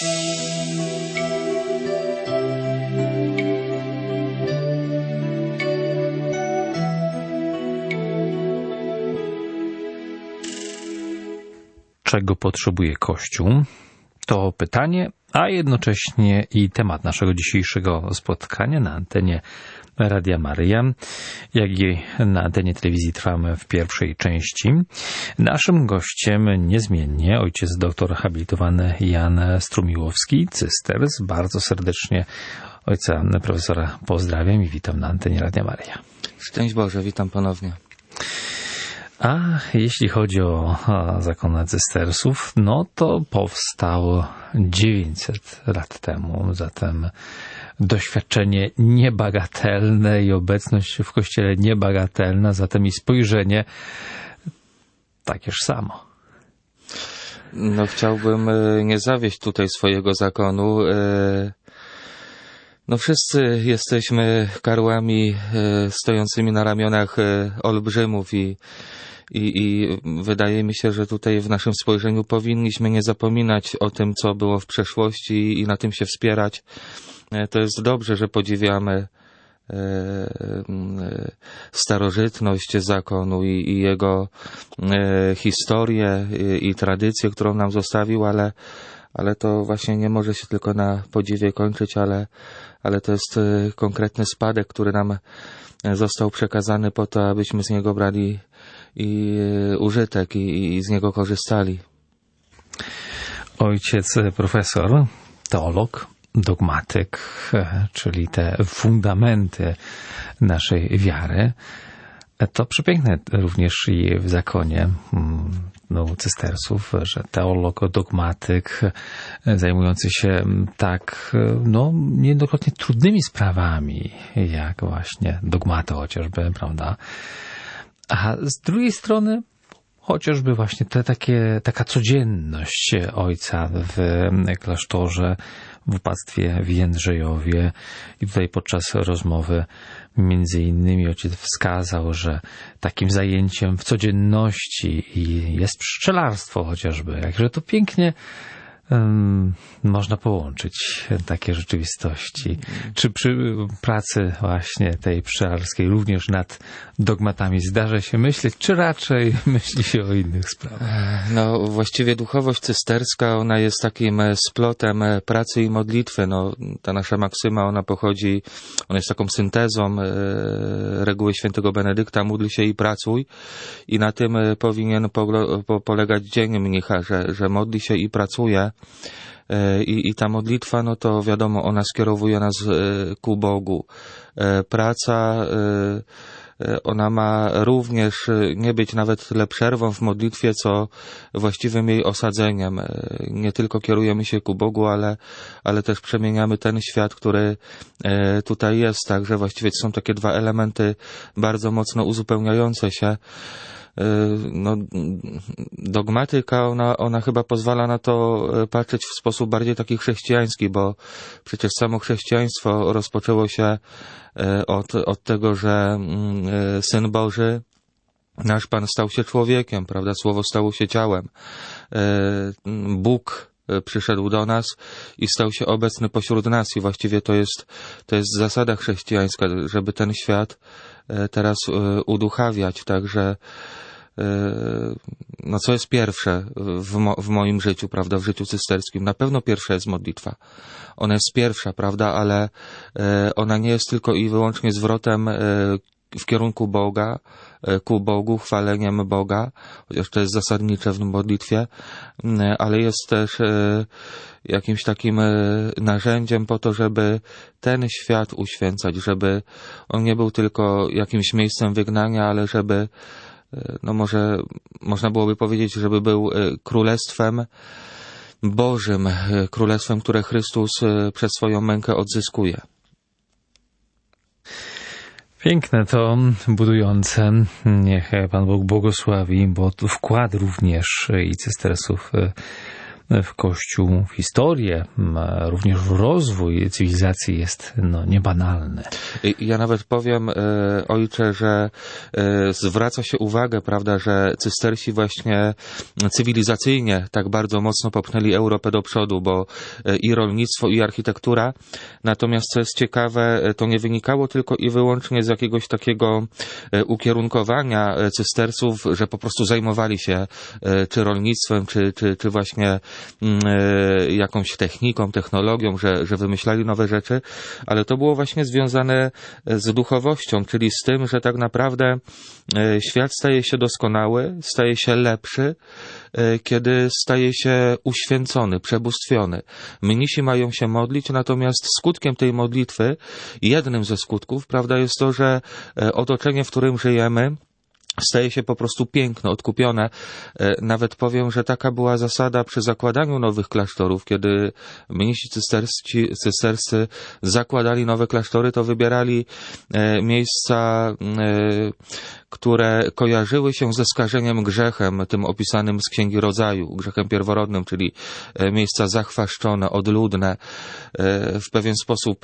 Czego potrzebuje Kościół? To pytanie, a jednocześnie i temat naszego dzisiejszego spotkania na antenie Radia Maryja, jak i na antenie telewizji Trwamy w pierwszej części. Naszym gościem niezmiennie ojciec doktor habilitowany Jan Strumiłowski, cysterc. Bardzo serdecznie ojca profesora pozdrawiam i witam na antenie Radia Maryja. Szczęść Boże, witam ponownie. A jeśli chodzi o zakon cystersów, no to powstał 900 lat temu, zatem doświadczenie niebagatelne i obecność w Kościele niebagatelna, zatem i spojrzenie takież samo. No chciałbym nie zawieść tutaj swojego zakonu. No wszyscy jesteśmy karłami stojącymi na ramionach olbrzymów i wydaje mi się, że tutaj w naszym spojrzeniu powinniśmy nie zapominać o tym, co było w przeszłości i na tym się wspierać. To jest dobrze, że podziwiamy starożytność zakonu i jego historię i tradycję, którą nam zostawił, ale to właśnie nie może się tylko na podziwie kończyć, ale to jest konkretny spadek, który nam został przekazany po to, abyśmy z niego brali i użytek i z niego korzystali. Ojciec profesor, teolog, dogmatyk, czyli te fundamenty naszej wiary, to przepiękne również i w zakonie cystersów, że teolog, dogmatyk zajmujący się tak niejednokrotnie trudnymi sprawami, jak właśnie dogmaty chociażby, prawda? A z drugiej strony chociażby właśnie taka codzienność ojca w klasztorze, w opactwie w Jędrzejowie. I tutaj podczas rozmowy między innymi ojciec wskazał, że takim zajęciem w codzienności jest pszczelarstwo chociażby. Jakże to pięknie można połączyć takie rzeczywistości. Czy przy pracy właśnie tej pszczelarskiej również nad dogmatami zdarza się myśleć, czy raczej myśli się o innych sprawach? No właściwie duchowość cysterska, ona jest takim splotem pracy i modlitwy. No, ta nasza maksyma, ona jest taką syntezą reguły świętego Benedykta: módl się i pracuj. I na tym powinien polegać dzień mnicha, że modli się i pracuje. I ta modlitwa, no to wiadomo, ona skierowuje nas ku Bogu. Praca, ona ma również nie być nawet tyle przerwą w modlitwie, co właściwym jej osadzeniem. Nie tylko kierujemy się ku Bogu, ale też przemieniamy ten świat, który tutaj jest. Także właściwie to są takie dwa elementy bardzo mocno uzupełniające się. No, dogmatyka, ona chyba pozwala na to patrzeć w sposób bardziej taki chrześcijański, bo przecież samo chrześcijaństwo rozpoczęło się od tego, że Syn Boży, nasz Pan, stał się człowiekiem, prawda? Słowo stało się ciałem. Bóg przyszedł do nas i stał się obecny pośród nas i właściwie to jest zasada chrześcijańska, żeby ten świat teraz uduchawiać. Także no co jest pierwsze w moim życiu, prawda, w życiu cysterskim? Na pewno pierwsza jest modlitwa. Ona jest pierwsza, prawda, ale ona nie jest tylko i wyłącznie zwrotem w kierunku Boga, ku Bogu, chwaleniem Boga, chociaż to jest zasadnicze w modlitwie, ale jest też jakimś takim narzędziem po to, żeby ten świat uświęcać, żeby on nie był tylko jakimś miejscem wygnania, ale żeby, no może można byłoby powiedzieć, żeby był królestwem Bożym, królestwem, które Chrystus przez swoją mękę odzyskuje. Piękne to, budujące. Niech Pan Bóg błogosławi, bo tu wkład również i cystersów w Kościół, w historię, również w rozwój cywilizacji jest niebanalny. Ja nawet powiem, ojcze, że zwraca się uwagę, prawda, że cystersi właśnie cywilizacyjnie tak bardzo mocno popchnęli Europę do przodu, bo i rolnictwo, i architektura. Natomiast co jest ciekawe, to nie wynikało tylko i wyłącznie z jakiegoś takiego ukierunkowania cystersów, że po prostu zajmowali się czy rolnictwem, czy właśnie jakąś techniką, technologią, że wymyślali nowe rzeczy, ale to było właśnie związane z duchowością, czyli z tym, że tak naprawdę świat staje się doskonały, staje się lepszy, kiedy staje się uświęcony, przebóstwiony. Mnisi mają się modlić, natomiast skutkiem tej modlitwy, jednym ze skutków, prawda, jest to, że otoczenie, w którym żyjemy, staje się po prostu piękne, odkupione. Nawet powiem, że taka była zasada przy zakładaniu nowych klasztorów. Kiedy mnisi cysterscy zakładali nowe klasztory, to wybierali miejsca, które kojarzyły się ze skażeniem grzechem, tym opisanym z Księgi Rodzaju, grzechem pierworodnym, czyli miejsca zachwaszczone, odludne, w pewien sposób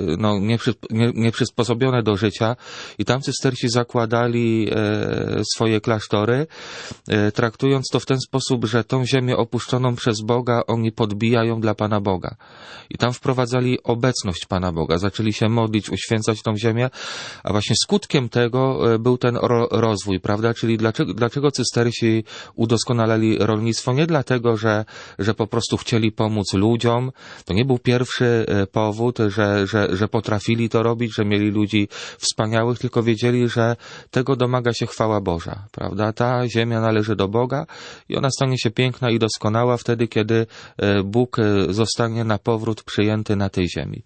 nieprzysposobione do życia. I tam cystersi zakładali swoje klasztory, traktując to w ten sposób, że tą ziemię opuszczoną przez Boga oni podbijają dla Pana Boga. I tam wprowadzali obecność Pana Boga, zaczęli się modlić, uświęcać tą ziemię, a właśnie skutkiem tego był ten rozwój, prawda? Czyli dlaczego cystersi udoskonalali rolnictwo? Nie dlatego, że po prostu chcieli pomóc ludziom. To nie był pierwszy powód, że potrafili to robić, że mieli ludzi wspaniałych, tylko wiedzieli, że tego domaga się chwała Boża, prawda? Ta ziemia należy do Boga i ona stanie się piękna i doskonała wtedy, kiedy Bóg zostanie na powrót przyjęty na tej ziemi.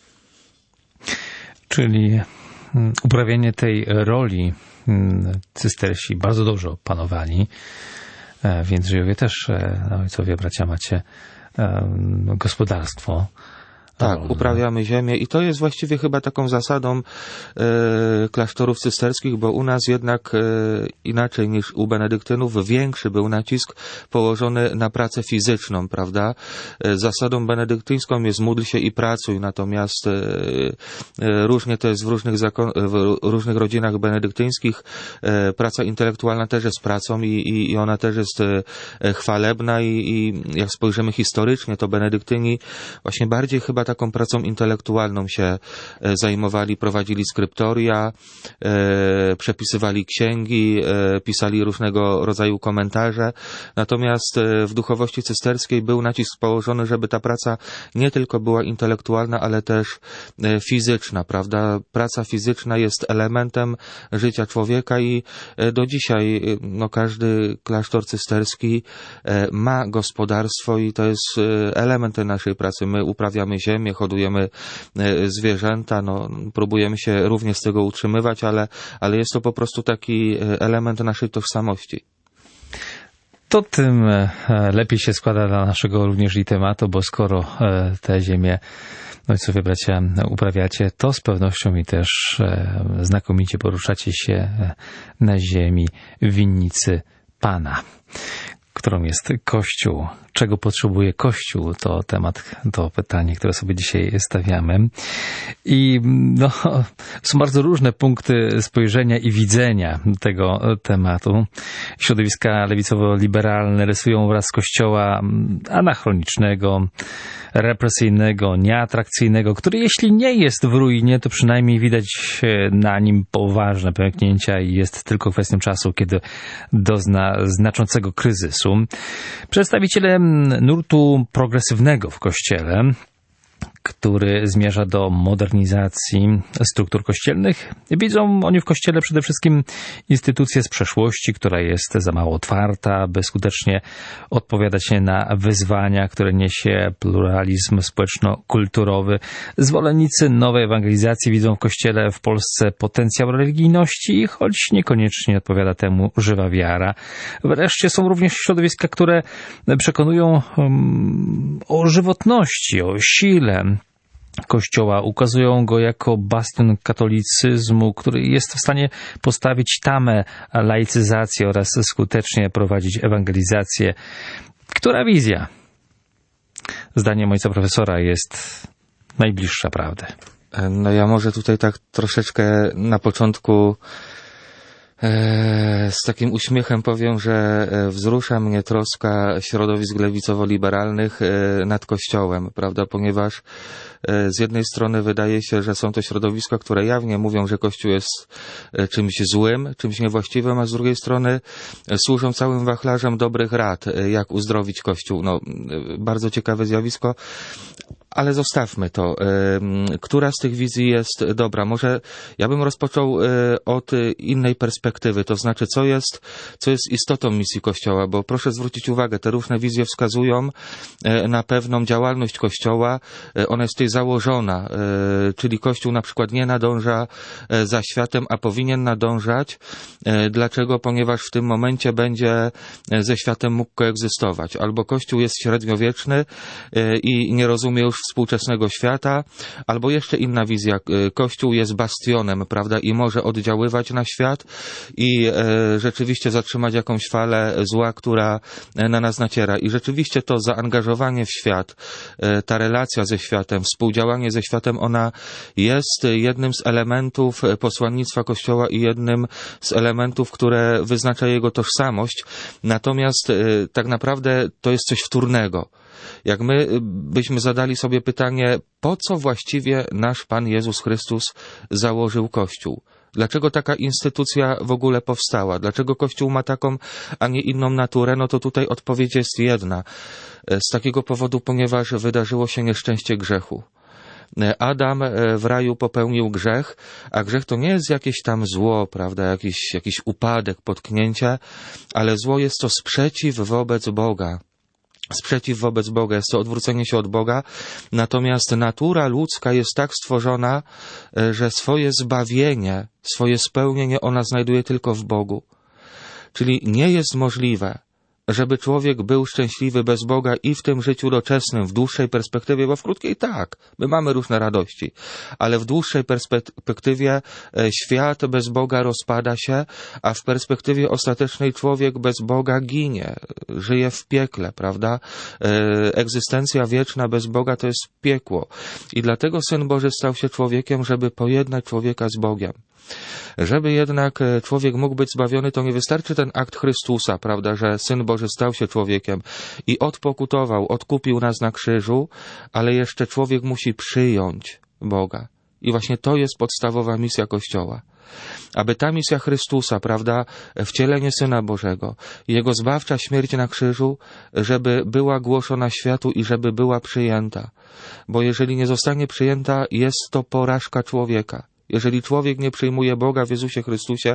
Czyli uprawianie tej roli cystersi bardzo dobrze opanowali, więc Żyjowie też, ojcowie, bracia, macie gospodarstwo. Tak, uprawiamy ziemię i to jest właściwie chyba taką zasadą klasztorów cysterskich, bo u nas jednak inaczej niż u benedyktynów większy był nacisk położony na pracę fizyczną, prawda? Zasadą benedyktyńską jest módl się i pracuj, natomiast różnie to jest w różnych rodzinach benedyktyńskich. Praca intelektualna też jest pracą i ona też jest chwalebna i jak spojrzymy historycznie, to benedyktyni właśnie bardziej chyba taką pracą intelektualną się zajmowali, prowadzili skryptoria, przepisywali księgi, pisali różnego rodzaju komentarze. Natomiast w duchowości cysterskiej był nacisk położony, żeby ta praca nie tylko była intelektualna, ale też fizyczna, prawda? Praca fizyczna jest elementem życia człowieka i do dzisiaj każdy klasztor cysterski ma gospodarstwo i to jest element tej naszej pracy. My uprawiamy ziemię, hodujemy zwierzęta, próbujemy się również z tego utrzymywać, ale jest to po prostu taki element naszej tożsamości. To tym lepiej się składa dla naszego również i tematu, bo skoro tę ziemię, ojcowie, bracia, uprawiacie, to z pewnością i też znakomicie poruszacie się na ziemi winnicy Pana, którą jest Kościół. Czego potrzebuje Kościół? To temat, to pytanie, które sobie dzisiaj stawiamy. I są bardzo różne punkty spojrzenia i widzenia tego tematu. Środowiska lewicowo-liberalne rysują obraz Kościoła anachronicznego, represyjnego, nieatrakcyjnego, który jeśli nie jest w ruinie, to przynajmniej widać na nim poważne pęknięcia i jest tylko kwestią czasu, kiedy dozna znaczącego kryzysu. Przedstawiciele nurtu progresywnego w Kościele, który zmierza do modernizacji struktur kościelnych. Widzą oni w Kościele przede wszystkim instytucję z przeszłości, która jest za mało otwarta, by skutecznie odpowiadać na wyzwania, które niesie pluralizm społeczno-kulturowy. Zwolennicy nowej ewangelizacji widzą w Kościele w Polsce potencjał religijności, choć niekoniecznie odpowiada temu żywa wiara. Wreszcie są również środowiska, które przekonują o żywotności, o sile Kościoła, ukazują go jako bastion katolicyzmu, który jest w stanie postawić tamę laicyzacji oraz skutecznie prowadzić ewangelizację. Która wizja zdaniem ojca profesora jest najbliższa prawdy? No ja może tutaj tak troszeczkę na początku z takim uśmiechem powiem, że wzrusza mnie troska środowisk lewicowo-liberalnych nad Kościołem, prawda, ponieważ z jednej strony wydaje się, że są to środowiska, które jawnie mówią, że Kościół jest czymś złym, czymś niewłaściwym, a z drugiej strony służą całym wachlarzem dobrych rad, jak uzdrowić Kościół. No, bardzo ciekawe zjawisko. Ale zostawmy to. Która z tych wizji jest dobra? Może ja bym rozpoczął od innej perspektywy, to znaczy co jest istotą misji Kościoła, bo proszę zwrócić uwagę, te różne wizje wskazują na pewną działalność Kościoła, ona jest tutaj założona, czyli Kościół na przykład nie nadąża za światem, a powinien nadążać. Dlaczego? Ponieważ w tym momencie będzie ze światem mógł koegzystować. Albo Kościół jest średniowieczny i nie rozumie już współczesnego świata, albo jeszcze inna wizja. Kościół jest bastionem, prawda, i może oddziaływać na świat i rzeczywiście zatrzymać jakąś falę zła, która na nas naciera. I rzeczywiście to zaangażowanie w świat, ta relacja ze światem, współdziałanie ze światem, ona jest jednym z elementów posłannictwa Kościoła i jednym z elementów, które wyznacza jego tożsamość. Natomiast tak naprawdę to jest coś wtórnego. Jak my byśmy zadali sobie pytanie, po co właściwie nasz Pan Jezus Chrystus założył Kościół? Dlaczego taka instytucja w ogóle powstała? Dlaczego Kościół ma taką, a nie inną naturę? No to tutaj odpowiedź jest jedna. Z takiego powodu, ponieważ wydarzyło się nieszczęście grzechu. Adam w raju popełnił grzech, a grzech to nie jest jakieś tam zło, prawda, jakiś upadek, potknięcie, ale zło jest to sprzeciw wobec Boga. Sprzeciw wobec Boga, jest to odwrócenie się od Boga, natomiast natura ludzka jest tak stworzona, że swoje zbawienie, swoje spełnienie ona znajduje tylko w Bogu. Czyli nie jest możliwe, żeby człowiek był szczęśliwy bez Boga i w tym życiu doczesnym, w dłuższej perspektywie, bo w krótkiej tak, my mamy różne radości, ale w dłuższej perspektywie świat bez Boga rozpada się, a w perspektywie ostatecznej człowiek bez Boga ginie, żyje w piekle, prawda? Egzystencja wieczna bez Boga to jest piekło. I dlatego Syn Boży stał się człowiekiem, żeby pojednać człowieka z Bogiem. Żeby jednak człowiek mógł być zbawiony, to nie wystarczy ten akt Chrystusa, prawda, że Syn Boży stał się człowiekiem i odpokutował, odkupił nas na krzyżu, ale jeszcze człowiek musi przyjąć Boga. I właśnie to jest podstawowa misja Kościoła. Aby ta misja Chrystusa, prawda, wcielenie Syna Bożego, Jego zbawcza śmierć na krzyżu, żeby była głoszona światu i żeby była przyjęta. Bo jeżeli nie zostanie przyjęta, jest to porażka człowieka. Jeżeli człowiek nie przyjmuje Boga w Jezusie Chrystusie,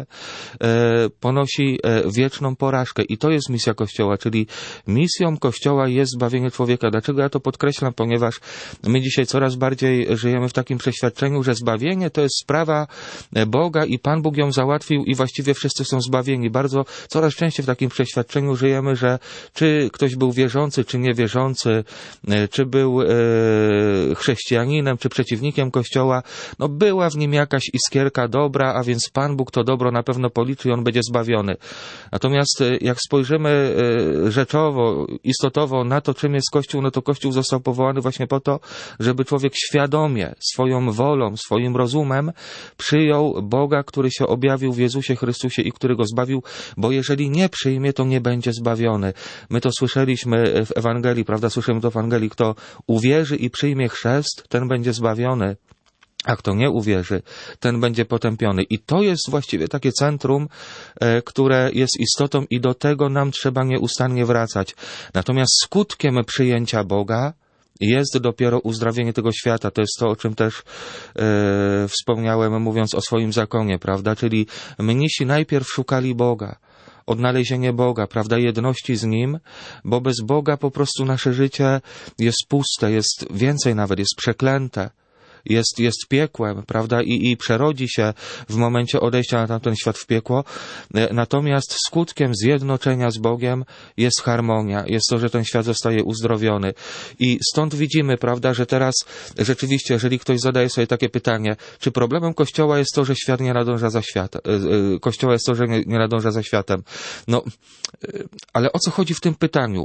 ponosi wieczną porażkę. I to jest misja Kościoła, czyli misją Kościoła jest zbawienie człowieka. Dlaczego ja to podkreślam? Ponieważ my dzisiaj coraz bardziej żyjemy w takim przeświadczeniu, że zbawienie to jest sprawa Boga i Pan Bóg ją załatwił i właściwie wszyscy są zbawieni. Coraz częściej w takim przeświadczeniu żyjemy, że czy ktoś był wierzący, czy niewierzący, czy był chrześcijaninem, czy przeciwnikiem Kościoła, no była w nim jakaś iskierka dobra, a więc Pan Bóg to dobro na pewno policzy i on będzie zbawiony. Natomiast jak spojrzymy rzeczowo, istotowo na to, czym jest Kościół, no to Kościół został powołany właśnie po to, żeby człowiek świadomie, swoją wolą, swoim rozumem przyjął Boga, który się objawił w Jezusie Chrystusie i który go zbawił, bo jeżeli nie przyjmie, to nie będzie zbawiony. My to słyszeliśmy w Ewangelii, prawda? Słyszymy to w Ewangelii, kto uwierzy i przyjmie chrzest, ten będzie zbawiony. A kto nie uwierzy, ten będzie potępiony. I to jest właściwie takie centrum, które jest istotą i do tego nam trzeba nieustannie wracać. Natomiast skutkiem przyjęcia Boga jest dopiero uzdrowienie tego świata. To jest to, o czym też wspomniałem, mówiąc o swoim zakonie, prawda? Czyli mnisi najpierw szukali Boga. Odnalezienie Boga, prawda, jedności z Nim, bo bez Boga po prostu nasze życie jest puste, jest więcej nawet, jest przeklęte. Jest piekłem, prawda, i przerodzi się w momencie odejścia na tamten świat w piekło. Natomiast skutkiem zjednoczenia z Bogiem jest harmonia, jest to, że ten świat zostaje uzdrowiony. I stąd widzimy, prawda, że teraz rzeczywiście, jeżeli ktoś zadaje sobie takie pytanie, czy problemem Kościoła jest to, że świat nie nadąża za światem, Kościoła jest to, że nie nadąża za światem. No, ale o co chodzi w tym pytaniu?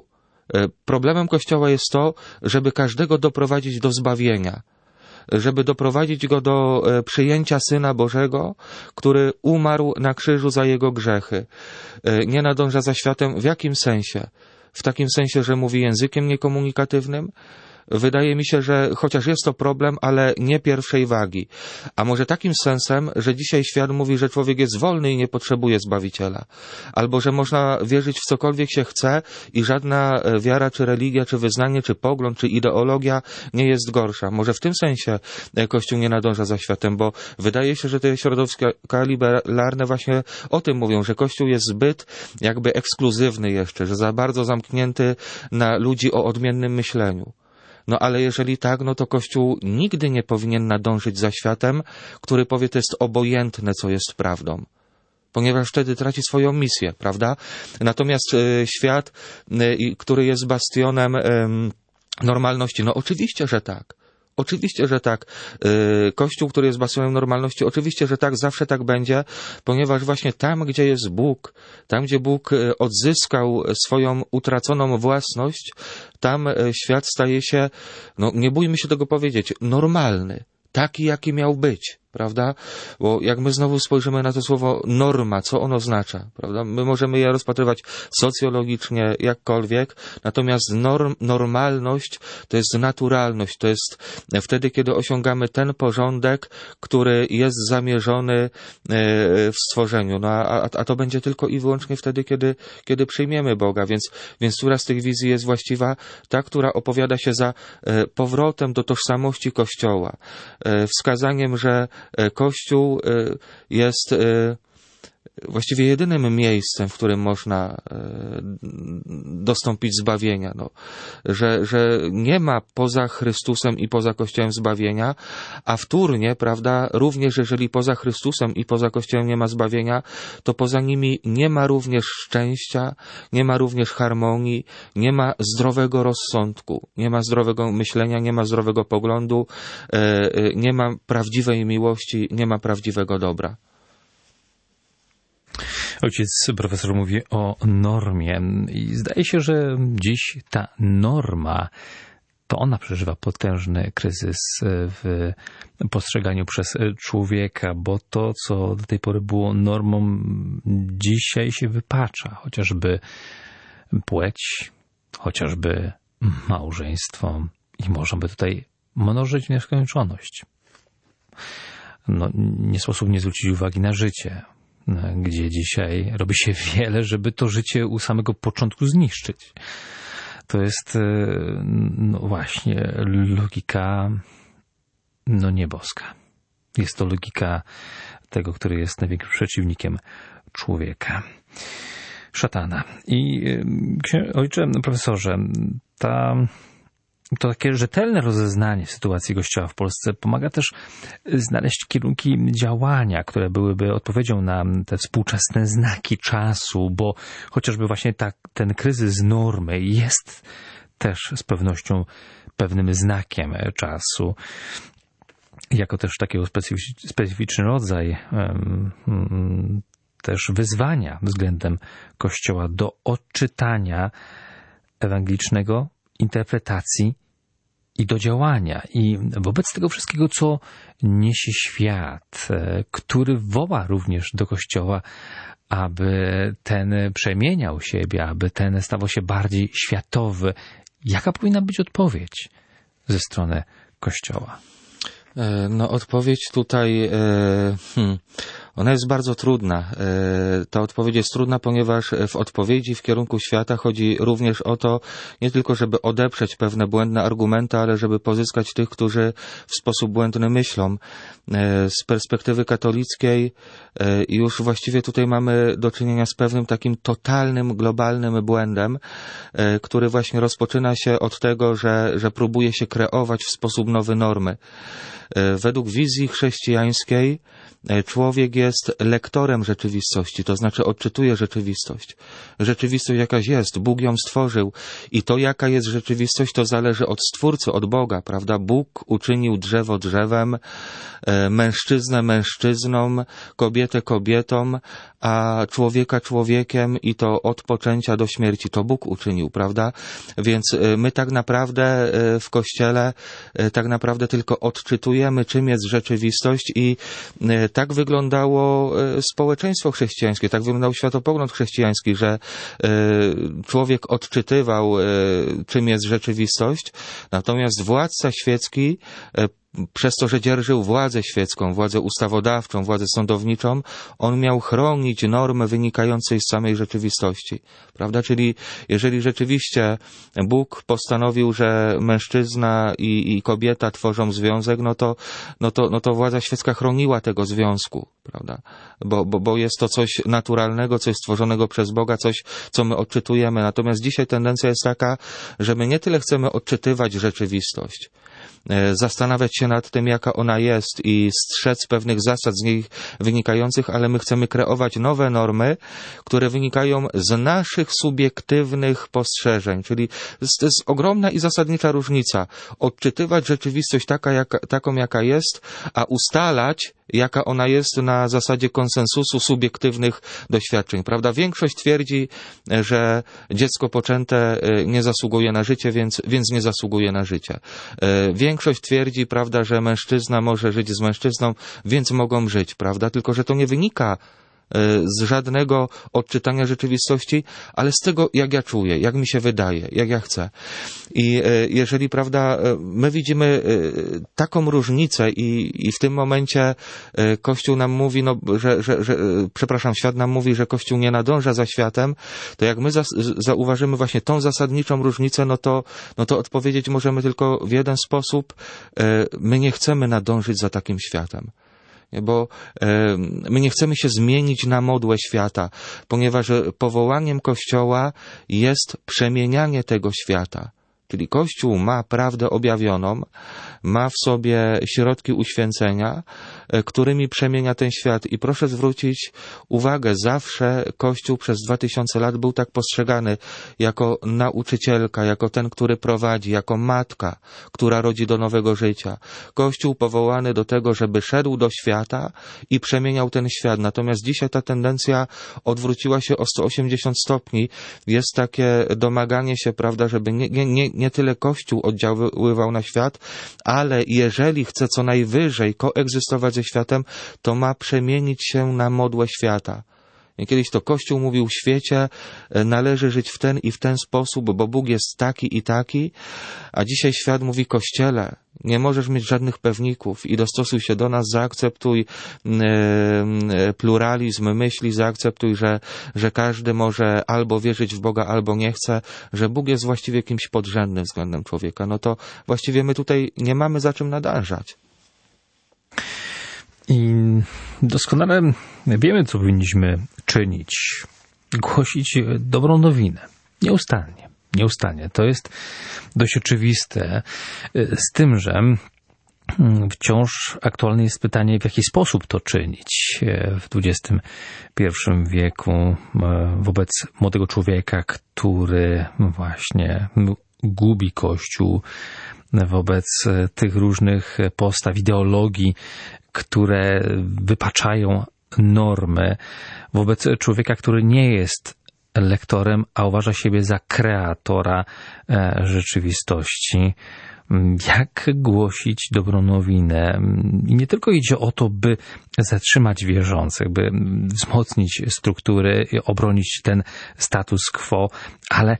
Problemem Kościoła jest to, żeby każdego doprowadzić do zbawienia, żeby doprowadzić go do przyjęcia Syna Bożego, który umarł na krzyżu za jego grzechy. Nie nadąża za światem w jakim sensie? W takim sensie, że mówi językiem niekomunikatywnym? Wydaje mi się, że chociaż jest to problem, ale nie pierwszej wagi. A może takim sensem, że dzisiaj świat mówi, że człowiek jest wolny i nie potrzebuje Zbawiciela. Albo że można wierzyć w cokolwiek się chce i żadna wiara, czy religia, czy wyznanie, czy pogląd, czy ideologia nie jest gorsza. Może w tym sensie Kościół nie nadąża za światem, bo wydaje się, że te środowiska liberalne właśnie o tym mówią, że Kościół jest zbyt jakby ekskluzywny jeszcze, że za bardzo zamknięty na ludzi o odmiennym myśleniu. No ale jeżeli tak, no to Kościół nigdy nie powinien nadążyć za światem, który powie, to jest obojętne, co jest prawdą. Ponieważ wtedy traci swoją misję, prawda? Natomiast świat, który jest bastionem normalności, no oczywiście, że tak. Oczywiście, że tak. Kościół, który jest bastionem normalności, oczywiście, że tak, zawsze tak będzie, ponieważ właśnie tam, gdzie jest Bóg, tam, gdzie Bóg odzyskał swoją utraconą własność, tam świat staje się, no nie bójmy się tego powiedzieć, normalny. Taki, jaki miał być, prawda? Bo jak my znowu spojrzymy na to słowo norma, co ono oznacza, prawda? My możemy je rozpatrywać socjologicznie, jakkolwiek, natomiast normalność to jest naturalność, to jest wtedy, kiedy osiągamy ten porządek, który jest zamierzony w stworzeniu. No a to będzie tylko i wyłącznie wtedy, kiedy przyjmiemy Boga, więc która z tych wizji jest właściwa? Ta, która opowiada się za powrotem do tożsamości Kościoła, wskazaniem, że Kościół jest właściwie jedynym miejscem, w którym można dostąpić zbawienia. No, że nie ma poza Chrystusem i poza Kościołem zbawienia, a wtórnie, prawda, również jeżeli poza Chrystusem i poza Kościołem nie ma zbawienia, to poza nimi nie ma również szczęścia, nie ma również harmonii, nie ma zdrowego rozsądku, nie ma zdrowego myślenia, nie ma zdrowego poglądu, nie ma prawdziwej miłości, nie ma prawdziwego dobra. Ojciec profesor mówi o normie i zdaje się, że dziś ta norma, to ona przeżywa potężny kryzys w postrzeganiu przez człowieka, bo to, co do tej pory było normą, dzisiaj się wypacza. Chociażby płeć, chociażby małżeństwo i można by tutaj mnożyć w nieskończoność. No, nie sposób nie zwrócić uwagi na życie, gdzie dzisiaj robi się wiele, żeby to życie u samego początku zniszczyć. To jest, no właśnie, logika, no nieboska. Jest to logika tego, który jest największym przeciwnikiem człowieka. Szatana. I ojcze profesorze, to takie rzetelne rozeznanie sytuacji Kościoła w Polsce pomaga też znaleźć kierunki działania, które byłyby odpowiedzią na te współczesne znaki czasu, bo chociażby właśnie ten kryzys normy jest też z pewnością pewnym znakiem czasu. Jako też takiego specyficzny rodzaj też wyzwania względem Kościoła do odczytania ewangelicznego, interpretacji i do działania. I wobec tego wszystkiego, co niesie świat, który woła również do Kościoła, aby ten przemieniał siebie, aby ten stawał się bardziej światowy. Jaka powinna być odpowiedź ze strony Kościoła? No, odpowiedź tutaj, ona jest bardzo trudna. Ta odpowiedź jest trudna, ponieważ w odpowiedzi w kierunku świata chodzi również o to, nie tylko żeby odeprzeć pewne błędne argumenty, ale żeby pozyskać tych, którzy w sposób błędny myślą. Z perspektywy katolickiej już właściwie tutaj mamy do czynienia z pewnym takim totalnym, globalnym błędem, który właśnie rozpoczyna się od tego, że próbuje się kreować w sposób nowy normy. Według wizji chrześcijańskiej człowiek jest lektorem rzeczywistości, to znaczy odczytuje rzeczywistość. Rzeczywistość jakaś jest, Bóg ją stworzył i to, jaka jest rzeczywistość, to zależy od Stwórcy, od Boga, prawda? Bóg uczynił drzewo drzewem, mężczyznę mężczyzną, kobietę kobietą, a człowieka człowiekiem i to od poczęcia do śmierci. To Bóg uczynił, prawda? Więc my tak naprawdę w Kościele tak naprawdę tylko odczytujemy, czym jest rzeczywistość i tak wyglądało społeczeństwo chrześcijańskie, tak wyglądał światopogląd chrześcijański, że człowiek odczytywał, czym jest rzeczywistość, natomiast władca świecki przez to, że dzierżył władzę świecką, władzę ustawodawczą, władzę sądowniczą, on miał chronić normę wynikającej z samej rzeczywistości. Prawda? Czyli jeżeli rzeczywiście Bóg postanowił, że mężczyzna i kobieta tworzą związek, no to władza świecka chroniła tego związku, prawda? Bo jest to coś naturalnego, coś stworzonego przez Boga, coś, co my odczytujemy. Natomiast dzisiaj tendencja jest taka, że my nie tyle chcemy odczytywać rzeczywistość, zastanawiać się nad tym, jaka ona jest i strzec pewnych zasad z niej wynikających, ale my chcemy kreować nowe normy, które wynikają z naszych subiektywnych postrzeżeń. Czyli to jest ogromna i zasadnicza różnica. Odczytywać rzeczywistość taką, jaka jest, a ustalać, jaka ona jest na zasadzie konsensusu subiektywnych doświadczeń. Prawda? Większość twierdzi, że dziecko poczęte nie zasługuje na życie, więc nie zasługuje na życie. Większość twierdzi, prawda, że mężczyzna może żyć z mężczyzną, więc mogą żyć, prawda? Tylko że to nie wynika z żadnego odczytania rzeczywistości, ale z tego, jak ja czuję, jak mi się wydaje, jak ja chcę. I jeżeli, prawda, my widzimy taką różnicę i w tym momencie Kościół nam mówi, przepraszam, świat nam mówi, że Kościół nie nadąża za światem, to jak my zauważymy właśnie tą zasadniczą różnicę, no to odpowiedzieć możemy tylko w jeden sposób. My nie chcemy nadążyć za takim światem. Bo my nie chcemy się zmienić na modłę świata, ponieważ powołaniem Kościoła jest przemienianie tego świata. Czyli Kościół ma prawdę objawioną, ma w sobie środki uświęcenia, którymi przemienia ten świat. I proszę zwrócić uwagę, zawsze Kościół przez 2000 lat był tak postrzegany jako nauczycielka, jako ten, który prowadzi, jako matka, która rodzi do nowego życia. Kościół powołany do tego, żeby szedł do świata i przemieniał ten świat. Natomiast dzisiaj ta tendencja odwróciła się o 180 stopni. Jest takie domaganie się, prawda, żeby nie tyle Kościół oddziaływał na świat, ale jeżeli chce co najwyżej koegzystować ze światem, to ma przemienić się na modłę świata. I kiedyś to Kościół mówił w świecie, należy żyć w ten i w ten sposób, bo Bóg jest taki i taki, a dzisiaj świat mówi Kościele, nie możesz mieć żadnych pewników i dostosuj się do nas, zaakceptuj pluralizm myśli, zaakceptuj, że każdy może albo wierzyć w Boga, albo nie chce, że Bóg jest właściwie kimś podrzędnym względem człowieka. No to właściwie my tutaj nie mamy za czym nadążać. I doskonale wiemy, co powinniśmy czynić. Głosić dobrą nowinę. Nieustannie. To jest dość oczywiste. Z tym, że wciąż aktualne jest pytanie, w jaki sposób to czynić w XXI wieku wobec młodego człowieka, który właśnie gubi Kościół, wobec tych różnych postaw, ideologii, które wypaczają normy, wobec człowieka, który nie jest lektorem, a uważa siebie za kreatora rzeczywistości. Jak głosić dobrą nowinę? I nie tylko idzie o to, by zatrzymać wierzących, by wzmocnić struktury, obronić ten status quo, ale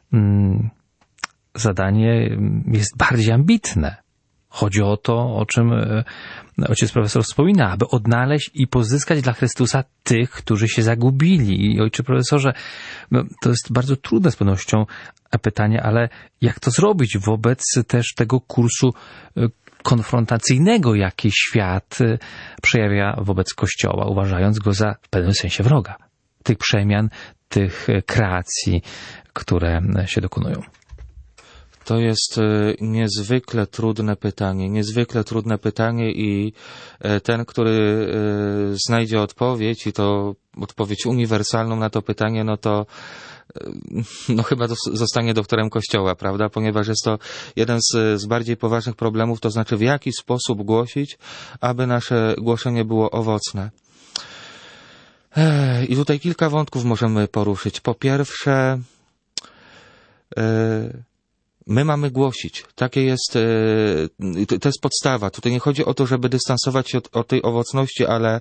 zadanie jest bardziej ambitne. Chodzi o to, o czym ojciec profesor wspomina, aby odnaleźć i pozyskać dla Chrystusa tych, którzy się zagubili. I ojcze profesorze, to jest bardzo trudne z pewnością pytanie, ale jak to zrobić wobec też tego kursu konfrontacyjnego, jaki świat przejawia wobec Kościoła, uważając go za w pewnym sensie wroga tych przemian, tych kreacji, które się dokonują? To jest niezwykle trudne pytanie i ten, który znajdzie odpowiedź i to odpowiedź uniwersalną na to pytanie, no to chyba zostanie doktorem Kościoła, prawda? Ponieważ jest to jeden z bardziej poważnych problemów, to znaczy w jaki sposób głosić, aby nasze głoszenie było owocne. I tutaj kilka wątków możemy poruszyć. Po pierwsze, my mamy głosić. To jest podstawa. Tutaj nie chodzi o to, żeby dystansować się od tej owocności, ale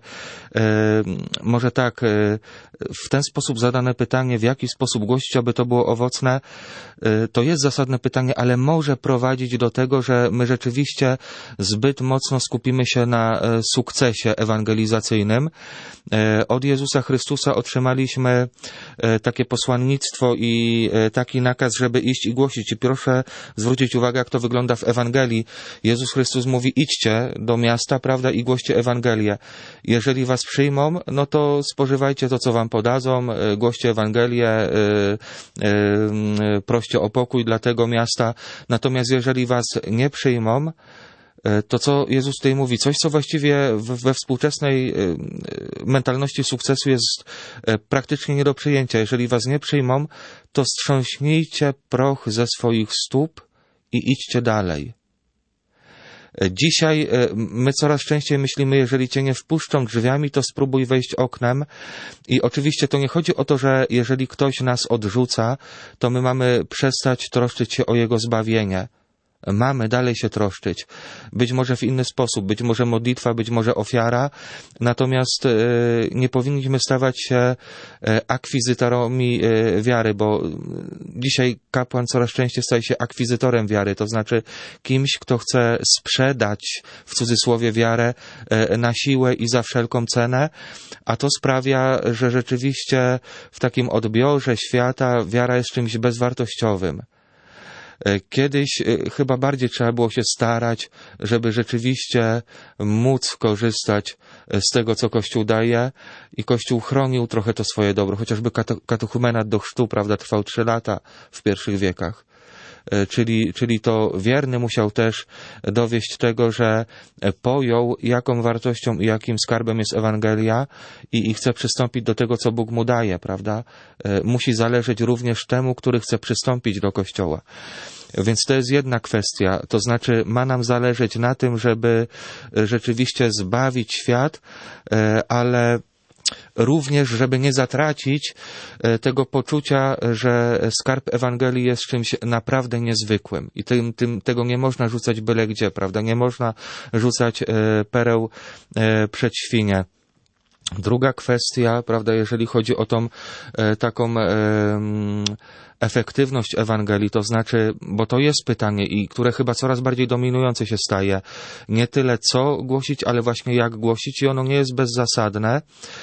może tak, w ten sposób zadane pytanie, w jaki sposób głosić, aby to było owocne, to jest zasadne pytanie, ale może prowadzić do tego, że my rzeczywiście zbyt mocno skupimy się na sukcesie ewangelizacyjnym. Od Jezusa Chrystusa otrzymaliśmy takie posłannictwo i taki nakaz, żeby iść i głosić. I proszę zwrócić uwagę, jak to wygląda w Ewangelii. Jezus Chrystus mówi, idźcie do miasta, prawda, i głoście Ewangelię. Jeżeli was przyjmą, no to spożywajcie to, co wam podadzą, głoście Ewangelię, proście o pokój dla tego miasta. Natomiast jeżeli was nie przyjmą, to co Jezus tutaj mówi, coś co właściwie we współczesnej mentalności sukcesu jest praktycznie nie do przyjęcia. Jeżeli was nie przyjmą, to strząśnijcie proch ze swoich stóp i idźcie dalej. Dzisiaj my coraz częściej myślimy, jeżeli cię nie wpuszczą drzwiami, to spróbuj wejść oknem. I oczywiście to nie chodzi o to, że jeżeli ktoś nas odrzuca, to my mamy przestać troszczyć się o jego zbawienie. Mamy dalej się troszczyć. Być może w inny sposób, być może modlitwa, być może ofiara, natomiast nie powinniśmy stawać się akwizytorami wiary, bo dzisiaj kapłan coraz częściej staje się akwizytorem wiary, to znaczy kimś, kto chce sprzedać w cudzysłowie wiarę na siłę i za wszelką cenę, a to sprawia, że rzeczywiście w takim odbiorze świata wiara jest czymś bezwartościowym. Kiedyś chyba bardziej trzeba było się starać, żeby rzeczywiście móc korzystać z tego, co Kościół daje i Kościół chronił trochę to swoje dobro. Chociażby katechumenat do chrztu, prawda, trwał 3 lata w pierwszych wiekach. Czyli to wierny musiał też dowieść tego, że pojął, jaką wartością i jakim skarbem jest Ewangelia i chce przystąpić do tego, co Bóg mu daje, prawda? Musi zależeć również temu, który chce przystąpić do Kościoła. Więc to jest jedna kwestia, to znaczy ma nam zależeć na tym, żeby rzeczywiście zbawić świat, ale również, żeby nie zatracić tego poczucia, że skarb Ewangelii jest czymś naprawdę niezwykłym i tego nie można rzucać byle gdzie, prawda? Nie można rzucać pereł przed świnie. Druga kwestia, prawda, jeżeli chodzi o tą taką efektywność Ewangelii, to znaczy, bo to jest pytanie, i które chyba coraz bardziej dominujące się staje, nie tyle co głosić, ale właśnie jak głosić, i ono nie jest bezzasadne.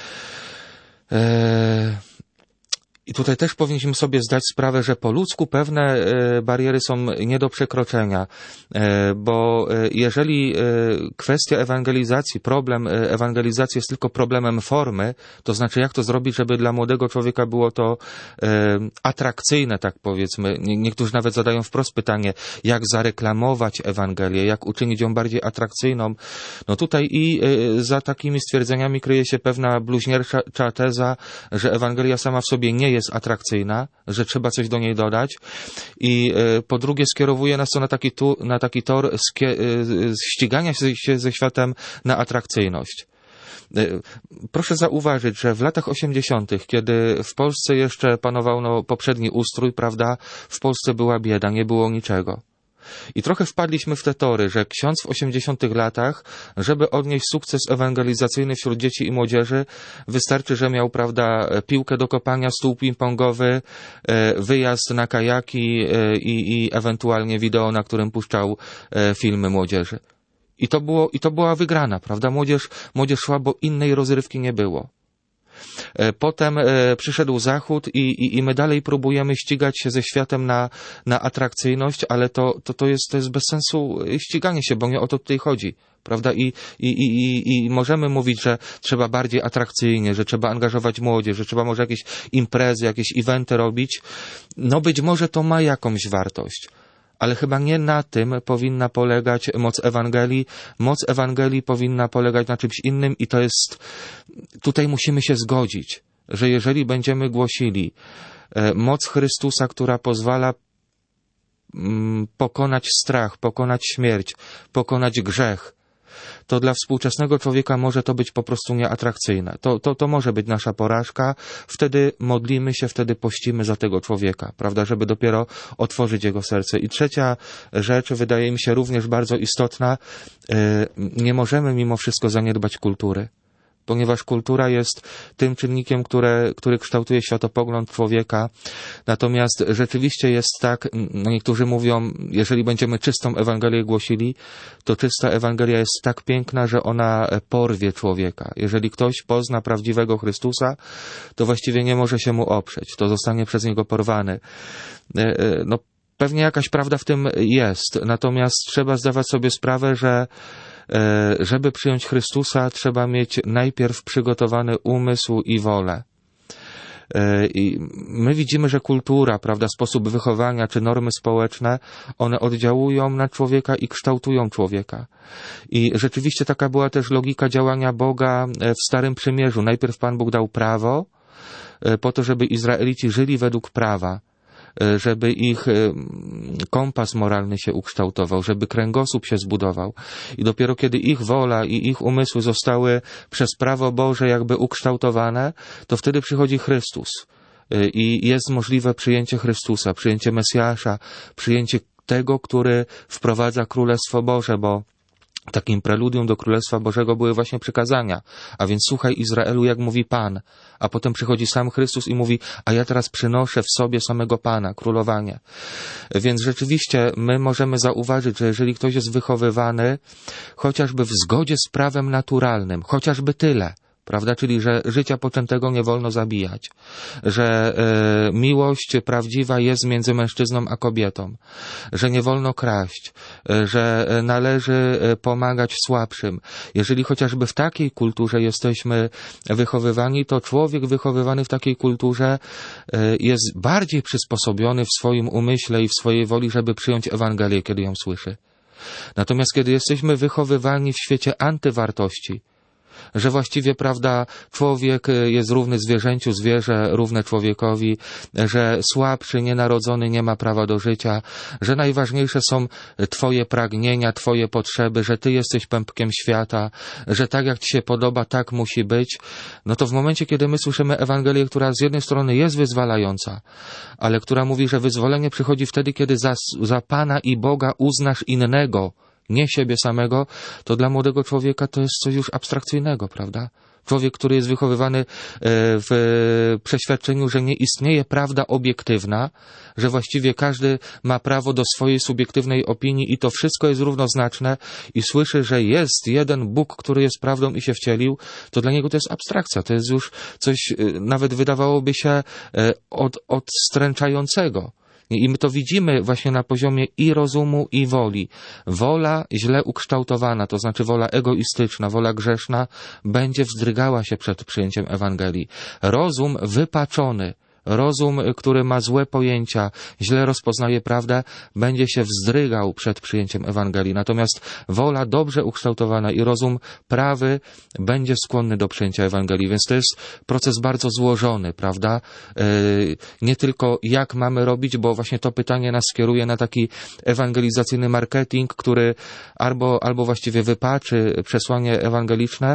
I tutaj też powinniśmy sobie zdać sprawę, że po ludzku pewne bariery są nie do przekroczenia, bo jeżeli kwestia ewangelizacji, problem ewangelizacji jest tylko problemem formy, to znaczy jak to zrobić, żeby dla młodego człowieka było to atrakcyjne, tak powiedzmy. Niektórzy nawet zadają wprost pytanie, jak zareklamować Ewangelię, jak uczynić ją bardziej atrakcyjną. No tutaj i za takimi stwierdzeniami kryje się pewna bluźniercza teza, że Ewangelia sama w sobie nie jest atrakcyjna, że trzeba coś do niej dodać, i po drugie skierowuje nas to na taki tor ścigania się ze światem na atrakcyjność. Proszę zauważyć, że w latach 80., kiedy w Polsce jeszcze panował poprzedni ustrój, prawda, w Polsce była bieda, nie było niczego. I trochę wpadliśmy w te tory, że ksiądz w 80. latach, żeby odnieść sukces ewangelizacyjny wśród dzieci i młodzieży, wystarczy, że miał, prawda, piłkę do kopania, stół ping-pongowy, wyjazd na kajaki i ewentualnie wideo, na którym puszczał filmy młodzieży. I to była wygrana, prawda? Młodzież szła, bo innej rozrywki nie było. Potem przyszedł Zachód i my dalej próbujemy ścigać się ze światem na atrakcyjność, ale to jest bez sensu ściganie się, bo nie o to tutaj chodzi, prawda? I możemy mówić, że trzeba bardziej atrakcyjnie, że trzeba angażować młodzież, że trzeba może jakieś imprezy, jakieś eventy robić. No być może to ma jakąś wartość, Ale chyba nie na tym powinna polegać moc Ewangelii. Moc Ewangelii powinna polegać na czymś innym i to jest, tutaj musimy się zgodzić, że jeżeli będziemy głosili moc Chrystusa, która pozwala pokonać strach, pokonać śmierć, pokonać grzech, to dla współczesnego człowieka może to być po prostu nieatrakcyjne. To może być nasza porażka. Wtedy modlimy się, wtedy pościmy za tego człowieka, prawda, żeby dopiero otworzyć jego serce. I trzecia rzecz, wydaje mi się również bardzo istotna, nie możemy mimo wszystko zaniedbać kultury. Ponieważ kultura jest tym czynnikiem, który kształtuje światopogląd człowieka. Natomiast rzeczywiście jest tak, niektórzy mówią, jeżeli będziemy czystą Ewangelię głosili, to czysta Ewangelia jest tak piękna, że ona porwie człowieka. Jeżeli ktoś pozna prawdziwego Chrystusa, to właściwie nie może się mu oprzeć. To zostanie przez niego porwany. No, pewnie jakaś prawda w tym jest. Natomiast trzeba zdawać sobie sprawę, że żeby przyjąć Chrystusa, trzeba mieć najpierw przygotowany umysł i wolę. I my widzimy, że kultura, prawda, sposób wychowania czy normy społeczne, one oddziałują na człowieka i kształtują człowieka. I rzeczywiście taka była też logika działania Boga w Starym Przymierzu. Najpierw Pan Bóg dał prawo po to, żeby Izraelici żyli według prawa, żeby ich kompas moralny się ukształtował, żeby kręgosłup się zbudował. I dopiero kiedy ich wola i ich umysły zostały przez prawo Boże jakby ukształtowane, to wtedy przychodzi Chrystus. I jest możliwe przyjęcie Chrystusa, przyjęcie Mesjasza, przyjęcie tego, który wprowadza Królestwo Boże, bo takim preludium do Królestwa Bożego były właśnie przykazania. A więc słuchaj Izraelu, jak mówi Pan. A potem przychodzi sam Chrystus i mówi, a ja teraz przynoszę w sobie samego Pana, królowanie. Więc rzeczywiście my możemy zauważyć, że jeżeli ktoś jest wychowywany chociażby w zgodzie z prawem naturalnym, chociażby tyle, prawda, czyli że życia poczętego nie wolno zabijać, że miłość prawdziwa jest między mężczyzną a kobietą, że nie wolno kraść, że należy pomagać słabszym. Jeżeli chociażby w takiej kulturze jesteśmy wychowywani, to człowiek wychowywany w takiej kulturze jest bardziej przysposobiony w swoim umyśle i w swojej woli, żeby przyjąć Ewangelię, kiedy ją słyszy. Natomiast kiedy jesteśmy wychowywani w świecie antywartości, że właściwie, prawda, człowiek jest równy zwierzęciu, zwierzę równe człowiekowi, że słabszy, nienarodzony nie ma prawa do życia, że najważniejsze są Twoje pragnienia, Twoje potrzeby, że Ty jesteś pępkiem świata, że tak jak Ci się podoba, tak musi być, no to w momencie, kiedy my słyszymy Ewangelię, która z jednej strony jest wyzwalająca, ale która mówi, że wyzwolenie przychodzi wtedy, kiedy za Pana i Boga uznasz innego, nie siebie samego, to dla młodego człowieka to jest coś już abstrakcyjnego, prawda? Człowiek, który jest wychowywany w przeświadczeniu, że nie istnieje prawda obiektywna, że właściwie każdy ma prawo do swojej subiektywnej opinii i to wszystko jest równoznaczne i słyszy, że jest jeden Bóg, który jest prawdą i się wcielił, to dla niego to jest abstrakcja, to jest już coś nawet wydawałoby się odstręczającego. I my to widzimy właśnie na poziomie i rozumu, i woli. Wola źle ukształtowana, to znaczy wola egoistyczna, wola grzeszna, będzie wzdrygała się przed przyjęciem Ewangelii. Rozum wypaczony, rozum, który ma złe pojęcia, źle rozpoznaje prawdę, będzie się wzdrygał przed przyjęciem Ewangelii. Natomiast wola dobrze ukształtowana i rozum prawy będzie skłonny do przyjęcia Ewangelii. Więc to jest proces bardzo złożony, prawda? Nie tylko jak mamy robić, bo właśnie to pytanie nas skieruje na taki ewangelizacyjny marketing, który albo właściwie wypaczy przesłanie ewangeliczne,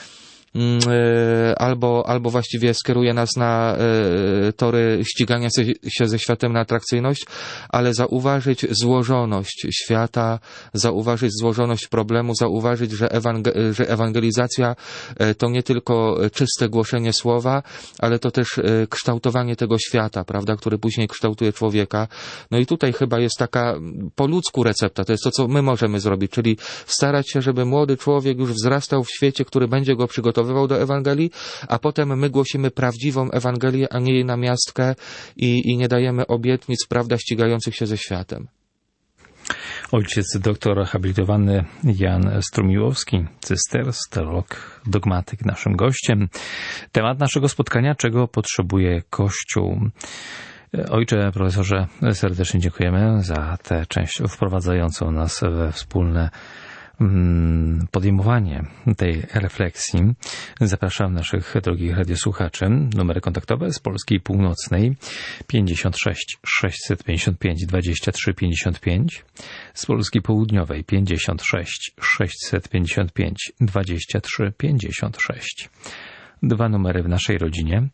albo właściwie skieruje nas na tory ścigania się ze światem na atrakcyjność, ale zauważyć złożoność świata, zauważyć złożoność problemu, zauważyć, że ewangelizacja to nie tylko czyste głoszenie słowa, ale to też kształtowanie tego świata, prawda, który później kształtuje człowieka. No i tutaj chyba jest taka po ludzku recepta, to jest to, co my możemy zrobić, czyli starać się, żeby młody człowiek już wzrastał w świecie, który będzie go przygotowywał do Ewangelii, a potem my głosimy prawdziwą Ewangelię, a nie jej namiastkę i nie dajemy obietnic, prawda, ścigających się ze światem. Ojciec doktor habilitowany Jan Strumiłowski, cysterc, teolog, dogmatyk, naszym gościem. Temat naszego spotkania, czego potrzebuje Kościół. Ojcze profesorze, serdecznie dziękujemy za tę część wprowadzającą nas we wspólne podejmowanie tej refleksji. Zapraszam naszych drogich radiosłuchaczy. Numery kontaktowe z Polski Północnej 56 655 23 55, z Polski Południowej 56 655 23 56. Dwa numery w naszej rodzinie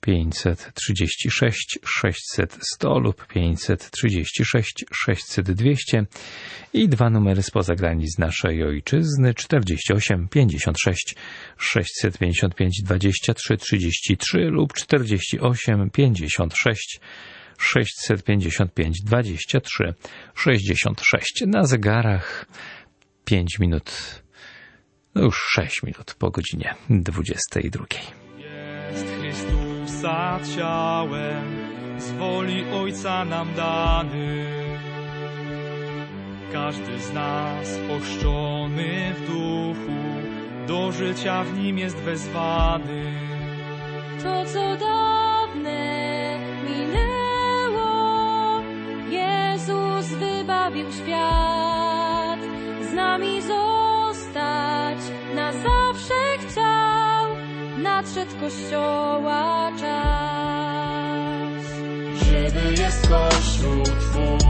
536 600 100 lub 536 600 200 i dwa numery spoza granic naszej ojczyzny 48 56 655 23 33 lub 48 56 655 23 66. Na zegarach 5 minut, no już 6 minut po godzinie 22. Jest Chrystusa ciałem, z woli Ojca nam dany. Każdy z nas ochrzczony w duchu, do życia w nim jest wezwany. To, co dawne minęło, Jezus wybawił świat, z nami zostać na zawsze chciał, nadszedł Kościoła czas. Żywy jest Kościół Twój,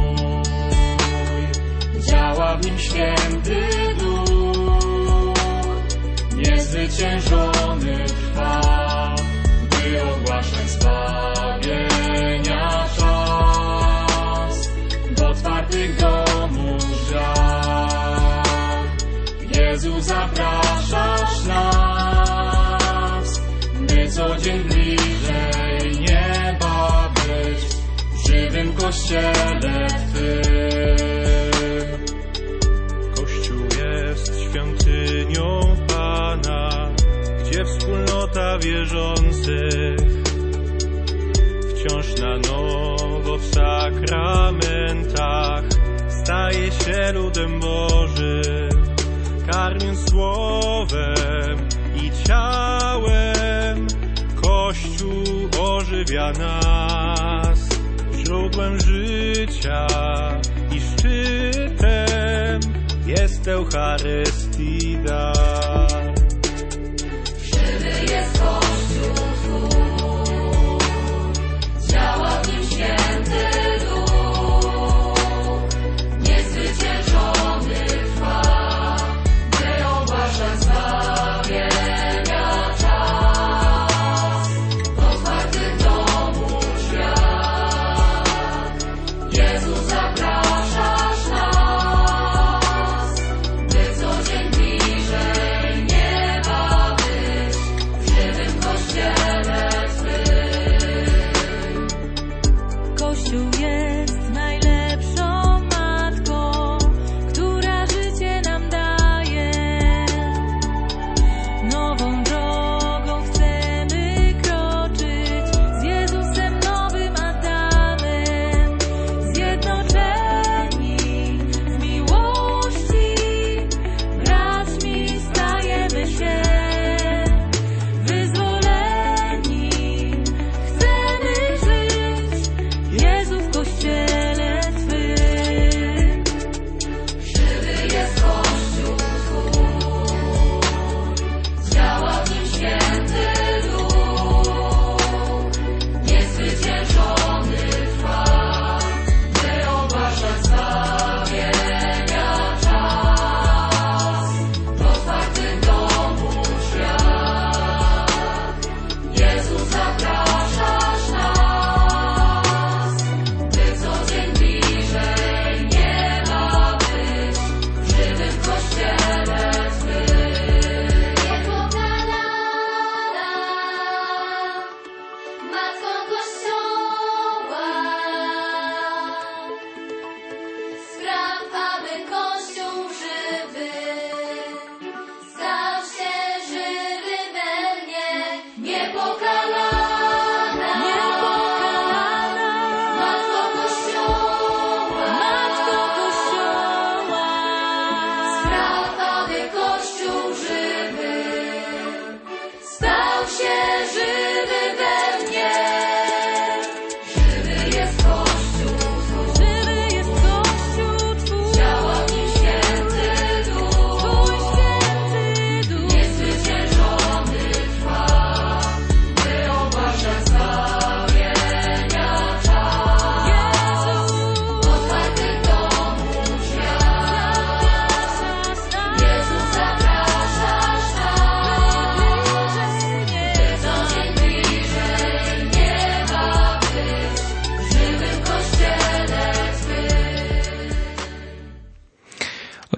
działa w nim święty Duch, niezwyciężony trwa, by ogłaszać zbawienia czas. Do otwartych domów drzwi Jezu zapraszasz nas, by co dzień bliżej nieba być, w żywym Kościele Twym. Kościół jest świątynią Pana, gdzie wspólnota wierzących wciąż na nowo w sakramentach staje się ludem Bożym, karmiąc słowem i ciałem. Kościół ożywia nas, źródłem życia i szczytem jest Eucharystii dar. Żywy jest Kościół Twój, działa w nim święty Duch, niezwyciężony trwa, by ogłaszać zbawienia czas. Do otwartych domów świat Jezu zapraszasz nas, by co dzień bliżej nie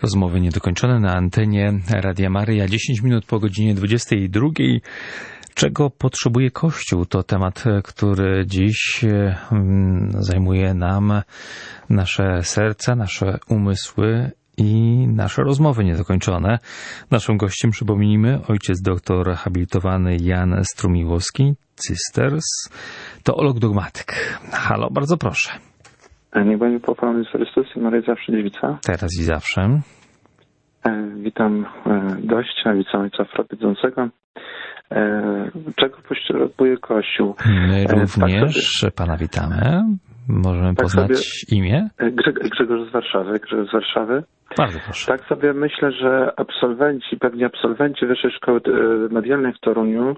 Rozmowy niedokończone na antenie Radia Maryja. 10 minut po godzinie 22. Czego potrzebuje Kościół? To temat, który dziś zajmuje nam nasze serca, nasze umysły i nasze rozmowy niedokończone. Naszym gościem, przypomnijmy, ojciec doktor habilitowany Jan Strumiłowski, Cysters, teolog dogmatyk. Halo, bardzo proszę. Niech będzie pochwalony Jezus Chrystus i Maryja zawsze dziewica. Teraz i zawsze. Witam gościa, witam ojca prowadzącego. Czego potrzebuje Kościół? My również pana witamy. Możemy poznać imię? Grzegorz z Warszawy. Bardzo proszę. Tak sobie myślę, że pewnie absolwenci Wyższej Szkoły Medialnej w Toruniu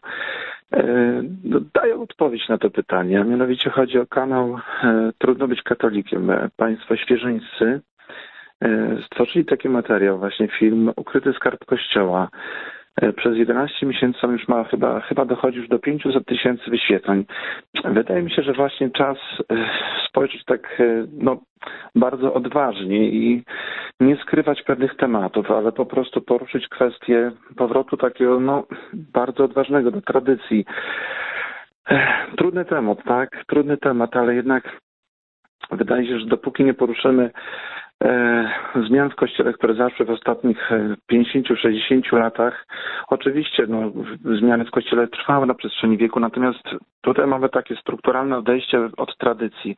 dają odpowiedź na to pytanie. A mianowicie chodzi o kanał Trudno być katolikiem. Państwo świeżyńscy stworzyli taki materiał, właśnie film Ukryty skarb Kościoła. Przez 11 miesięcy on już ma chyba dochodzi już do 500 000 wyświetleń. Wydaje mi się, że właśnie czas spojrzeć tak bardzo odważnie i nie skrywać pewnych tematów, ale po prostu poruszyć kwestię powrotu takiego bardzo odważnego do tradycji. Trudny temat, tak? Trudny temat, ale jednak wydaje się, że dopóki nie poruszymy zmian w Kościele, które zaszły w ostatnich 50-60 latach. Oczywiście zmiany w Kościele trwały na przestrzeni wieku, natomiast tutaj mamy takie strukturalne odejście od tradycji.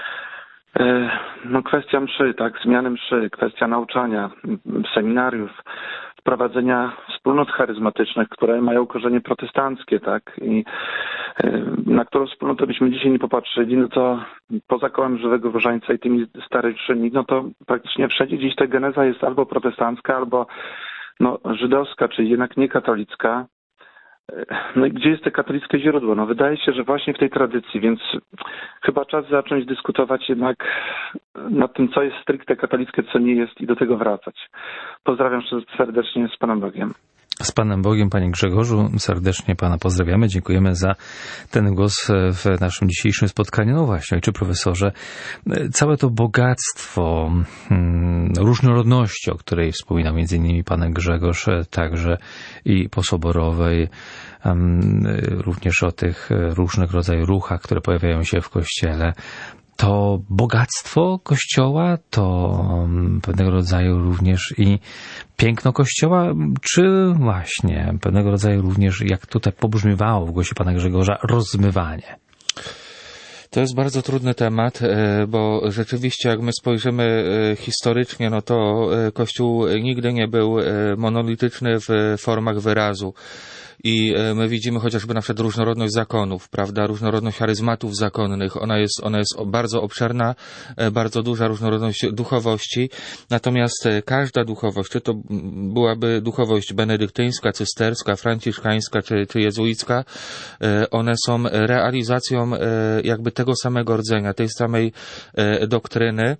Kwestia mszy, tak, zmiany mszy, kwestia nauczania, seminariów, wprowadzenia wspólnot charyzmatycznych, które mają korzenie protestanckie, tak, i na którą wspólnotę byśmy dzisiaj nie popatrzyli, to poza kołem żywego różańca i tymi starszymi, to praktycznie wszędzie gdzieś ta geneza jest albo protestancka, albo żydowska, czyli jednak nie katolicka. I gdzie jest to katolickie źródło? Wydaje się, że właśnie w tej tradycji, więc chyba czas zacząć dyskutować jednak nad tym, co jest stricte katolickie, co nie jest i do tego wracać. Pozdrawiam serdecznie, z Panem Bogiem. Z Panem Bogiem, Panie Grzegorzu, serdecznie Pana pozdrawiamy. Dziękujemy za ten głos w naszym dzisiejszym spotkaniu. Właśnie, ojcze profesorze, całe to bogactwo różnorodności, o której wspomina między innymi Pan Grzegorz, także i posoborowej, również o tych różnych rodzajach ruchach, które pojawiają się w Kościele. To bogactwo Kościoła, to pewnego rodzaju również i piękno Kościoła, czy właśnie pewnego rodzaju również, jak tutaj pobrzmiewało w głosie Pana Grzegorza, rozmywanie? To jest bardzo trudny temat, bo rzeczywiście jak my spojrzymy historycznie, to Kościół nigdy nie był monolityczny w formach wyrazu. I my widzimy chociażby na przykład różnorodność zakonów, prawda, różnorodność charyzmatów zakonnych. Ona jest bardzo obszerna, bardzo duża różnorodność duchowości. Natomiast każda duchowość, czy to byłaby duchowość benedyktyńska, cysterska, franciszkańska, czy jezuicka, one są realizacją jakby tego samego rdzenia, tej samej doktryny.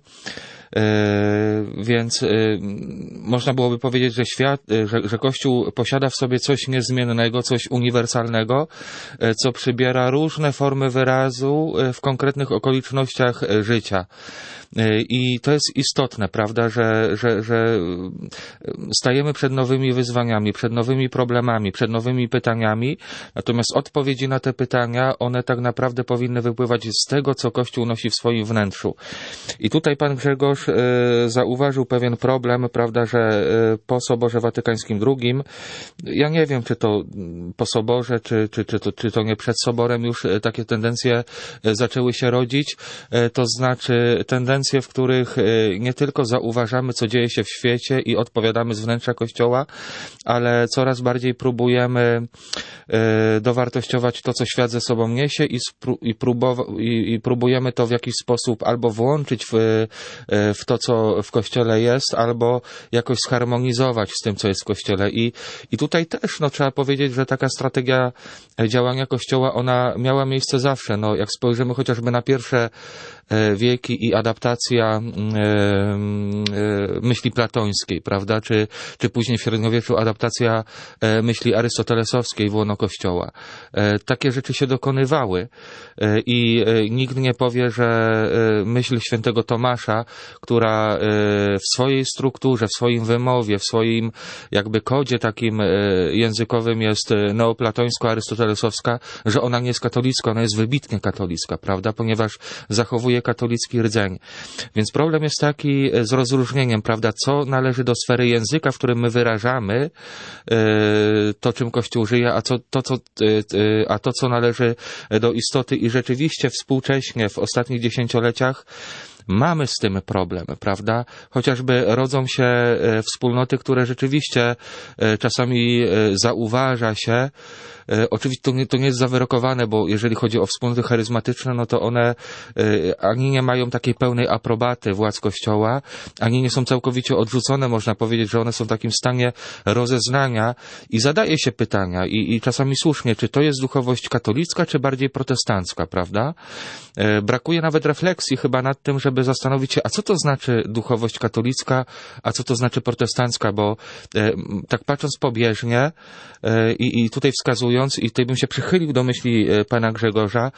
Więc można byłoby powiedzieć, że że Kościół posiada w sobie coś niezmiennego, coś uniwersalnego, co przybiera różne formy wyrazu w konkretnych okolicznościach życia. I to jest istotne, prawda, że stajemy przed nowymi wyzwaniami, przed nowymi problemami, przed nowymi pytaniami, natomiast odpowiedzi na te pytania, one tak naprawdę powinny wypływać z tego, co Kościół nosi w swoim wnętrzu. I tutaj Pan Grzegorz zauważył pewien problem, prawda, że po Soborze Watykańskim II, ja nie wiem, czy to po Soborze, czy to nie przed Soborem już takie tendencje zaczęły się rodzić, to znaczy tendencje, w których nie tylko zauważamy, co dzieje się w świecie i odpowiadamy z wnętrza Kościoła, ale coraz bardziej próbujemy dowartościować to, co świat ze sobą niesie i próbujemy to w jakiś sposób albo włączyć w to, co w Kościele jest, albo jakoś zharmonizować z tym, co jest w Kościele. I tutaj też trzeba powiedzieć, że taka strategia działania Kościoła, ona miała miejsce zawsze. Jak spojrzymy chociażby na pierwsze wieki i adaptacja myśli platońskiej, prawda? Czy później w średniowieczu adaptacja myśli arystotelesowskiej w łono Kościoła. Takie rzeczy się dokonywały i nikt nie powie, że myśl świętego Tomasza, która w swojej strukturze, w swoim wymowie, w swoim jakby kodzie takim językowym jest neoplatońsko-arystotelesowska, że ona nie jest katolicka, ona jest wybitnie katolicka, prawda? Ponieważ zachowuje katolicki rdzeń. Więc problem jest taki z rozróżnieniem, prawda? Co należy do sfery języka, w którym my wyrażamy to, czym Kościół żyje, a to, co należy do istoty. I rzeczywiście współcześnie w ostatnich dziesięcioleciach mamy z tym problem, prawda? Chociażby rodzą się wspólnoty, które rzeczywiście czasami zauważa się. Oczywiście to nie jest zawyrokowane, bo jeżeli chodzi o wspólnoty charyzmatyczne, no to one ani nie mają takiej pełnej aprobaty władz Kościoła, ani nie są całkowicie odrzucone. Można powiedzieć, że one są w takim stanie rozeznania i zadaje się pytania i czasami słusznie, czy to jest duchowość katolicka, czy bardziej protestancka, prawda? Brakuje nawet refleksji chyba nad tym, żeby zastanowić się, a co to znaczy duchowość katolicka, a co to znaczy protestancka, bo tak patrząc pobieżnie i tutaj wskazując, i tutaj bym się przychylił do myśli pana Grzegorza,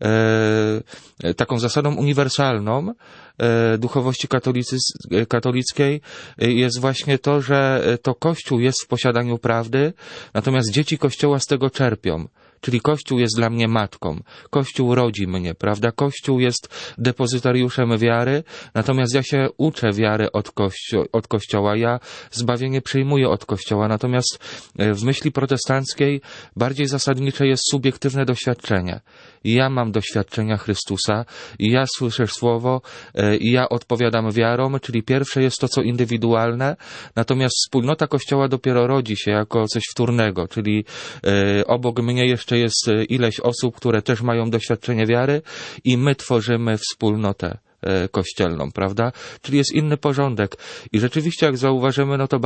taką zasadą uniwersalną duchowości katolickiej jest właśnie to, że to Kościół jest w posiadaniu prawdy, natomiast dzieci Kościoła z tego czerpią. Czyli Kościół jest dla mnie matką. Kościół rodzi mnie, prawda? Kościół jest depozytariuszem wiary, natomiast ja się uczę wiary od Kościoła. Ja zbawienie przyjmuję od Kościoła. Natomiast w myśli protestanckiej bardziej zasadnicze jest subiektywne doświadczenie. Ja mam doświadczenia Chrystusa i ja słyszę Słowo i ja odpowiadam wiarą, czyli pierwsze jest to, co indywidualne, natomiast wspólnota Kościoła dopiero rodzi się jako coś wtórnego, czyli obok mnie jeszcze jest ileś osób, które też mają doświadczenie wiary i my tworzymy wspólnotę kościelną, prawda? Czyli jest inny porządek. I rzeczywiście, jak zauważymy, no to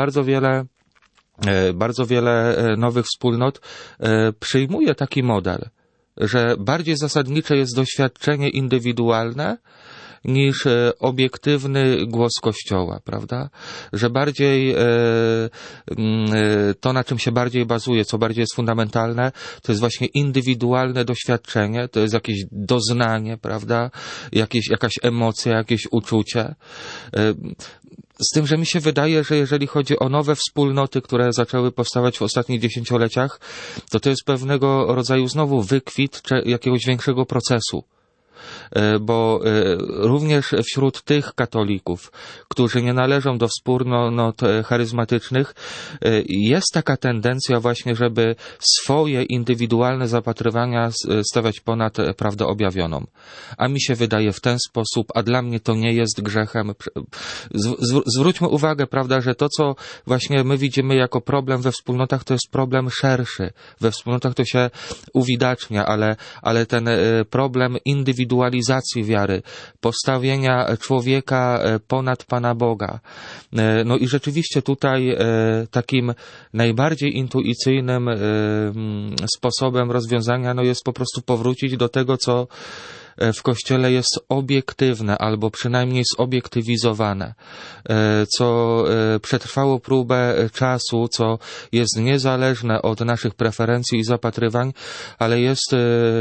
bardzo wiele nowych wspólnot przyjmuje taki model, że bardziej zasadnicze jest doświadczenie indywidualne niż obiektywny głos Kościoła, prawda? Że bardziej to, na czym się bardziej bazuje, co bardziej jest fundamentalne, to jest właśnie indywidualne doświadczenie, to jest jakieś doznanie, prawda? Jakaś emocja, jakieś uczucie. Z tym, że mi się wydaje, że jeżeli chodzi o nowe wspólnoty, które zaczęły powstawać w ostatnich dziesięcioleciach, to jest pewnego rodzaju znowu wykwit jakiegoś większego procesu. Bo również wśród tych katolików, którzy nie należą do wspólnot charyzmatycznych, jest taka tendencja właśnie, żeby swoje indywidualne zapatrywania stawiać ponad prawdę objawioną. A mi się wydaje w ten sposób, a dla mnie to nie jest grzechem. Zwróćmy uwagę, prawda, że to, co właśnie my widzimy jako problem we wspólnotach, to jest problem szerszy. We wspólnotach to się uwidacznia, ale ten problem indywidualizacji wiary, postawienia człowieka ponad Pana Boga. No i rzeczywiście tutaj takim najbardziej intuicyjnym sposobem rozwiązania jest po prostu powrócić do tego, co w Kościele jest obiektywne, albo przynajmniej zobiektywizowane, co przetrwało próbę czasu, co jest niezależne od naszych preferencji i zapatrywań, ale jest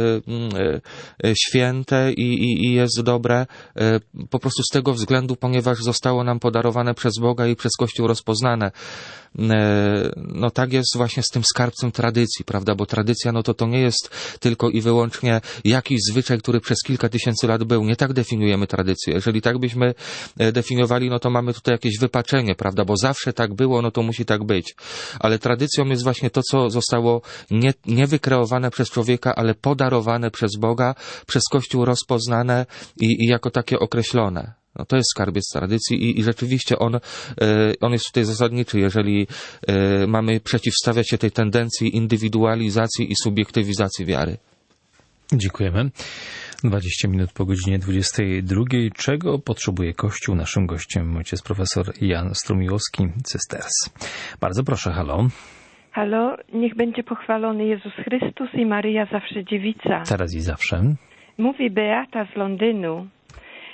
święte i jest dobre po prostu z tego względu, ponieważ zostało nam podarowane przez Boga i przez Kościół rozpoznane. No tak jest właśnie z tym skarbcem tradycji, prawda, bo tradycja to nie jest tylko i wyłącznie jakiś zwyczaj, który przez kilka tysięcy lat był. Nie tak definiujemy tradycję. Jeżeli tak byśmy definiowali, to mamy tutaj jakieś wypaczenie, prawda, bo zawsze tak było, to musi tak być. Ale tradycją jest właśnie to, co zostało nie wykreowane przez człowieka, ale podarowane przez Boga, przez Kościół rozpoznane i jako takie określone. To jest skarbiec tradycji i rzeczywiście on jest tutaj zasadniczy, jeżeli mamy przeciwstawiać się tej tendencji indywidualizacji i subiektywizacji wiary. Dziękujemy. 20 minut po godzinie 22. Czego potrzebuje Kościół? Naszym gościem ojciec profesor Jan Strumiłowski, Cysters. Bardzo proszę, halo. Halo, niech będzie pochwalony Jezus Chrystus i Maryja zawsze dziewica. Teraz i zawsze. Mówi Beata z Londynu.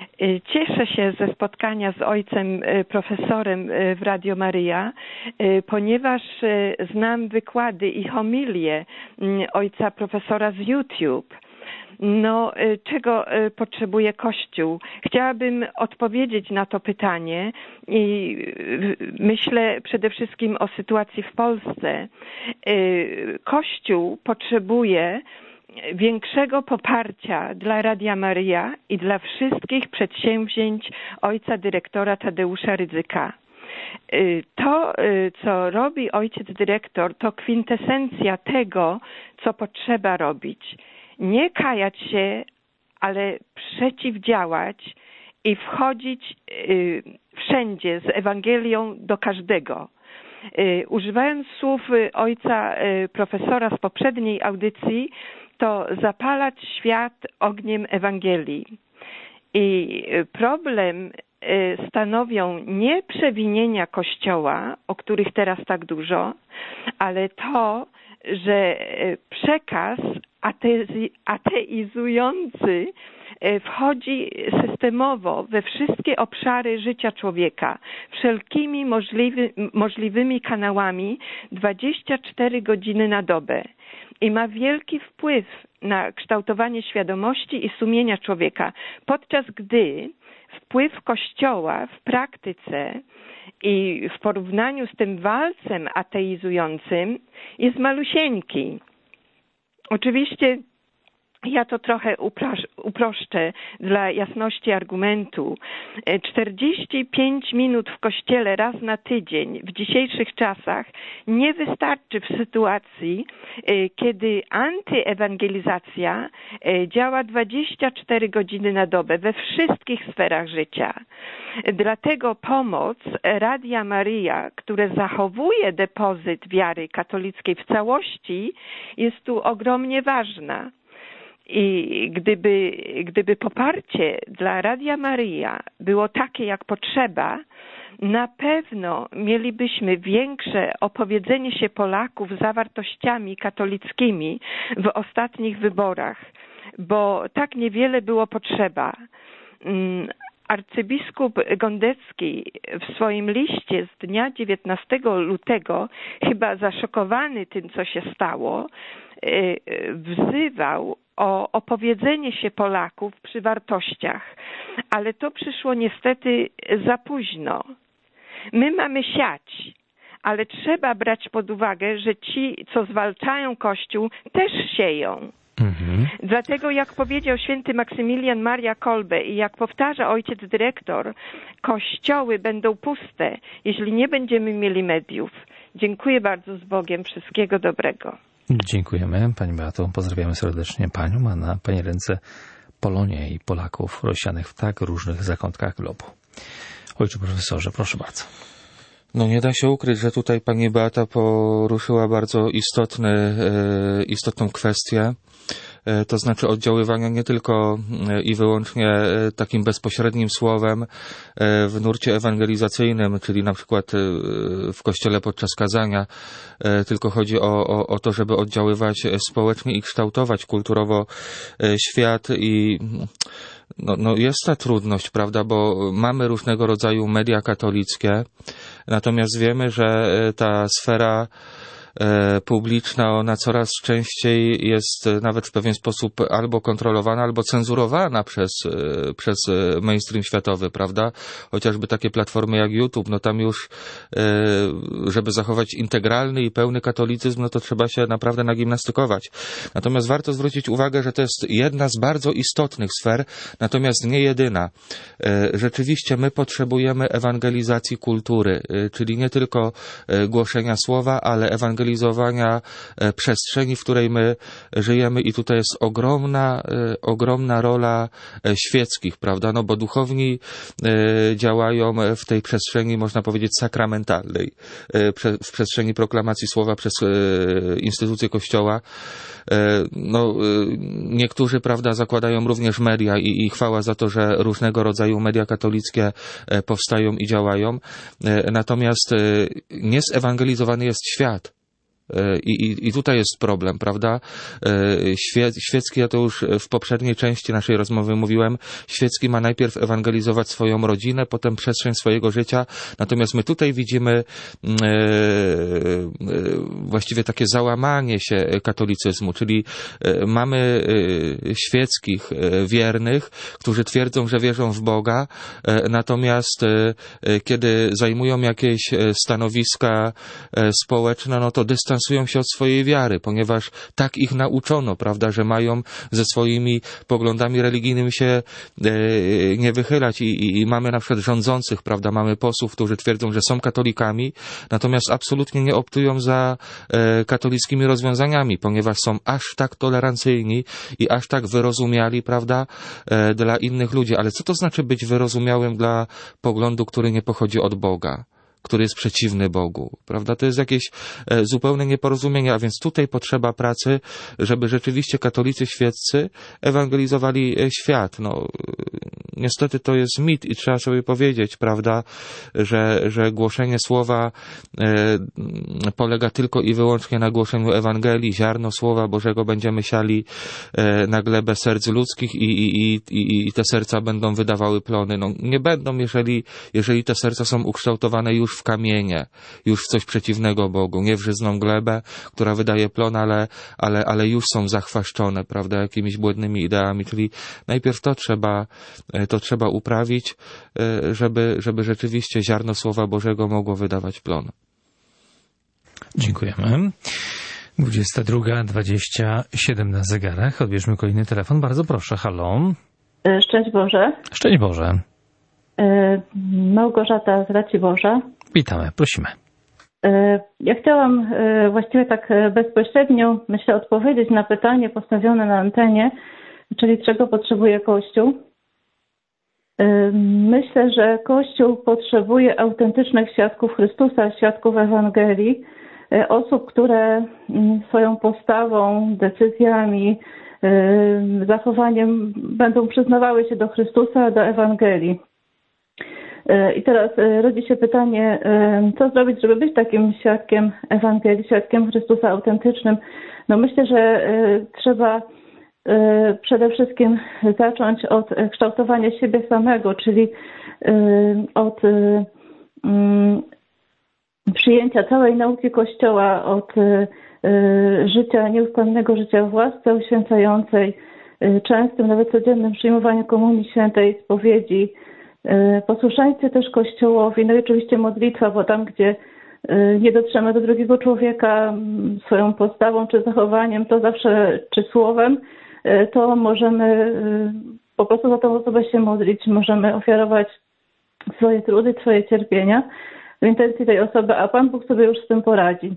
Cieszę się ze spotkania z ojcem profesorem w Radio Maryja, ponieważ znam wykłady i homilie ojca profesora z YouTube. No, czego potrzebuje Kościół? Chciałabym odpowiedzieć na to pytanie i myślę przede wszystkim o sytuacji w Polsce. Kościół potrzebuje większego poparcia dla Radia Maryja i dla wszystkich przedsięwzięć ojca dyrektora Tadeusza Rydzyka. To, co robi ojciec dyrektor, to kwintesencja tego, co potrzeba robić. Nie kajać się, ale przeciwdziałać i wchodzić wszędzie z Ewangelią do każdego. Używając słów ojca profesora z poprzedniej audycji, to zapalać świat ogniem Ewangelii. I problem stanowią nie przewinienia Kościoła, o których teraz tak dużo, ale to, że przekaz ateizujący wchodzi systemowo we wszystkie obszary życia człowieka, wszelkimi możliwymi kanałami 24 godziny na dobę i ma wielki wpływ na kształtowanie świadomości i sumienia człowieka, podczas gdy wpływ Kościoła w praktyce i w porównaniu z tym walcem ateizującym jest malusieńki. Oczywiście ja to trochę uproszczę dla jasności argumentu. 45 minut w kościele raz na tydzień w dzisiejszych czasach nie wystarczy w sytuacji, kiedy antyewangelizacja działa 24 godziny na dobę we wszystkich sferach życia. Dlatego pomoc Radia Maryja, które zachowuje depozyt wiary katolickiej w całości, jest tu ogromnie ważna. I gdyby poparcie dla Radia Maryja było takie jak potrzeba, na pewno mielibyśmy większe opowiedzenie się Polaków za wartościami katolickimi w ostatnich wyborach, bo tak niewiele było potrzeba. Arcybiskup Gondecki w swoim liście z dnia 19 lutego, chyba zaszokowany tym, co się stało, wzywał o opowiedzenie się Polaków przy wartościach, ale to przyszło niestety za późno. My mamy siać, ale trzeba brać pod uwagę, że ci, co zwalczają Kościół, też sieją. Dlatego, jak powiedział święty Maksymilian Maria Kolbe i jak powtarza ojciec dyrektor, kościoły będą puste, jeśli nie będziemy mieli mediów. Dziękuję bardzo, z Bogiem, wszystkiego dobrego. Dziękujemy Pani Beato, pozdrawiamy serdecznie Panią, a na Pani ręce Polonię i Polaków rozsianych w tak różnych zakątkach globu. Ojcze profesorze, proszę bardzo. No nie da się ukryć, że tutaj pani Beata poruszyła bardzo istotną kwestię, to znaczy oddziaływania nie tylko i wyłącznie takim bezpośrednim słowem w nurcie ewangelizacyjnym, czyli na przykład w kościele podczas kazania, tylko chodzi o to, żeby oddziaływać społecznie i kształtować kulturowo świat i no jest ta trudność, prawda, bo mamy różnego rodzaju media katolickie, natomiast wiemy, że ta sfera publiczna, ona coraz częściej jest nawet w pewien sposób albo kontrolowana, albo cenzurowana przez mainstream światowy, prawda? Chociażby takie platformy jak YouTube, no tam już, żeby zachować integralny i pełny katolicyzm, no to trzeba się naprawdę nagimnastykować. Natomiast warto zwrócić uwagę, że to jest jedna z bardzo istotnych sfer, natomiast nie jedyna. Rzeczywiście my potrzebujemy ewangelizacji kultury, czyli nie tylko głoszenia słowa, ale ewangelizowania przestrzeni, w której my żyjemy i tutaj jest ogromna rola świeckich, prawda? No bo duchowni działają w tej przestrzeni, można powiedzieć, sakramentalnej, w przestrzeni proklamacji słowa przez instytucje Kościoła. No, niektórzy, prawda, zakładają również media i chwała za to, że różnego rodzaju media katolickie powstają i działają. Natomiast niezewangelizowany jest świat. I tutaj jest problem, prawda? Świecki, ja to już w poprzedniej części naszej rozmowy mówiłem, świecki ma najpierw ewangelizować swoją rodzinę, potem przestrzeń swojego życia, natomiast my tutaj widzimy właściwie takie załamanie się katolicyzmu, czyli mamy świeckich wiernych, którzy twierdzą, że wierzą w Boga, natomiast kiedy zajmują jakieś stanowiska społeczne, no to dystansują się od swojej wiary, ponieważ tak ich nauczono, prawda, że mają ze swoimi poglądami religijnymi się nie wychylać i mamy na przykład rządzących, prawda, mamy posłów, którzy twierdzą, że są katolikami, natomiast absolutnie nie optują za katolickimi rozwiązaniami, ponieważ są aż tak tolerancyjni i aż tak wyrozumiali, prawda, dla innych ludzi. Ale co to znaczy być wyrozumiałym dla poglądu, który nie pochodzi od Boga, który jest przeciwny Bogu, prawda? To jest jakieś zupełne nieporozumienie, a więc tutaj potrzeba pracy, żeby rzeczywiście katolicy świeccy ewangelizowali świat. No, niestety to jest mit i trzeba sobie powiedzieć, prawda, że głoszenie słowa polega tylko i wyłącznie na głoszeniu Ewangelii, ziarno Słowa Bożego będziemy siali na glebę serc ludzkich i te serca będą wydawały plony. No, nie będą, jeżeli te serca są ukształtowane już w kamienie, już w coś przeciwnego Bogu, nie w żyzną glebę, która wydaje plon, ale już są zachwaszczone, prawda, jakimiś błędnymi ideami, czyli najpierw to trzeba uprawić, żeby rzeczywiście ziarno Słowa Bożego mogło wydawać plon. Dziękujemy. 22:27 na zegarach. Odbierzmy kolejny telefon. Bardzo proszę. Halo. Szczęść Boże. Szczęść Boże. Małgorzata z Raciborza. Witamy, prosimy. Ja chciałam właściwie tak bezpośrednio, myślę, odpowiedzieć na pytanie postawione na antenie, czyli czego potrzebuje Kościół. Myślę, że Kościół potrzebuje autentycznych świadków Chrystusa, świadków Ewangelii, osób, które swoją postawą, decyzjami, zachowaniem będą przyznawały się do Chrystusa, do Ewangelii. I teraz rodzi się pytanie, co zrobić, żeby być takim świadkiem Ewangelii, świadkiem Chrystusa autentycznym. No myślę, że trzeba przede wszystkim zacząć od kształtowania siebie samego, czyli od przyjęcia całej nauki Kościoła, od życia, nieustannego życia w łasce uświęcającej, częstym, nawet codziennym przyjmowaniu Komunii Świętej, spowiedzi, posłuszeństwie też Kościołowi, no i oczywiście modlitwa, bo tam, gdzie nie dotrzemy do drugiego człowieka swoją postawą czy zachowaniem, to zawsze, czy słowem, to możemy po prostu za tą osobę się modlić, możemy ofiarować swoje trudy, swoje cierpienia w intencji tej osoby, a Pan Bóg sobie już z tym poradzi.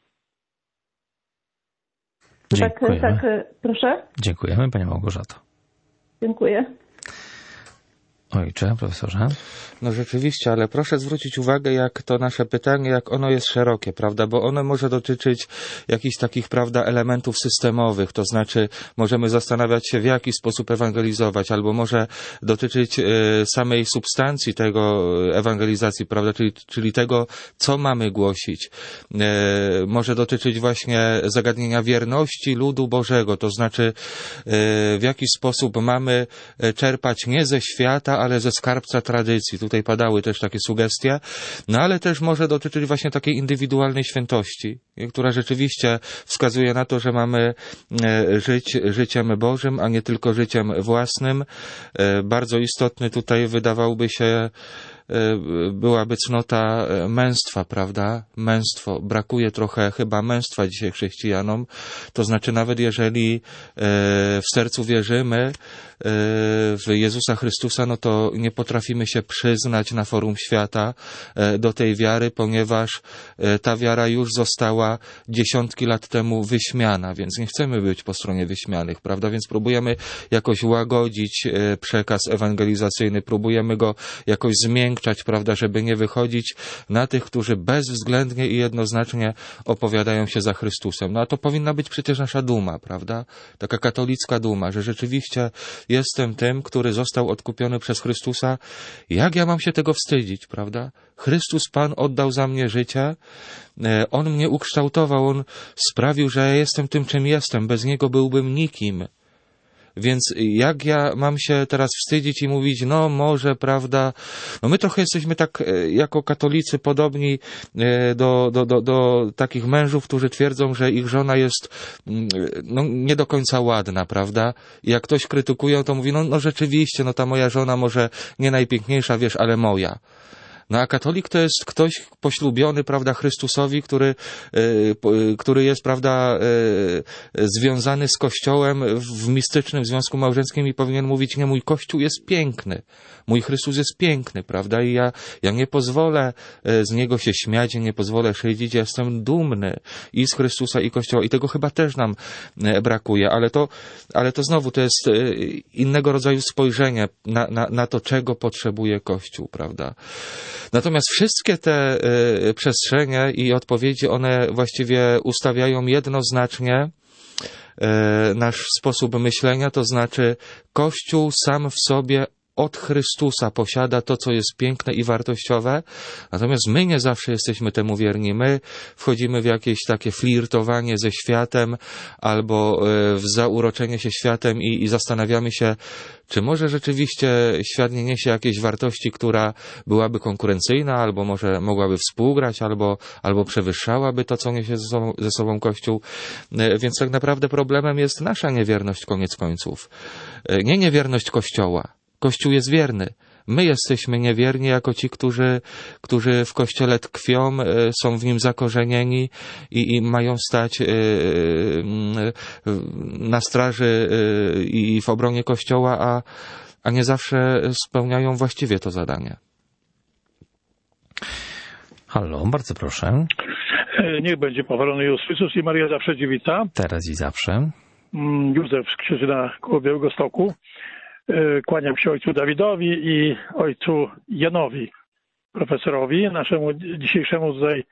Dziękujemy. Tak, proszę? Dziękujemy, Pani Małgorzato. Dziękuję. Ojcze, profesorze. No rzeczywiście, ale proszę zwrócić uwagę, jak to nasze pytanie, jak ono jest szerokie, prawda, bo ono może dotyczyć jakichś takich, prawda, elementów systemowych, to znaczy możemy zastanawiać się, w jaki sposób ewangelizować, albo może dotyczyć samej substancji tego ewangelizacji, prawda, czyli tego, co mamy głosić. Może dotyczyć właśnie zagadnienia wierności ludu Bożego, to znaczy w jaki sposób mamy czerpać nie ze świata, ale ze skarbca tradycji. Tutaj padały też takie sugestie, no ale też może dotyczyć właśnie takiej indywidualnej świętości, która rzeczywiście wskazuje na to, że mamy żyć życiem Bożym, a nie tylko życiem własnym. Bardzo istotny tutaj wydawałoby się byłaby cnota męstwa, prawda? Męstwo. Brakuje trochę chyba męstwa dzisiaj chrześcijanom. To znaczy nawet jeżeli w sercu wierzymy w Jezusa Chrystusa, no to nie potrafimy się przyznać na forum świata do tej wiary, ponieważ ta wiara już została dziesiątki lat temu wyśmiana, więc nie chcemy być po stronie wyśmianych, prawda? Więc próbujemy jakoś łagodzić przekaz ewangelizacyjny, próbujemy go jakoś zmienić, zmiękczać, prawda, żeby nie wychodzić na tych, którzy bezwzględnie i jednoznacznie opowiadają się za Chrystusem. No a to powinna być przecież nasza duma, prawda? Taka katolicka duma, że rzeczywiście jestem tym, który został odkupiony przez Chrystusa. Jak ja mam się tego wstydzić, prawda? Chrystus Pan oddał za mnie życie, On mnie ukształtował, On sprawił, że ja jestem tym, czym jestem. Bez Niego byłbym nikim. Więc jak ja mam się teraz wstydzić i mówić, no może, prawda, no my trochę jesteśmy tak jako katolicy podobni do takich mężów, którzy twierdzą, że ich żona jest no, nie do końca ładna, prawda? I jak ktoś krytykuje, to mówi, no rzeczywiście, no ta moja żona może nie najpiękniejsza, wiesz, ale moja. No a katolik to jest ktoś poślubiony, prawda, Chrystusowi, który jest, prawda, związany z Kościołem w mistycznym związku małżeńskim i powinien mówić, nie, mój Kościół jest piękny, mój Chrystus jest piękny, prawda, i ja nie pozwolę z Niego się śmiać, nie pozwolę szydzić, ja jestem dumny i z Chrystusa, i Kościoła, i tego chyba też nam brakuje, ale to znowu, to jest innego rodzaju spojrzenie na to, czego potrzebuje Kościół, prawda. Natomiast wszystkie te przestrzenie i odpowiedzi, one właściwie ustawiają jednoznacznie nasz sposób myślenia, to znaczy Kościół sam w sobie od Chrystusa posiada to, co jest piękne i wartościowe, natomiast my nie zawsze jesteśmy temu wierni. My wchodzimy w jakieś takie flirtowanie ze światem albo w zauroczenie się światem i zastanawiamy się, czy może rzeczywiście świat nie niesie jakiejś wartości, która byłaby konkurencyjna, albo może mogłaby współgrać, albo przewyższałaby to, co niesie ze sobą Kościół. Więc tak naprawdę problemem jest nasza niewierność koniec końców. Nie niewierność Kościoła. Kościół jest wierny. My jesteśmy niewierni jako ci, którzy w Kościele tkwią, są w nim zakorzenieni i mają stać na straży i w obronie Kościoła, a nie zawsze spełniają właściwie to zadanie. Halo, bardzo proszę. Niech będzie pochwalony Jezus Chrystus i Maria zawsze dziewica. Teraz i zawsze. Józef z Krzyżyna koło Białegostoku. Kłaniam się ojcu Dawidowi i ojcu Janowi, profesorowi, naszemu dzisiejszemu tutaj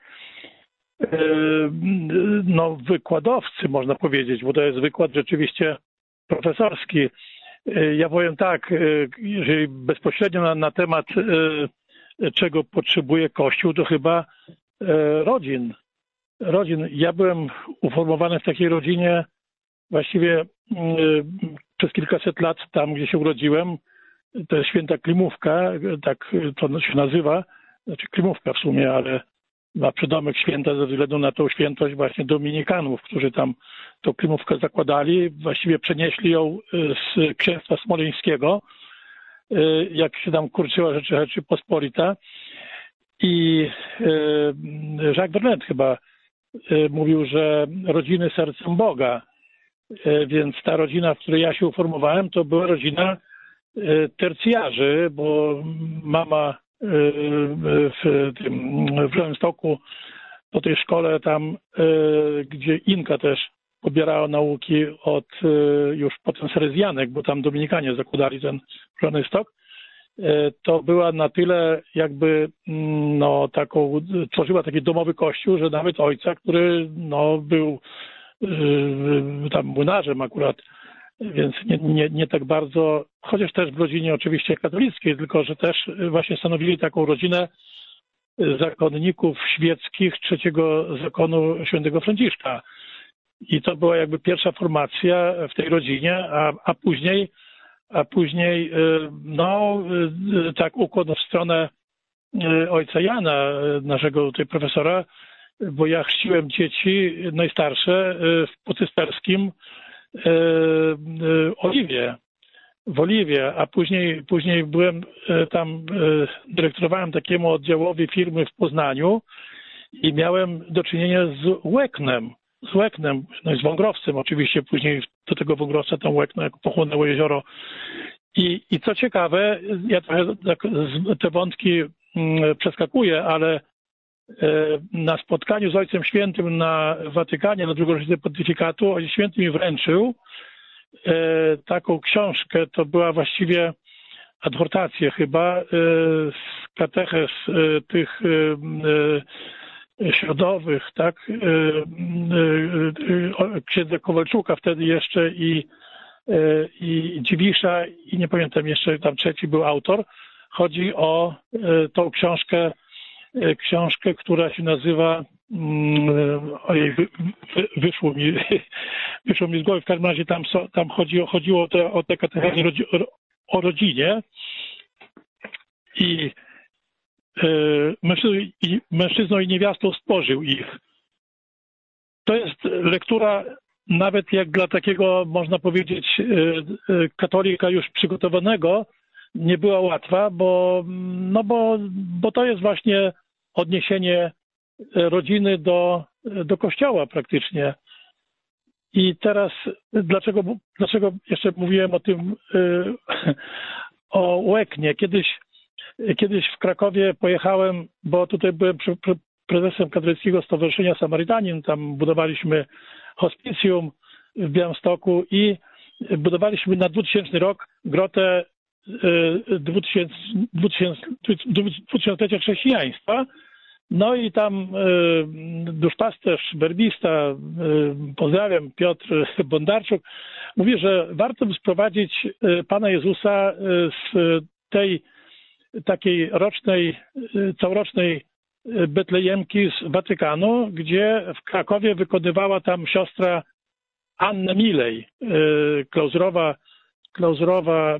wykładowcy, można powiedzieć, bo to jest wykład rzeczywiście profesorski. Ja powiem tak, jeżeli bezpośrednio na temat czego potrzebuje Kościół, to chyba rodzin. Ja byłem uformowany w takiej rodzinie właściwie przez kilkaset lat tam, gdzie się urodziłem. To jest święta Klimówka, tak to się nazywa, znaczy Klimówka w sumie, ale ma przydomek święta ze względu na tą świętość właśnie dominikanów, którzy tam tą Klimówkę zakładali. Właściwie przenieśli ją z księstwa smoleńskiego, jak się tam kurczyła Rzeczypospolita. I Jacques Vernet chyba mówił, że rodziny sercem Boga. Więc ta rodzina, w której ja się uformowałem, to była rodzina tercjarzy, bo mama w Białymstoku, po tej szkole tam, gdzie Inka też pobierała nauki od już potem Salezjanek, bo tam Dominikanie zakładali ten Białystok, to była na tyle jakby tworzyła taki domowy kościół, że nawet ojca, który był tam młynarzem akurat, więc nie tak bardzo, chociaż też w rodzinie oczywiście katolickiej, tylko że też właśnie stanowili taką rodzinę zakonników świeckich trzeciego zakonu świętego Franciszka. I to była jakby pierwsza formacja w tej rodzinie, a później tak ukłon w stronę ojca Jana, naszego tutaj profesora, bo ja chrzciłem dzieci najstarsze w pocysterskim w Oliwie, a później byłem tam, dyrektorowałem takiemu oddziałowi firmy w Poznaniu i miałem do czynienia z Łeknem, no i z Wągrowcem oczywiście, później do tego Wągrowca tam Łekno, jak pochłonęło jezioro. I co ciekawe, ja trochę te wątki przeskakuję, ale na spotkaniu z Ojcem Świętym na Watykanie, na drugą rocznicę pontyfikatu, Ojciec Święty mi wręczył taką książkę, to była właściwie adhortację chyba z katechez tych środowych, tak, księdza Kowalczuka wtedy jeszcze i Dziwisza i nie pamiętam, jeszcze tam trzeci był autor. Chodzi o tą książkę, która się nazywa, ojej, wyszło mi z głowy, w każdym razie tam chodziło o te katechezy o rodzinie i mężczyzną i niewiastą stworzył ich. To jest lektura nawet jak dla takiego, można powiedzieć, katolika już przygotowanego, nie była łatwa, bo to jest właśnie odniesienie rodziny do Kościoła praktycznie. I teraz dlaczego jeszcze mówiłem o tym, o Łeknie. Kiedyś w Krakowie pojechałem, bo tutaj byłem prezesem Katolickiego Stowarzyszenia Samarytanin, tam budowaliśmy hospicjum w Białymstoku i budowaliśmy na 2000 rok grotę 2000-lecia chrześcijaństwa. No i tam duszpasterz, werbista, pozdrawiam, Piotr Bondarczuk, mówi, że warto by sprowadzić Pana Jezusa z tej takiej całorocznej betlejemki z Watykanu, gdzie w Krakowie wykonywała tam siostra Anna Milej, klauzurowa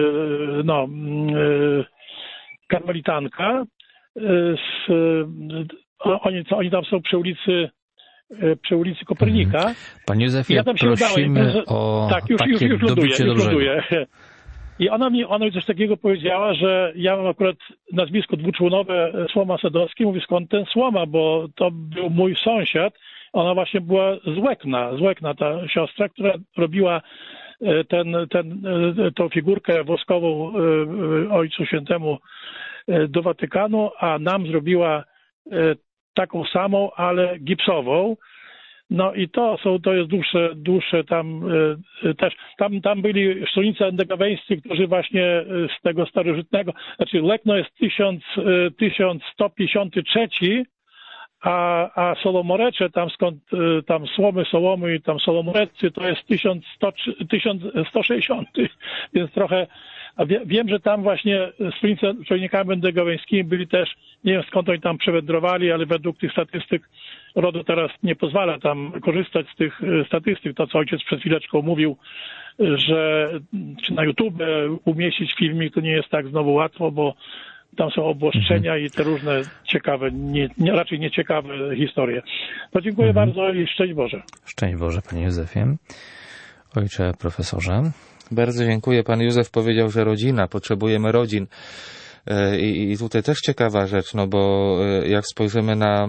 karmelitanka. Oni tam są przy ulicy Kopernika. Panie Józefie, ja prosimy o takie dobicie do brzegu. I ona mi coś takiego powiedziała, że ja mam akurat nazwisko dwuczłonowe Słoma Sadowski. Mówi, skąd ten Słoma, bo to był mój sąsiad. Ona właśnie była z Łekna, ta siostra, która robiła tą figurkę woskową Ojcu Świętemu do Watykanu, a nam zrobiła taką samą, ale gipsową. No i to jest dłuższe tam też. Tam byli szczelnicy endegaweńscy, którzy właśnie z tego starożytnego, znaczy Lekno jest 1153, a Solomorecze, tam skąd tam Sołomy i tam Solomoreccy, to jest 1160, więc trochę. A wiem, że tam właśnie z czujnikami endegaweńskimi byli też, nie wiem skąd oni tam przewędrowali, ale według tych statystyk RODO teraz nie pozwala tam korzystać z tych statystyk. To, co ojciec przed chwileczką mówił, że czy na YouTube umieścić filmik, to nie jest tak znowu łatwo, bo tam są obostrzenia i te różne ciekawe, raczej nieciekawe historie. To dziękuję bardzo i szczęść Boże. Szczęść Boże, panie Józefie. Ojcze profesorze. Bardzo dziękuję. Pan Józef powiedział, że rodzina, potrzebujemy rodzin. I tutaj też ciekawa rzecz, no bo jak spojrzymy na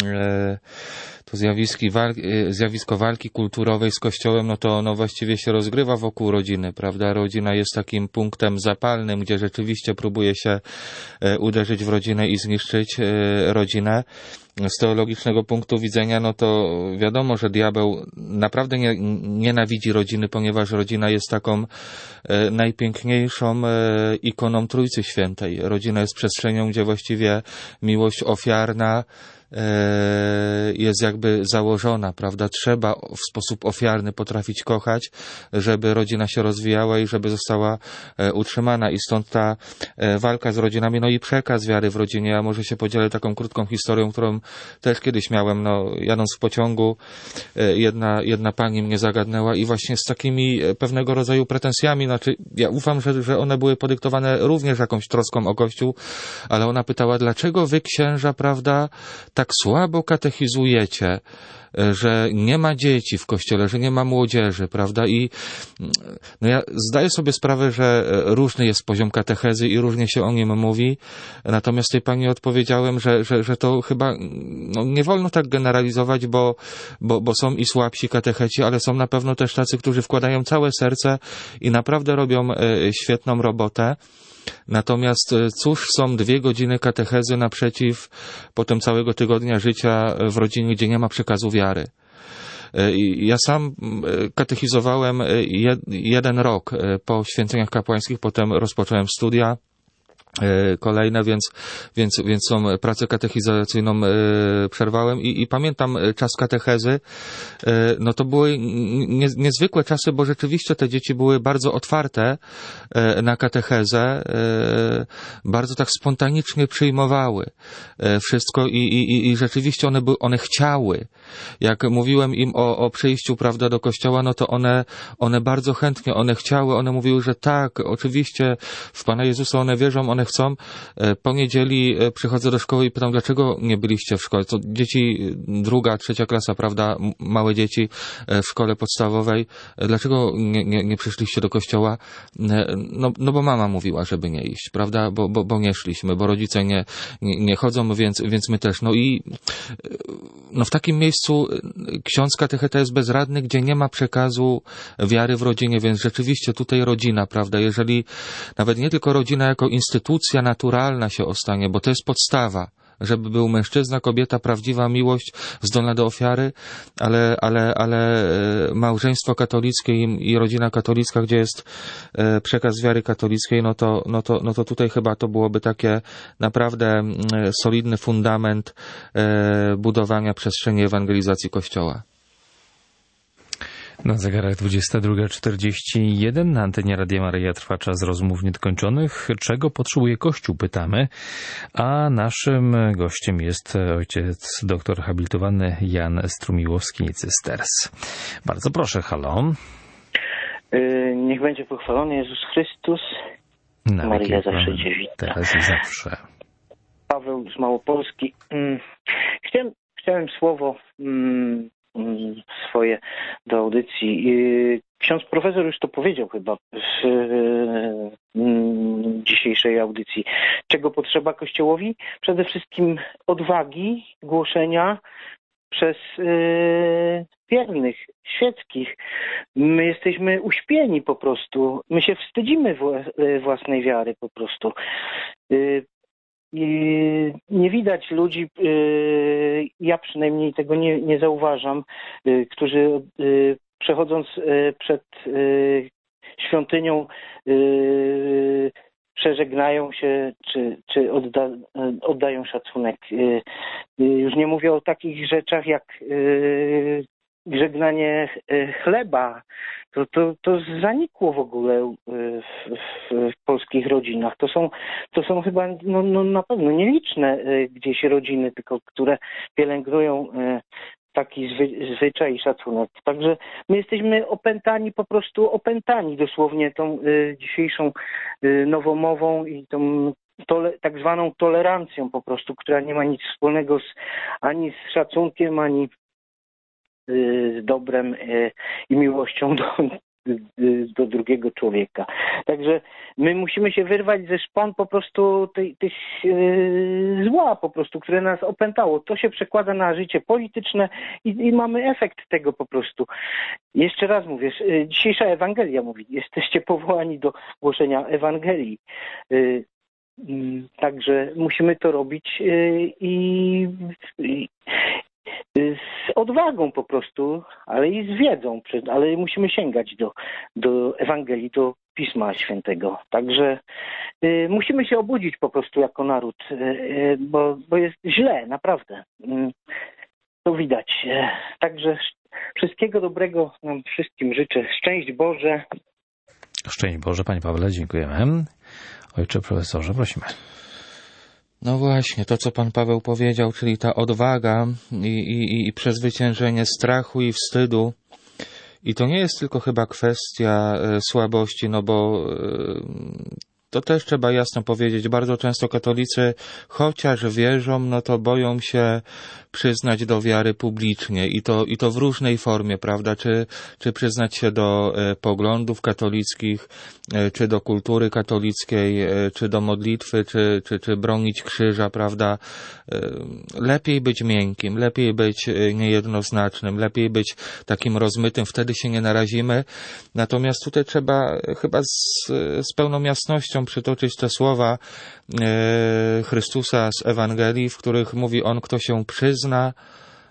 to zjawisko walki kulturowej z Kościołem, no to ono właściwie się rozgrywa wokół rodziny, prawda? Rodzina jest takim punktem zapalnym, gdzie rzeczywiście próbuje się uderzyć w rodzinę i zniszczyć rodzinę. Z teologicznego punktu widzenia, no to wiadomo, że diabeł naprawdę nienawidzi rodziny, ponieważ rodzina jest taką najpiękniejszą ikoną Trójcy Świętej. Rodzina jest przestrzenią, gdzie właściwie miłość ofiarna jest jakby założona, prawda? Trzeba w sposób ofiarny potrafić kochać, żeby rodzina się rozwijała i żeby została utrzymana. I stąd ta walka z rodzinami, no i przekaz wiary w rodzinie. Ja może się podzielę taką krótką historią, którą też kiedyś miałem, no jadąc w pociągu, jedna pani mnie zagadnęła i właśnie z takimi pewnego rodzaju pretensjami, znaczy ja ufam, że one były podyktowane również jakąś troską o Kościół, ale ona pytała, dlaczego wy księża, prawda, tak słabo katechizujecie, że nie ma dzieci w Kościele, że nie ma młodzieży, prawda? I no ja zdaję sobie sprawę, że różny jest poziom katechezy i różnie się o nim mówi, natomiast tej pani odpowiedziałem, że to chyba no, nie wolno tak generalizować, bo są i słabsi katecheci, ale są na pewno też tacy, którzy wkładają całe serce i naprawdę robią świetną robotę. Natomiast cóż są 2 godziny katechezy naprzeciw potem całego tygodnia życia w rodzinie, gdzie nie ma przekazu wiary. Ja sam katechizowałem 1 rok po święceniach kapłańskich, potem rozpocząłem studia kolejne, więc tą pracę katechizacyjną przerwałem i pamiętam czas katechezy. No to były niezwykłe czasy, bo rzeczywiście te dzieci były bardzo otwarte na katechezę, bardzo tak spontanicznie przyjmowały wszystko i rzeczywiście one chciały. Jak mówiłem im o przyjściu, prawda, do kościoła, no to one bardzo chętnie, one chciały, one mówiły, że tak, oczywiście w Pana Jezusa one wierzą, one chcą. Po niedzieli przychodzę do szkoły i pytam, dlaczego nie byliście w szkole? To dzieci 2., 3. klasa, prawda, małe dzieci w szkole podstawowej. Dlaczego nie przyszliście do kościoła? No bo mama mówiła, żeby nie iść, prawda? Bo nie szliśmy, bo rodzice nie chodzą, więc my też. No i w takim miejscu ksiądz katecheta jest bezradny, gdzie nie ma przekazu wiary w rodzinie, więc rzeczywiście tutaj rodzina, prawda? Jeżeli nawet nie tylko rodzina jako instytucja naturalna się ostanie, bo to jest podstawa, żeby był mężczyzna, kobieta, prawdziwa miłość, zdolna do ofiary, ale małżeństwo katolickie i rodzina katolicka, gdzie jest przekaz wiary katolickiej, no to tutaj chyba to byłoby takie naprawdę solidny fundament budowania przestrzeni ewangelizacji Kościoła. Na zegarach 22:41 na antenie Radia Maryja trwa czas rozmów niedokończonych. Czego potrzebuje Kościół, pytamy. A naszym gościem jest ojciec doktor habilitowany Jan Strumiłowski-Cysters. Bardzo proszę, halo. Niech będzie pochwalony Jezus Chrystus. Maryja zawsze Cię wita. Teraz i zawsze. Paweł z Małopolski. Chciałem słowo swoje do audycji. Ksiądz profesor już to powiedział chyba w dzisiejszej audycji. Czego potrzeba Kościołowi? Przede wszystkim odwagi głoszenia przez wiernych, świeckich. My jesteśmy uśpieni po prostu. My się wstydzimy własnej wiary po prostu. Nie widać ludzi, ja przynajmniej tego nie zauważam, którzy przechodząc przed świątynią przeżegnają się, czy oddają szacunek. Już nie mówię o takich rzeczach jak żegnanie chleba. To zanikło w ogóle w polskich rodzinach. To są chyba na pewno nieliczne gdzieś rodziny, tylko które pielęgnują taki zwyczaj i szacunek. Także my jesteśmy opętani, po prostu opętani dosłownie tą dzisiejszą nowomową i tą tak zwaną tolerancją po prostu, która nie ma nic wspólnego ani z szacunkiem, ani z dobrem i miłością do drugiego człowieka. Także my musimy się wyrwać ze szpon po prostu tych zła po prostu, które nas opętało. To się przekłada na życie polityczne i mamy efekt tego po prostu. Jeszcze raz mówię, dzisiejsza Ewangelia mówi, jesteście powołani do głoszenia Ewangelii. Także musimy to robić i z odwagą po prostu, ale i z wiedzą, ale musimy sięgać do Ewangelii, do Pisma Świętego. Także musimy się obudzić po prostu jako naród, bo jest źle, naprawdę. To widać. Także wszystkiego dobrego nam wszystkim życzę. Szczęść Boże. Szczęść Boże, Panie Pawle, dziękujemy. Ojcze profesorze, prosimy. No właśnie, to co Pan Paweł powiedział, czyli ta odwaga i przezwyciężenie strachu i wstydu. I to nie jest tylko chyba kwestia słabości, no bo to też trzeba jasno powiedzieć. Bardzo często katolicy, chociaż wierzą, no to boją się przyznać do wiary publicznie i to w różnej formie, prawda? Czy przyznać się do poglądów katolickich, czy do kultury katolickiej, czy do modlitwy, czy bronić krzyża, prawda? Lepiej być miękkim, lepiej być niejednoznacznym, lepiej być takim rozmytym, wtedy się nie narazimy. Natomiast tutaj trzeba chyba z pełną jasnością przytoczyć te słowa Chrystusa z Ewangelii, w których mówi on, kto się przyzna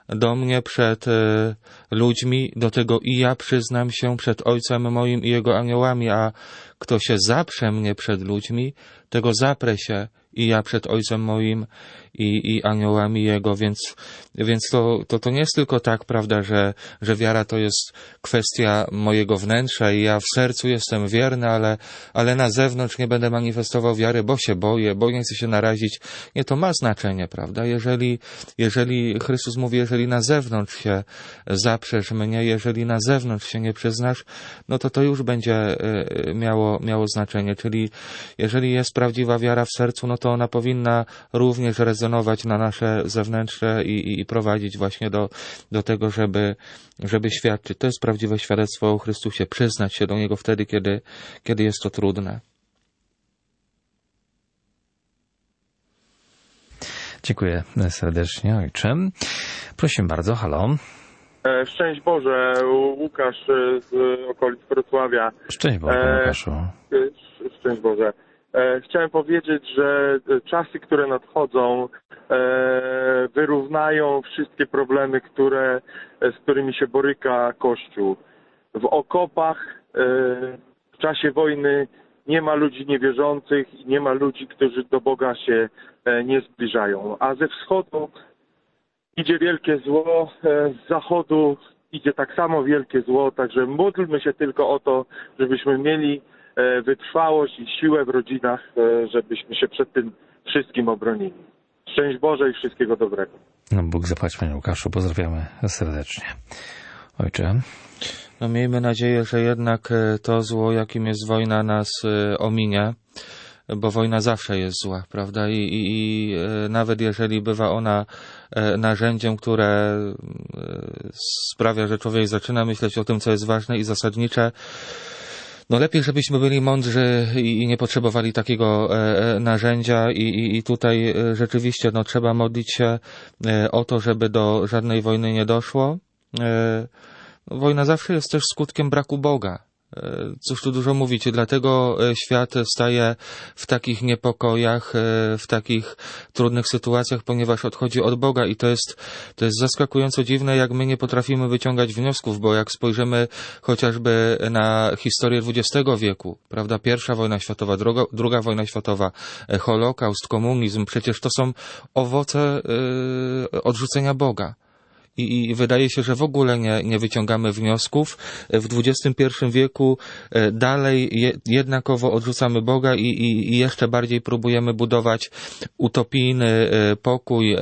do mnie przed ludźmi, do tego i ja przyznam się przed Ojcem moim i Jego aniołami, a kto się zaprze mnie przed ludźmi, tego zaprę się i ja przed Ojcem moim i aniołami Jego, więc to nie jest tylko tak, prawda, że wiara to jest kwestia mojego wnętrza i ja w sercu jestem wierny, ale na zewnątrz nie będę manifestował wiary, bo się boję, bo nie chcę się narazić. Nie, to ma znaczenie, prawda? Jeżeli Chrystus mówi, jeżeli na zewnątrz się zaprzesz mnie, jeżeli na zewnątrz się nie przyznasz, no to już będzie miało znaczenie, czyli jeżeli jest prawdziwa wiara w sercu, no to ona powinna również rezonować na nasze zewnętrzne i prowadzić właśnie do tego, żeby świadczyć. To jest prawdziwe świadectwo o Chrystusie, przyznać się do Niego wtedy, kiedy jest to trudne. Dziękuję serdecznie, ojcze. Prosimy bardzo, halo. Szczęść Boże, Łukasz z okolic Wrocławia. Szczęść Boże, Łukaszu. Szczęść Boże. Chciałem powiedzieć, że czasy, które nadchodzą, wyrównają wszystkie problemy, z którymi się boryka Kościół. W okopach w czasie wojny nie ma ludzi niewierzących i nie ma ludzi, którzy do Boga się nie zbliżają. A ze wschodu idzie wielkie zło, z zachodu idzie tak samo wielkie zło, także módlmy się tylko o to, żebyśmy mieli wytrwałość i siłę w rodzinach, żebyśmy się przed tym wszystkim obronili. Szczęść Boże i wszystkiego dobrego. No, Bóg zapłać, Panie Łukaszu. Pozdrawiamy serdecznie. Ojcze. No miejmy nadzieję, że jednak to zło, jakim jest wojna, nas ominie, bo wojna zawsze jest zła, prawda? I nawet jeżeli bywa ona narzędziem, które sprawia, że człowiek zaczyna myśleć o tym, co jest ważne i zasadnicze, no lepiej, żebyśmy byli mądrzy i nie potrzebowali takiego narzędzia i tutaj rzeczywiście trzeba modlić się o to, żeby do żadnej wojny nie doszło. Wojna zawsze jest też skutkiem braku Boga. Cóż tu dużo mówić, dlatego świat staje w takich niepokojach, w takich trudnych sytuacjach, ponieważ odchodzi od Boga i to jest zaskakująco dziwne, jak my nie potrafimy wyciągać wniosków, bo jak spojrzymy chociażby na historię XX wieku, prawda, I wojna światowa, II wojna światowa, Holokaust, komunizm, przecież to są owoce odrzucenia Boga. I wydaje się, że w ogóle nie wyciągamy wniosków. W XXI wieku dalej jednakowo odrzucamy Boga i jeszcze bardziej próbujemy budować utopijny pokój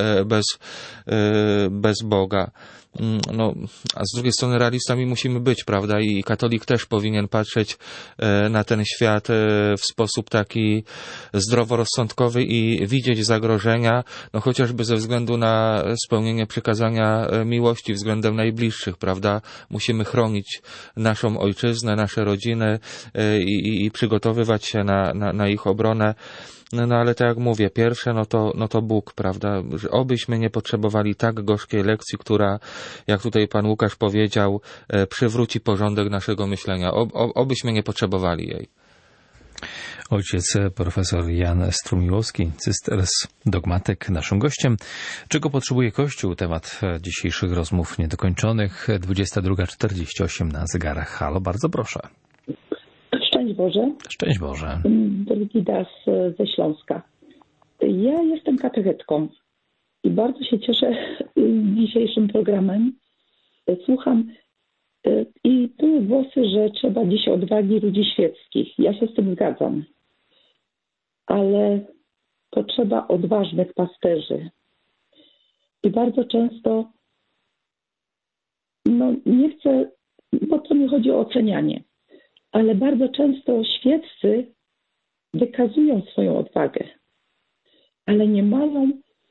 bez Boga. No, a z drugiej strony realistami musimy być, prawda? I katolik też powinien patrzeć na ten świat w sposób taki zdroworozsądkowy i widzieć zagrożenia, no chociażby ze względu na spełnienie przykazania miłości względem najbliższych, prawda? Musimy chronić naszą ojczyznę, nasze rodziny i przygotowywać się na ich obronę. No ale tak jak mówię, pierwsze no to Bóg, prawda? Obyśmy nie potrzebowali tak gorzkiej lekcji, która, jak tutaj pan Łukasz powiedział, przywróci porządek naszego myślenia. Obyśmy nie potrzebowali jej. Ojciec profesor Jan Strumiłowski, cystersy, dogmatyk, naszym gościem. Czego potrzebuje Kościół? Temat dzisiejszych rozmów niedokończonych. 22:48 na zegarach. Halo, bardzo proszę. Szczęść Boże. Szczęść Boże. Brygida ze Śląska. Ja jestem katechetką i bardzo się cieszę dzisiejszym programem. Słucham i były głosy, że trzeba dziś odwagi ludzi świeckich. Ja się z tym zgadzam. Ale potrzeba odważnych pasterzy. I bardzo często, nie chcę, bo to nie chodzi o ocenianie, ale bardzo często świeccy wykazują swoją odwagę, ale nie mają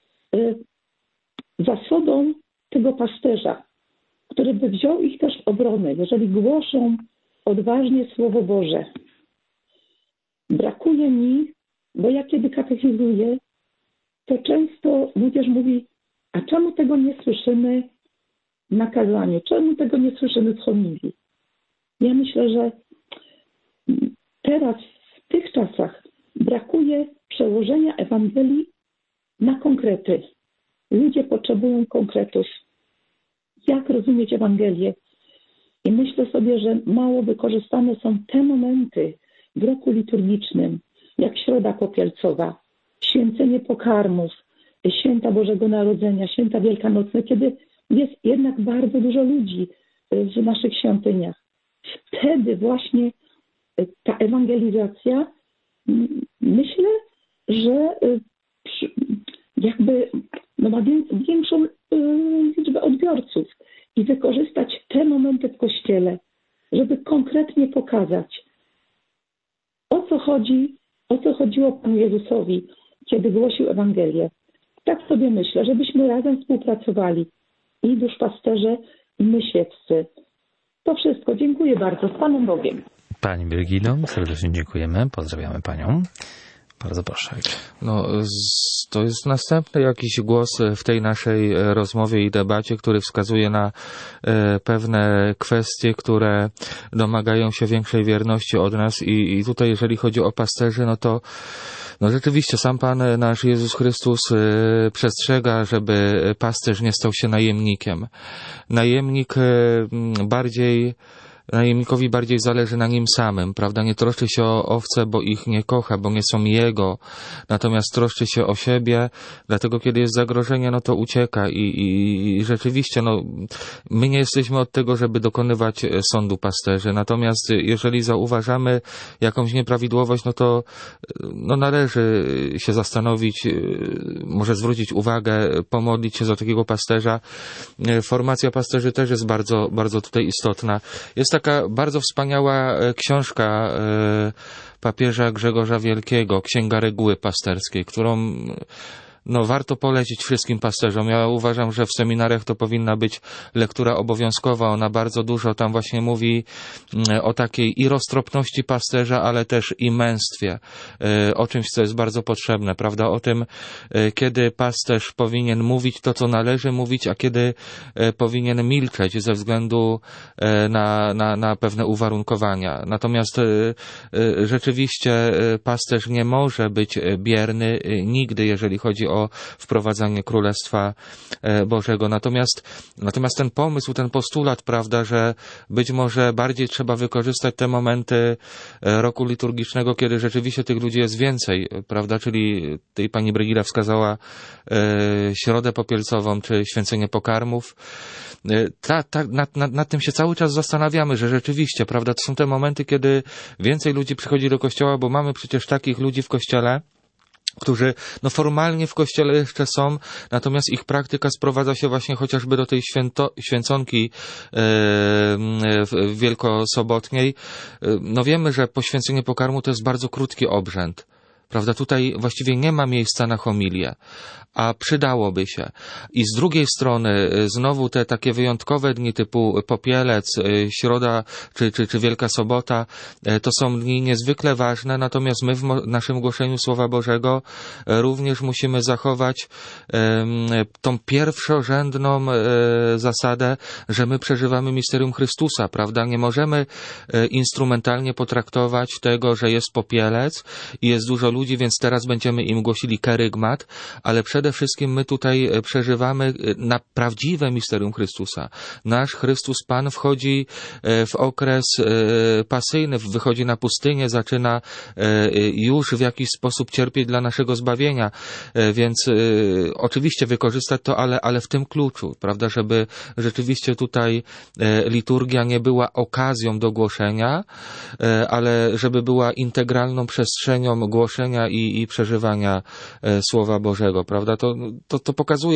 za sobą tego pasterza, który by wziął ich też w obronę, jeżeli głoszą odważnie Słowo Boże. Brakuje mi, bo ja kiedy katechizuję, to często młodzież mówi, a czemu tego nie słyszymy na kazaniu, czemu tego nie słyszymy w homilii? Ja myślę, że teraz, w tych czasach, brakuje przełożenia Ewangelii na konkrety. Ludzie potrzebują konkretów. jak rozumieć Ewangelię. I myślę sobie, że mało wykorzystane są te momenty w roku liturgicznym, jak Środa Popielcowa, święcenie pokarmów, Święta Bożego Narodzenia, Święta Wielkanocne, kiedy jest jednak bardzo dużo ludzi w naszych świątyniach. Wtedy właśnie ta ewangelizacja, myślę, że jakby ma większą liczbę odbiorców i wykorzystać te momenty w Kościele, żeby konkretnie pokazać, o co chodziło Panu Jezusowi, kiedy głosił Ewangelię. Tak sobie myślę, żebyśmy razem współpracowali, i duszpasterze, i my świeccy. To wszystko. Dziękuję bardzo. Z Panem Bogiem. Pani Brygino, serdecznie dziękujemy. Pozdrawiamy Panią. Bardzo proszę. No, to jest następny jakiś głos w tej naszej rozmowie i debacie, który wskazuje na pewne kwestie, które domagają się większej wierności od nas i tutaj, jeżeli chodzi o pasterzy, no to rzeczywiście sam Pan nasz Jezus Chrystus przestrzega, żeby pasterz nie stał się najemnikiem. Najemnikowi bardziej zależy na nim samym, prawda? Nie troszczy się o owce, bo ich nie kocha, bo nie są jego, natomiast troszczy się o siebie, dlatego kiedy jest zagrożenie, no to ucieka i rzeczywiście, my nie jesteśmy od tego, żeby dokonywać sądu pasterzy, natomiast jeżeli zauważamy jakąś nieprawidłowość, no to należy się zastanowić, może zwrócić uwagę, pomodlić się za takiego pasterza. Formacja pasterzy też jest bardzo, bardzo tutaj istotna. Jest taka bardzo wspaniała książka papieża Grzegorza Wielkiego, Księga Reguły Pasterskiej, którą warto polecić wszystkim pasterzom. Ja uważam, że w seminariach to powinna być lektura obowiązkowa. Ona bardzo dużo tam właśnie mówi o takiej i roztropności pasterza, ale też i męstwie. O czymś, co jest bardzo potrzebne, prawda? O tym, kiedy pasterz powinien mówić to, co należy mówić, a kiedy powinien milczeć ze względu na pewne uwarunkowania. Natomiast rzeczywiście pasterz nie może być bierny nigdy, jeżeli chodzi o wprowadzanie Królestwa Bożego. Natomiast ten pomysł, ten postulat, prawda, że być może bardziej trzeba wykorzystać te momenty roku liturgicznego, kiedy rzeczywiście tych ludzi jest więcej, prawda, czyli tej pani Brygida wskazała Środę Popielcową, czy święcenie pokarmów. Nad tym się cały czas zastanawiamy, że rzeczywiście, prawda, to są te momenty, kiedy więcej ludzi przychodzi do Kościoła, bo mamy przecież takich ludzi w Kościele, którzy formalnie w Kościele jeszcze są, natomiast ich praktyka sprowadza się właśnie chociażby do tej święconki wielkosobotniej. Wiemy, że poświęcenie pokarmu to jest bardzo krótki obrzęd. Prawda, tutaj właściwie nie ma miejsca na homilię, a przydałoby się. I z drugiej strony znowu te takie wyjątkowe dni typu Popielec, Środa czy Wielka Sobota, to są dni niezwykle ważne, natomiast my w naszym głoszeniu Słowa Bożego również musimy zachować tą pierwszorzędną zasadę, że my przeżywamy misterium Chrystusa, prawda? Nie możemy instrumentalnie potraktować tego, że jest Popielec i jest dużo ludzi, więc teraz będziemy im głosili kerygmat, ale przede wszystkim my tutaj przeżywamy na prawdziwe misterium Chrystusa. Nasz Chrystus Pan wchodzi w okres pasyjny, wychodzi na pustynię, zaczyna już w jakiś sposób cierpieć dla naszego zbawienia, więc oczywiście wykorzystać to, ale w tym kluczu, prawda, żeby rzeczywiście tutaj liturgia nie była okazją do głoszenia, ale żeby była integralną przestrzenią głoszenia i przeżywania Słowa Bożego, prawda? To pokazuje,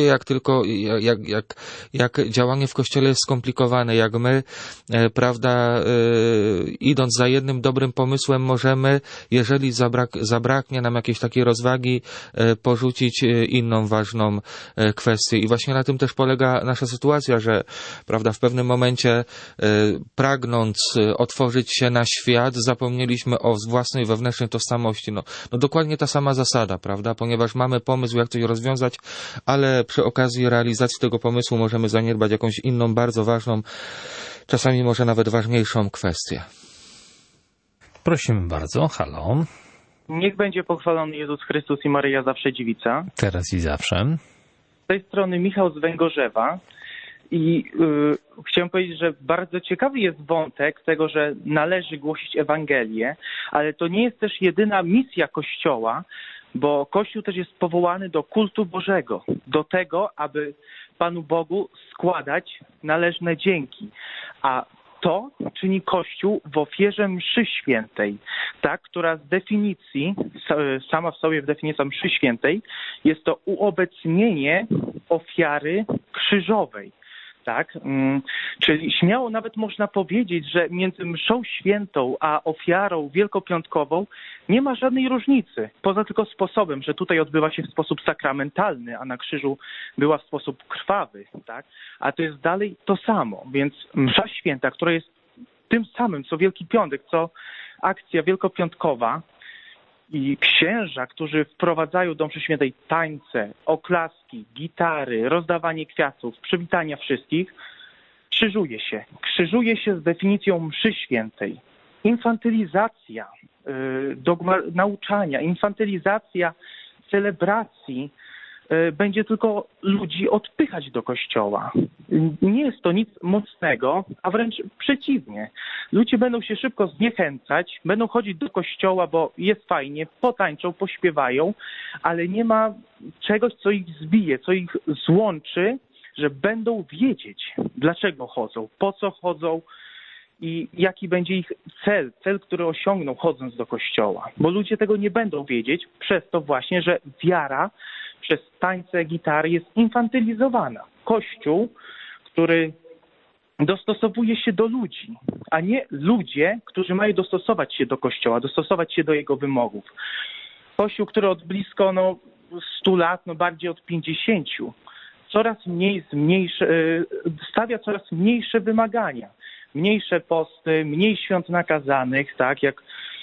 jak działanie w Kościele jest skomplikowane, jak my, prawda, idąc za jednym dobrym pomysłem, możemy, jeżeli zabraknie nam jakiejś takiej rozwagi, porzucić inną ważną kwestię. I właśnie na tym też polega nasza sytuacja, że, prawda, w pewnym momencie pragnąc otworzyć się na świat, zapomnieliśmy o własnej wewnętrznej tożsamości. Dokładnie ta sama zasada, prawda, ponieważ mamy pomysł, jak coś rozwiązać, ale przy okazji realizacji tego pomysłu możemy zaniedbać jakąś inną, bardzo ważną, czasami może nawet ważniejszą kwestię. Prosimy bardzo. Halo. Niech będzie pochwalony Jezus Chrystus i Maryja Zawsze Dziewica. Teraz i zawsze. Z tej strony Michał z Węgorzewa. I chciałem powiedzieć, że bardzo ciekawy jest wątek tego, że należy głosić Ewangelię, ale to nie jest też jedyna misja Kościoła, bo Kościół też jest powołany do kultu Bożego, do tego, aby Panu Bogu składać należne dzięki. A to czyni Kościół w ofierze mszy świętej, tak, która z definicji, sama w sobie w definicji mszy świętej, jest to uobecnienie ofiary krzyżowej. Tak? Czyli śmiało nawet można powiedzieć, że między mszą świętą a ofiarą wielkopiątkową nie ma żadnej różnicy, poza tylko sposobem, że tutaj odbywa się w sposób sakramentalny, a na krzyżu była w sposób krwawy, tak? A to jest dalej to samo, więc msza święta, która jest tym samym co Wielki Piątek, co akcja wielkopiątkowa, i księża, którzy wprowadzają do mszy świętej tańce, oklaski, gitary, rozdawanie kwiatów, przywitania wszystkich, krzyżuje się z definicją mszy świętej. Infantylizacja nauczania, infantylizacja celebracji będzie tylko ludzi odpychać do Kościoła. Nie jest to nic mocnego, a wręcz przeciwnie. Ludzie będą się szybko zniechęcać, będą chodzić do Kościoła, bo jest fajnie, potańczą, pośpiewają, ale nie ma czegoś, co ich zbije, co ich złączy, że będą wiedzieć, dlaczego chodzą, po co chodzą i jaki będzie ich cel, który osiągną chodząc do Kościoła. Bo ludzie tego nie będą wiedzieć przez to właśnie, że wiara przez tańce, gitary jest infantylizowana. Kościół, który dostosowuje się do ludzi, a nie ludzie, którzy mają dostosować się do Kościoła, dostosować się do jego wymogów. Kościół, który od blisko 100 lat, bardziej od 50, stawia coraz mniejsze wymagania. Mniejsze posty, mniej świąt nakazanych, tak jak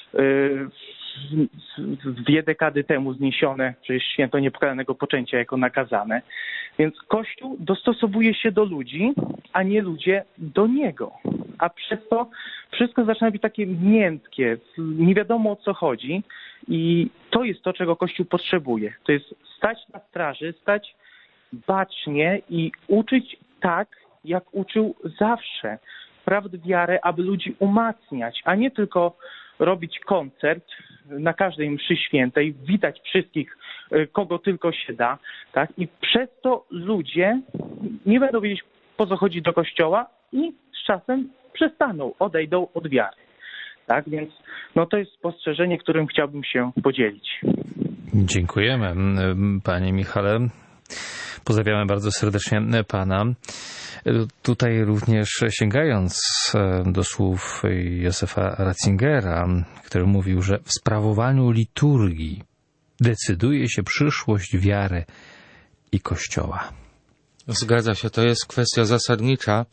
2 dekady temu zniesione przecież święto niepokalanego poczęcia jako nakazane. Więc Kościół dostosowuje się do ludzi, a nie ludzie do niego. A przez to wszystko zaczyna być takie miękkie, nie wiadomo o co chodzi i to jest to, czego Kościół potrzebuje. To jest stać na straży, stać bacznie i uczyć tak, jak uczył zawsze. Prawdę wiarę, aby ludzi umacniać, a nie tylko robić koncert na każdej mszy świętej, witać wszystkich, kogo tylko się da, tak? I przez to ludzie nie będą wiedzieć, po co chodzi do Kościoła i z czasem przestaną, odejdą od wiary. Tak? Więc to jest spostrzeżenie, którym chciałbym się podzielić. Dziękujemy, panie Michale. Pozdrawiamy bardzo serdecznie pana. Tutaj również sięgając do słów Józefa Ratzingera, który mówił, że w sprawowaniu liturgii decyduje się przyszłość wiary i Kościoła. Zgadza się, to jest kwestia zasadnicza.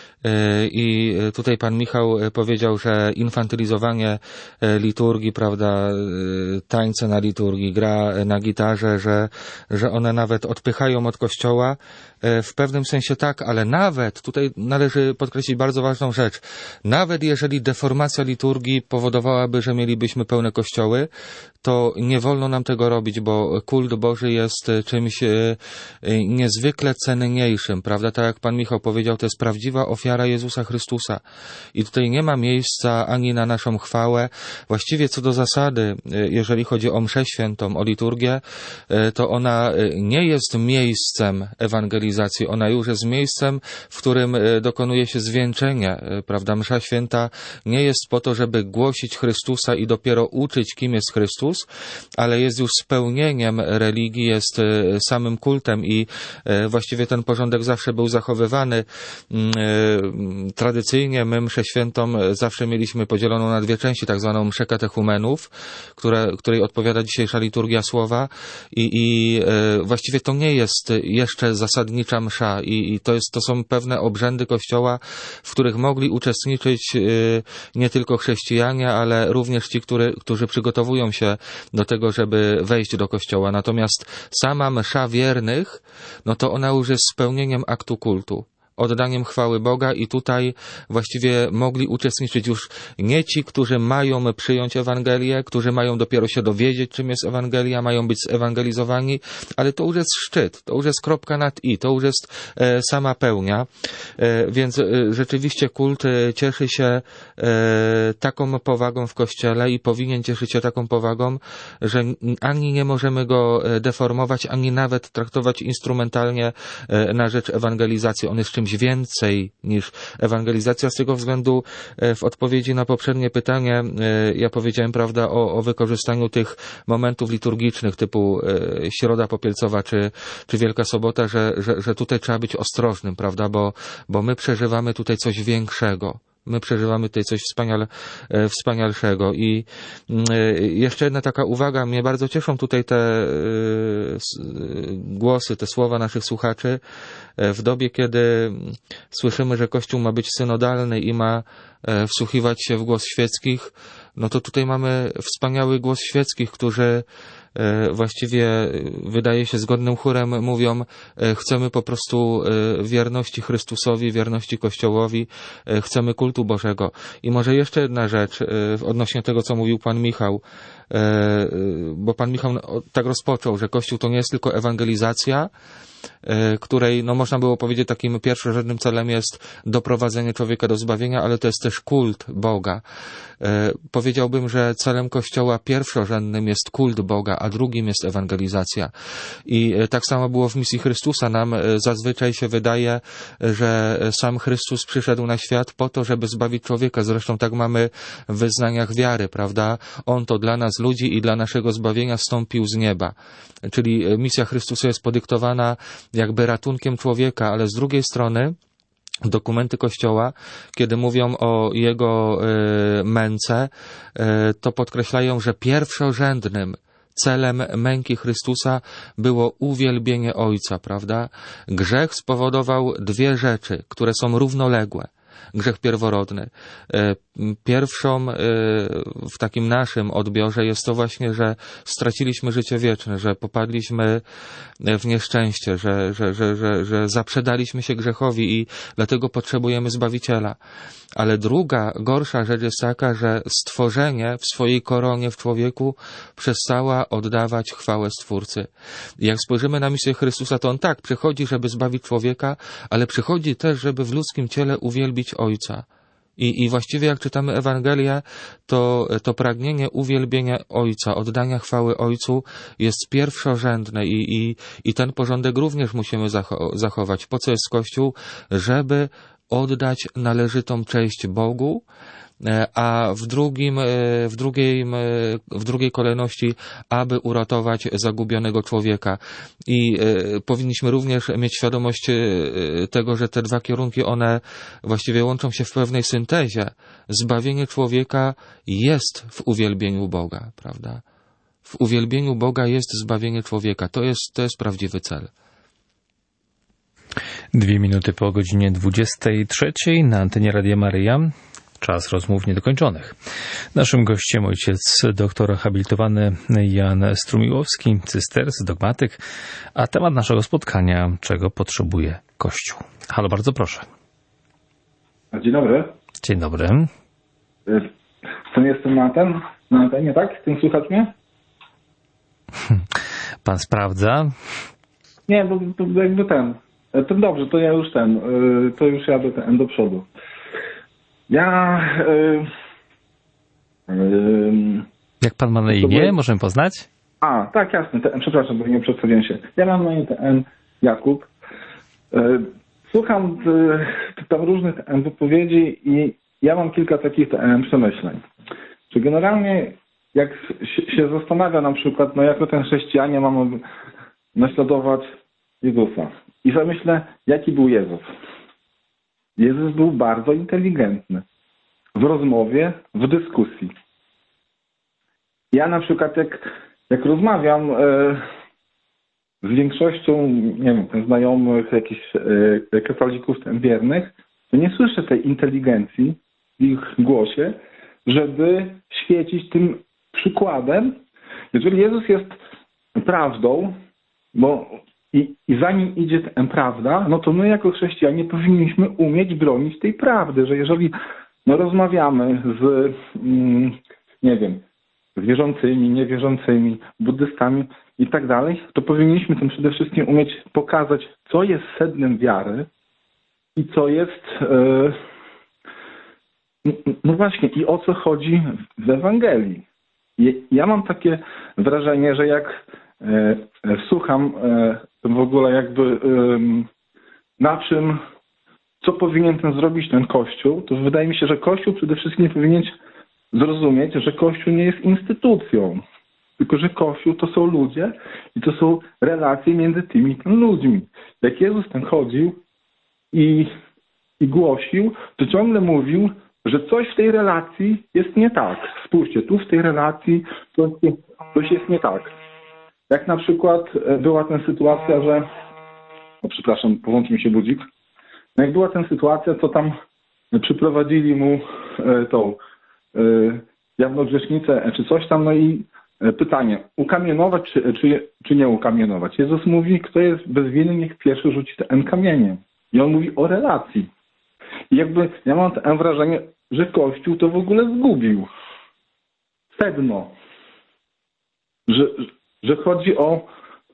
I tutaj pan Michał powiedział, że infantylizowanie liturgii, prawda, tańce na liturgii, gra na gitarze, że one nawet odpychają od Kościoła. W pewnym sensie tak, ale nawet, tutaj należy podkreślić bardzo ważną rzecz, nawet jeżeli deformacja liturgii powodowałaby, że mielibyśmy pełne kościoły, to nie wolno nam tego robić, bo kult Boży jest czymś niezwykle cenniejszym, prawda? Tak jak pan Michał powiedział, to jest prawdziwa ofiara Jezusa Chrystusa. I tutaj nie ma miejsca ani na naszą chwałę. Właściwie co do zasady, jeżeli chodzi o mszę świętą, o liturgię, to ona nie jest miejscem ewangelizacji, ona już jest miejscem, w którym dokonuje się zwieńczenie, prawda? Msza święta nie jest po to, żeby głosić Chrystusa i dopiero uczyć, kim jest Chrystus, ale jest już spełnieniem religii, jest samym kultem i właściwie ten porządek zawsze był zachowywany. Tradycyjnie my mszę świętą zawsze mieliśmy podzieloną na 2 części, tak zwaną mszę katechumenów, której odpowiada dzisiejsza liturgia słowa i właściwie to nie jest jeszcze zasadnicza msza i to są pewne obrzędy Kościoła, w których mogli uczestniczyć nie tylko chrześcijanie, ale również ci, którzy przygotowują się do tego, żeby wejść do Kościoła. Natomiast sama msza wiernych, to ona już jest spełnieniem aktu kultu. oddaniem chwały Boga i tutaj właściwie mogli uczestniczyć już nie ci, którzy mają przyjąć Ewangelię, którzy mają dopiero się dowiedzieć, czym jest Ewangelia, mają być zewangelizowani, ale to już jest szczyt, to już jest kropka nad i, to już jest sama pełnia, więc rzeczywiście kult cieszy się taką powagą w Kościele i powinien cieszyć się taką powagą, że ani nie możemy go deformować, ani nawet traktować instrumentalnie na rzecz ewangelizacji. On jest czymś więcej niż ewangelizacja. Z tego względu w odpowiedzi na poprzednie pytanie ja powiedziałem, prawda, o wykorzystaniu tych momentów liturgicznych typu Środa Popielcowa czy Wielka Sobota, że tutaj trzeba być ostrożnym, prawda, bo my przeżywamy tutaj coś większego. My przeżywamy tutaj coś wspanialszego. I jeszcze jedna taka uwaga, mnie bardzo cieszą tutaj te głosy, te słowa naszych słuchaczy w dobie, kiedy słyszymy, że Kościół ma być synodalny i ma wsłuchiwać się w głos świeckich, no to tutaj mamy wspaniały głos świeckich, którzy właściwie wydaje się zgodnym chórem mówią, chcemy po prostu wierności Chrystusowi, wierności Kościołowi, chcemy kultu Bożego. I może jeszcze jedna rzecz odnośnie tego, co mówił Pan Michał, bo Pan Michał tak rozpoczął, że Kościół to nie jest tylko ewangelizacja, której, no można było powiedzieć, takim pierwszorzędnym celem jest doprowadzenie człowieka do zbawienia, ale to jest też kult Boga. Powiedziałbym, że celem Kościoła pierwszorzędnym jest kult Boga, a drugim jest ewangelizacja. I tak samo było w misji Chrystusa. Nam zazwyczaj się wydaje, że sam Chrystus przyszedł na świat po to, żeby zbawić człowieka. Zresztą tak mamy w wyznaniach wiary, prawda? On to dla nas ludzi i dla naszego zbawienia stąpił z nieba. Czyli misja Chrystusa jest podyktowana jakby ratunkiem człowieka, ale z drugiej strony dokumenty Kościoła, kiedy mówią o Jego męce, to podkreślają, że pierwszorzędnym celem męki Chrystusa było uwielbienie Ojca, prawda? Grzech spowodował dwie rzeczy, które są równoległe. Grzech pierworodny. Pierwszą w takim naszym odbiorze jest to właśnie, że straciliśmy życie wieczne, że popadliśmy w nieszczęście, że zaprzedaliśmy się grzechowi i dlatego potrzebujemy Zbawiciela. Ale druga, gorsza rzecz jest taka, że stworzenie w swojej koronie w człowieku przestała oddawać chwałę Stwórcy. I jak spojrzymy na misję Chrystusa, to On tak przychodzi, żeby zbawić człowieka, ale przychodzi też, żeby w ludzkim ciele uwielbić Ojca. I właściwie jak czytamy Ewangelię, to pragnienie uwielbienia Ojca, oddania chwały Ojcu jest pierwszorzędne i ten porządek również musimy zachować. Po co jest Kościół? Żeby oddać należytą cześć Bogu, a w drugiej kolejności, aby uratować zagubionego człowieka. I powinniśmy również mieć świadomość tego, że te dwa kierunki, one właściwie łączą się w pewnej syntezie. Zbawienie człowieka jest w uwielbieniu Boga, prawda? W uwielbieniu Boga jest zbawienie człowieka. To jest prawdziwy cel. 2 minuty po godzinie 23 na antenie Radia Maryja. Czas rozmów niedokończonych. Naszym gościem ojciec doktor habilitowany Jan Strumiłowski, cysterc, dogmatyk, a temat naszego spotkania, czego potrzebuje Kościół. Halo, bardzo proszę. Dzień dobry. Dzień dobry. To nie jestem na antenie, tak? Tym słychać mnie? Pan sprawdza? Nie, bo jakby to dobrze, to ja już to już jadę do przodu. Jak pan ma na imię? Możemy poznać? Tak, jasne. Przepraszam, bo nie przedstawiłem się. Ja mam na imię Jakub. Słucham tam różnych wypowiedzi i ja mam kilka takich przemyśleń. Czy generalnie jak się zastanawia na przykład, no jako ten chrześcijanie mamy naśladować Jezusa. I zamyślę, jaki był Jezus. Jezus był bardzo inteligentny. W rozmowie, w dyskusji. Ja na przykład jak rozmawiam z większością, nie wiem, znajomych, jakichś katolików wiernych, to nie słyszę tej inteligencji w ich głosie, żeby świecić tym przykładem. Jeżeli Jezus jest prawdą, bo I zanim idzie prawda, no to my jako chrześcijanie powinniśmy umieć bronić tej prawdy, że jeżeli rozmawiamy z, nie wiem, wierzącymi, niewierzącymi, buddystami i tak dalej, to powinniśmy tym przede wszystkim umieć pokazać, co jest sednem wiary i co jest, no właśnie, i o co chodzi w Ewangelii. Ja mam takie wrażenie, że jak słucham w ogóle jakby na czym, co powinien ten zrobić ten Kościół, to wydaje mi się, że Kościół przede wszystkim powinien zrozumieć, że Kościół nie jest instytucją, tylko że Kościół to są ludzie i to są relacje między tymi ludźmi. Jak Jezus ten chodził i głosił, to ciągle mówił, że coś w tej relacji jest nie tak. Spójrzcie, tu w tej relacji coś jest nie tak. Jak na przykład była ta sytuacja, że... O, przepraszam, połączył mi się budzik. Jak była ta sytuacja, to tam przyprowadzili mu tą jawnogrzesznicę, czy coś tam, no i pytanie, ukamienować czy nie ukamienować? Jezus mówi, kto jest bezwinny, niech pierwszy rzuci ten kamieniem. I on mówi o relacji. I jakby ja mam wrażenie, że Kościół to w ogóle zgubił. Sedno. Że chodzi o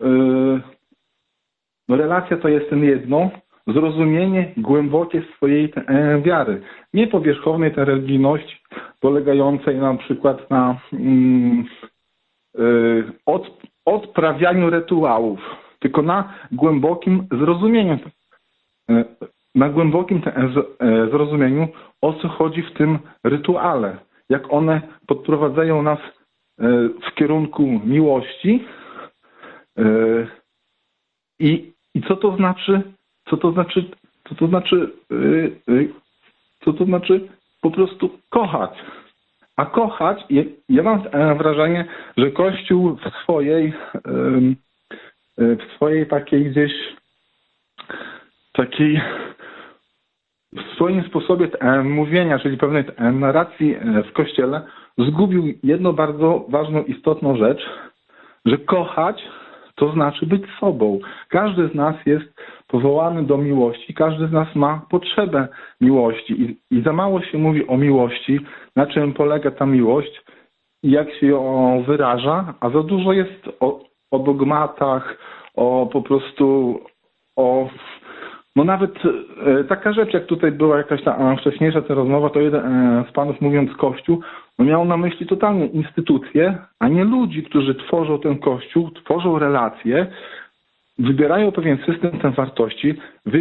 relacja to jest ten jedno, zrozumienie głębokie swojej wiary. Nie powierzchownej tej religijności polegającej na przykład na odprawianiu rytuałów, tylko na głębokim zrozumieniu. Na głębokim zrozumieniu, o co chodzi w tym rytuale. Jak one podprowadzają nas w kierunku miłości i co to znaczy, co to znaczy po prostu kochać. A kochać, ja mam wrażenie, że Kościół w swojej takiej gdzieś w swoim sposobie mówienia, czyli pewnej narracji w Kościele, zgubił jedną bardzo ważną, istotną rzecz, że kochać to znaczy być sobą. Każdy z nas jest powołany do miłości, każdy z nas ma potrzebę miłości i za mało się mówi o miłości, na czym polega ta miłość i jak się ją wyraża, a za dużo jest o dogmatach, po prostu no nawet taka rzecz, jak tutaj była jakaś ta wcześniejsza ta rozmowa, to jeden z panów, mówiąc Kościół, no miał na myśli totalnie instytucje, a nie ludzi, którzy tworzą ten Kościół, tworzą relacje, wybierają pewien system ten wartości,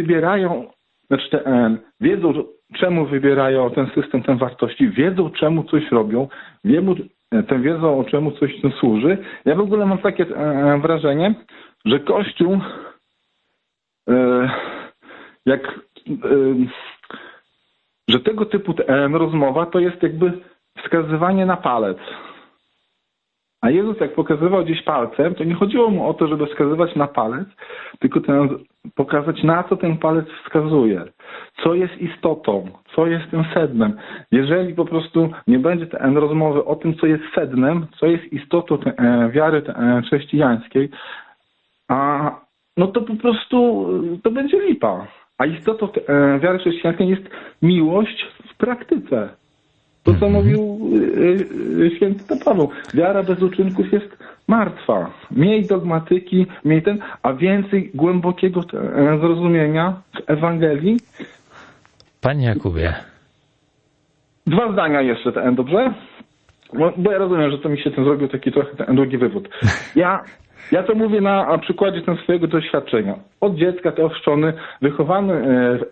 wiedzą, czemu wybierają ten system ten wartości, wiedzą, czemu coś robią, wiedzą, czemu coś tym służy. Ja w ogóle mam takie wrażenie, że Kościół że tego typu rozmowa to jest jakby wskazywanie na palec. A Jezus jak pokazywał gdzieś palcem, to nie chodziło mu o to, żeby wskazywać na palec, tylko pokazać, na co ten palec wskazuje. Co jest istotą, co jest tym sednem. Jeżeli po prostu nie będzie rozmowy o tym, co jest sednem, co jest istotą wiary chrześcijańskiej, no to po prostu to będzie lipa. A istotą wiary chrześcijańskiej jest miłość w praktyce. To, co mówił święty Paweł. Wiara bez uczynków jest martwa. Mniej dogmatyki, a więcej głębokiego zrozumienia w Ewangelii. Panie Jakubie. 2 zdania jeszcze, dobrze? Bo ja rozumiem, że to mi się ten zrobił taki trochę długi wywód. Ja to mówię na przykładzie swojego doświadczenia. Od dziecka to ochrzczony, wychowany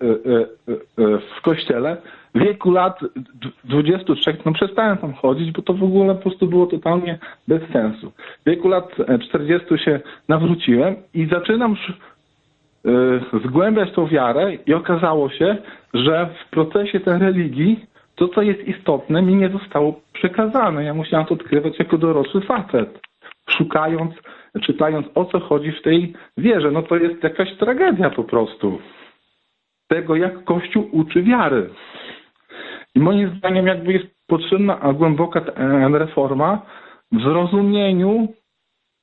w kościele, w wieku lat 23, no przestałem tam chodzić, bo to w ogóle po prostu było totalnie bez sensu. W wieku lat 40 się nawróciłem i zaczynam zgłębiać tą wiarę i okazało się, że w procesie tej religii to, co jest istotne, mi nie zostało przekazane. Ja musiałem to odkrywać jako dorosły facet, czytając, o co chodzi w tej wierze. No to jest jakaś tragedia po prostu tego, jak Kościół uczy wiary. I moim zdaniem jakby jest potrzebna głęboka reforma w zrozumieniu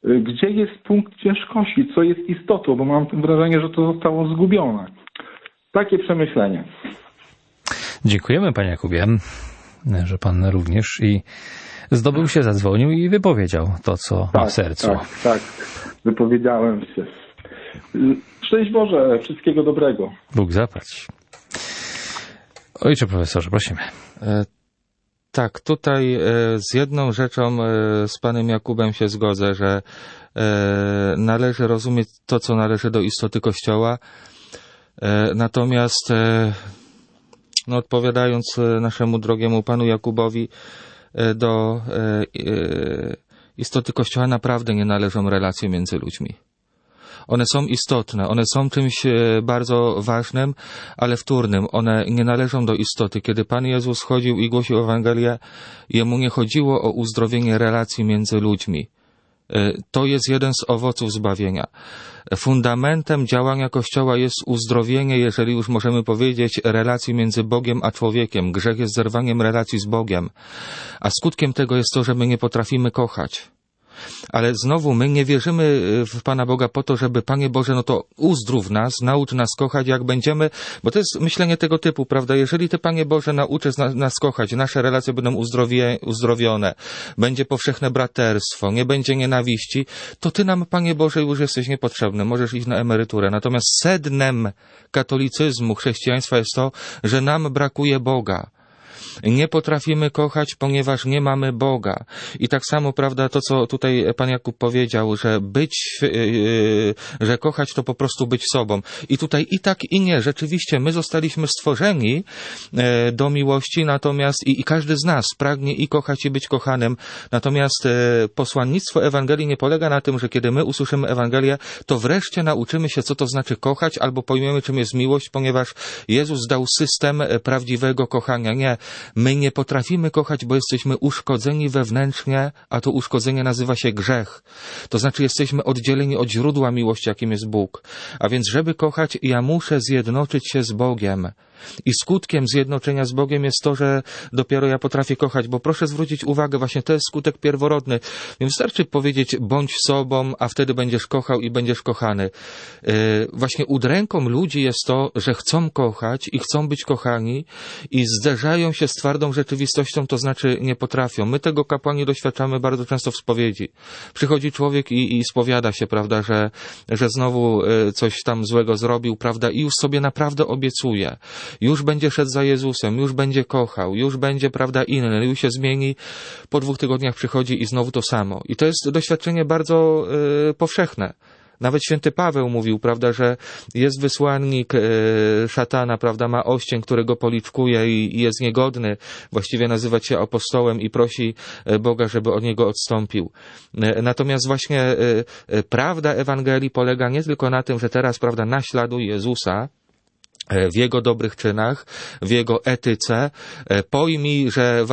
Gdzie jest punkt ciężkości? Co jest istotą? Bo mam wrażenie, że to zostało zgubione. Takie przemyślenie. Dziękujemy, panie Jakubie, że pan również i zdobył się, zadzwonił i wypowiedział to, co ma w sercu. Tak. Wypowiedziałem się. Szczęść Boże, wszystkiego dobrego. Bóg zapłać. Ojcze profesorze, prosimy. Tak, tutaj z jedną rzeczą z panem Jakubem się zgodzę, że należy rozumieć to, co należy do istoty Kościoła. Natomiast odpowiadając naszemu drogiemu panu Jakubowi, do istoty Kościoła naprawdę nie należą relacje między ludźmi. One są istotne, one są czymś bardzo ważnym, ale wtórnym. One nie należą do istoty. Kiedy Pan Jezus chodził i głosił Ewangelię, Jemu nie chodziło o uzdrowienie relacji między ludźmi. To jest jeden z owoców zbawienia. Fundamentem działania Kościoła jest uzdrowienie, jeżeli już możemy powiedzieć, relacji między Bogiem a człowiekiem. Grzech jest zerwaniem relacji z Bogiem. A skutkiem tego jest to, że my nie potrafimy kochać. Ale znowu my nie wierzymy w Pana Boga po to, żeby Panie Boże, to uzdrów nas, naucz nas kochać, jak będziemy, bo to jest myślenie tego typu, prawda? Jeżeli Ty, Panie Boże, nauczysz nas kochać, nasze relacje będą uzdrowione, będzie powszechne braterstwo, nie będzie nienawiści, to Ty nam, Panie Boże, już jesteś niepotrzebny, możesz iść na emeryturę. Natomiast sednem katolicyzmu, chrześcijaństwa jest to, że nam brakuje Boga. Nie potrafimy kochać, ponieważ nie mamy Boga. I tak samo, prawda, to co tutaj Pan Jakub powiedział, że kochać to po prostu być sobą. I tutaj i tak i nie. Rzeczywiście my zostaliśmy stworzeni do miłości, natomiast i każdy z nas pragnie i kochać i być kochanym. Natomiast posłannictwo Ewangelii nie polega na tym, że kiedy my usłyszymy Ewangelię, to wreszcie nauczymy się, co to znaczy kochać, albo pojmiemy, czym jest miłość, ponieważ Jezus dał system prawdziwego kochania. Nie. My nie potrafimy kochać, bo jesteśmy uszkodzeni wewnętrznie, a to uszkodzenie nazywa się grzech. To znaczy jesteśmy oddzieleni od źródła miłości, jakim jest Bóg. A więc żeby kochać, ja muszę zjednoczyć się z Bogiem. I skutkiem zjednoczenia z Bogiem jest to, że dopiero ja potrafię kochać, bo proszę zwrócić uwagę, właśnie to jest skutek pierworodny. Więc wystarczy powiedzieć, bądź sobą, a wtedy będziesz kochał i będziesz kochany. Właśnie udręką ludzi jest to, że chcą kochać i chcą być kochani i zderzają się z twardą rzeczywistością, to znaczy nie potrafią. My tego, kapłani, doświadczamy bardzo często w spowiedzi. Przychodzi człowiek i spowiada się, prawda, że znowu coś tam złego zrobił, prawda, i już sobie naprawdę obiecuje. Już będzie szedł za Jezusem, już będzie kochał, już będzie, prawda, inny, już się zmieni. Po 2 tygodniach przychodzi i znowu to samo. I to jest doświadczenie bardzo powszechne. Nawet święty Paweł mówił, prawda, że jest wysłannik szatana, prawda, ma oścień, który go policzkuje i jest niegodny właściwie nazywać się apostołem i prosi Boga, żeby od niego odstąpił. Natomiast właśnie prawda Ewangelii polega nie tylko na tym, że teraz, prawda, naśladuj Jezusa w Jego dobrych czynach, w Jego etyce, pojmij, że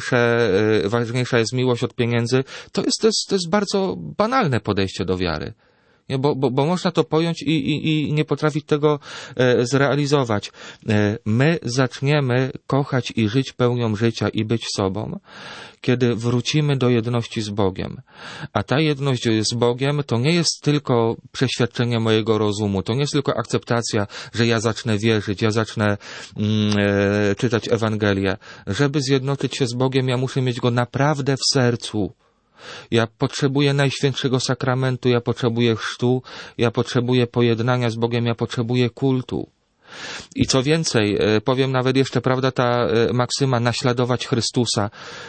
ważniejsza jest miłość od pieniędzy. To jest bardzo banalne podejście do wiary. Nie, bo można to pojąć i nie potrafić tego zrealizować. My zaczniemy kochać i żyć pełnią życia i być sobą, kiedy wrócimy do jedności z Bogiem. A ta jedność z Bogiem to nie jest tylko przeświadczenie mojego rozumu, to nie jest tylko akceptacja, że ja zacznę wierzyć, ja zacznę czytać Ewangelię. Żeby zjednoczyć się z Bogiem, ja muszę mieć Go naprawdę w sercu. Ja potrzebuję Najświętszego Sakramentu, ja potrzebuję chrztu, ja potrzebuję pojednania z Bogiem, ja potrzebuję kultu. I co więcej, powiem nawet jeszcze, prawda, ta maksyma naśladować Chrystusa.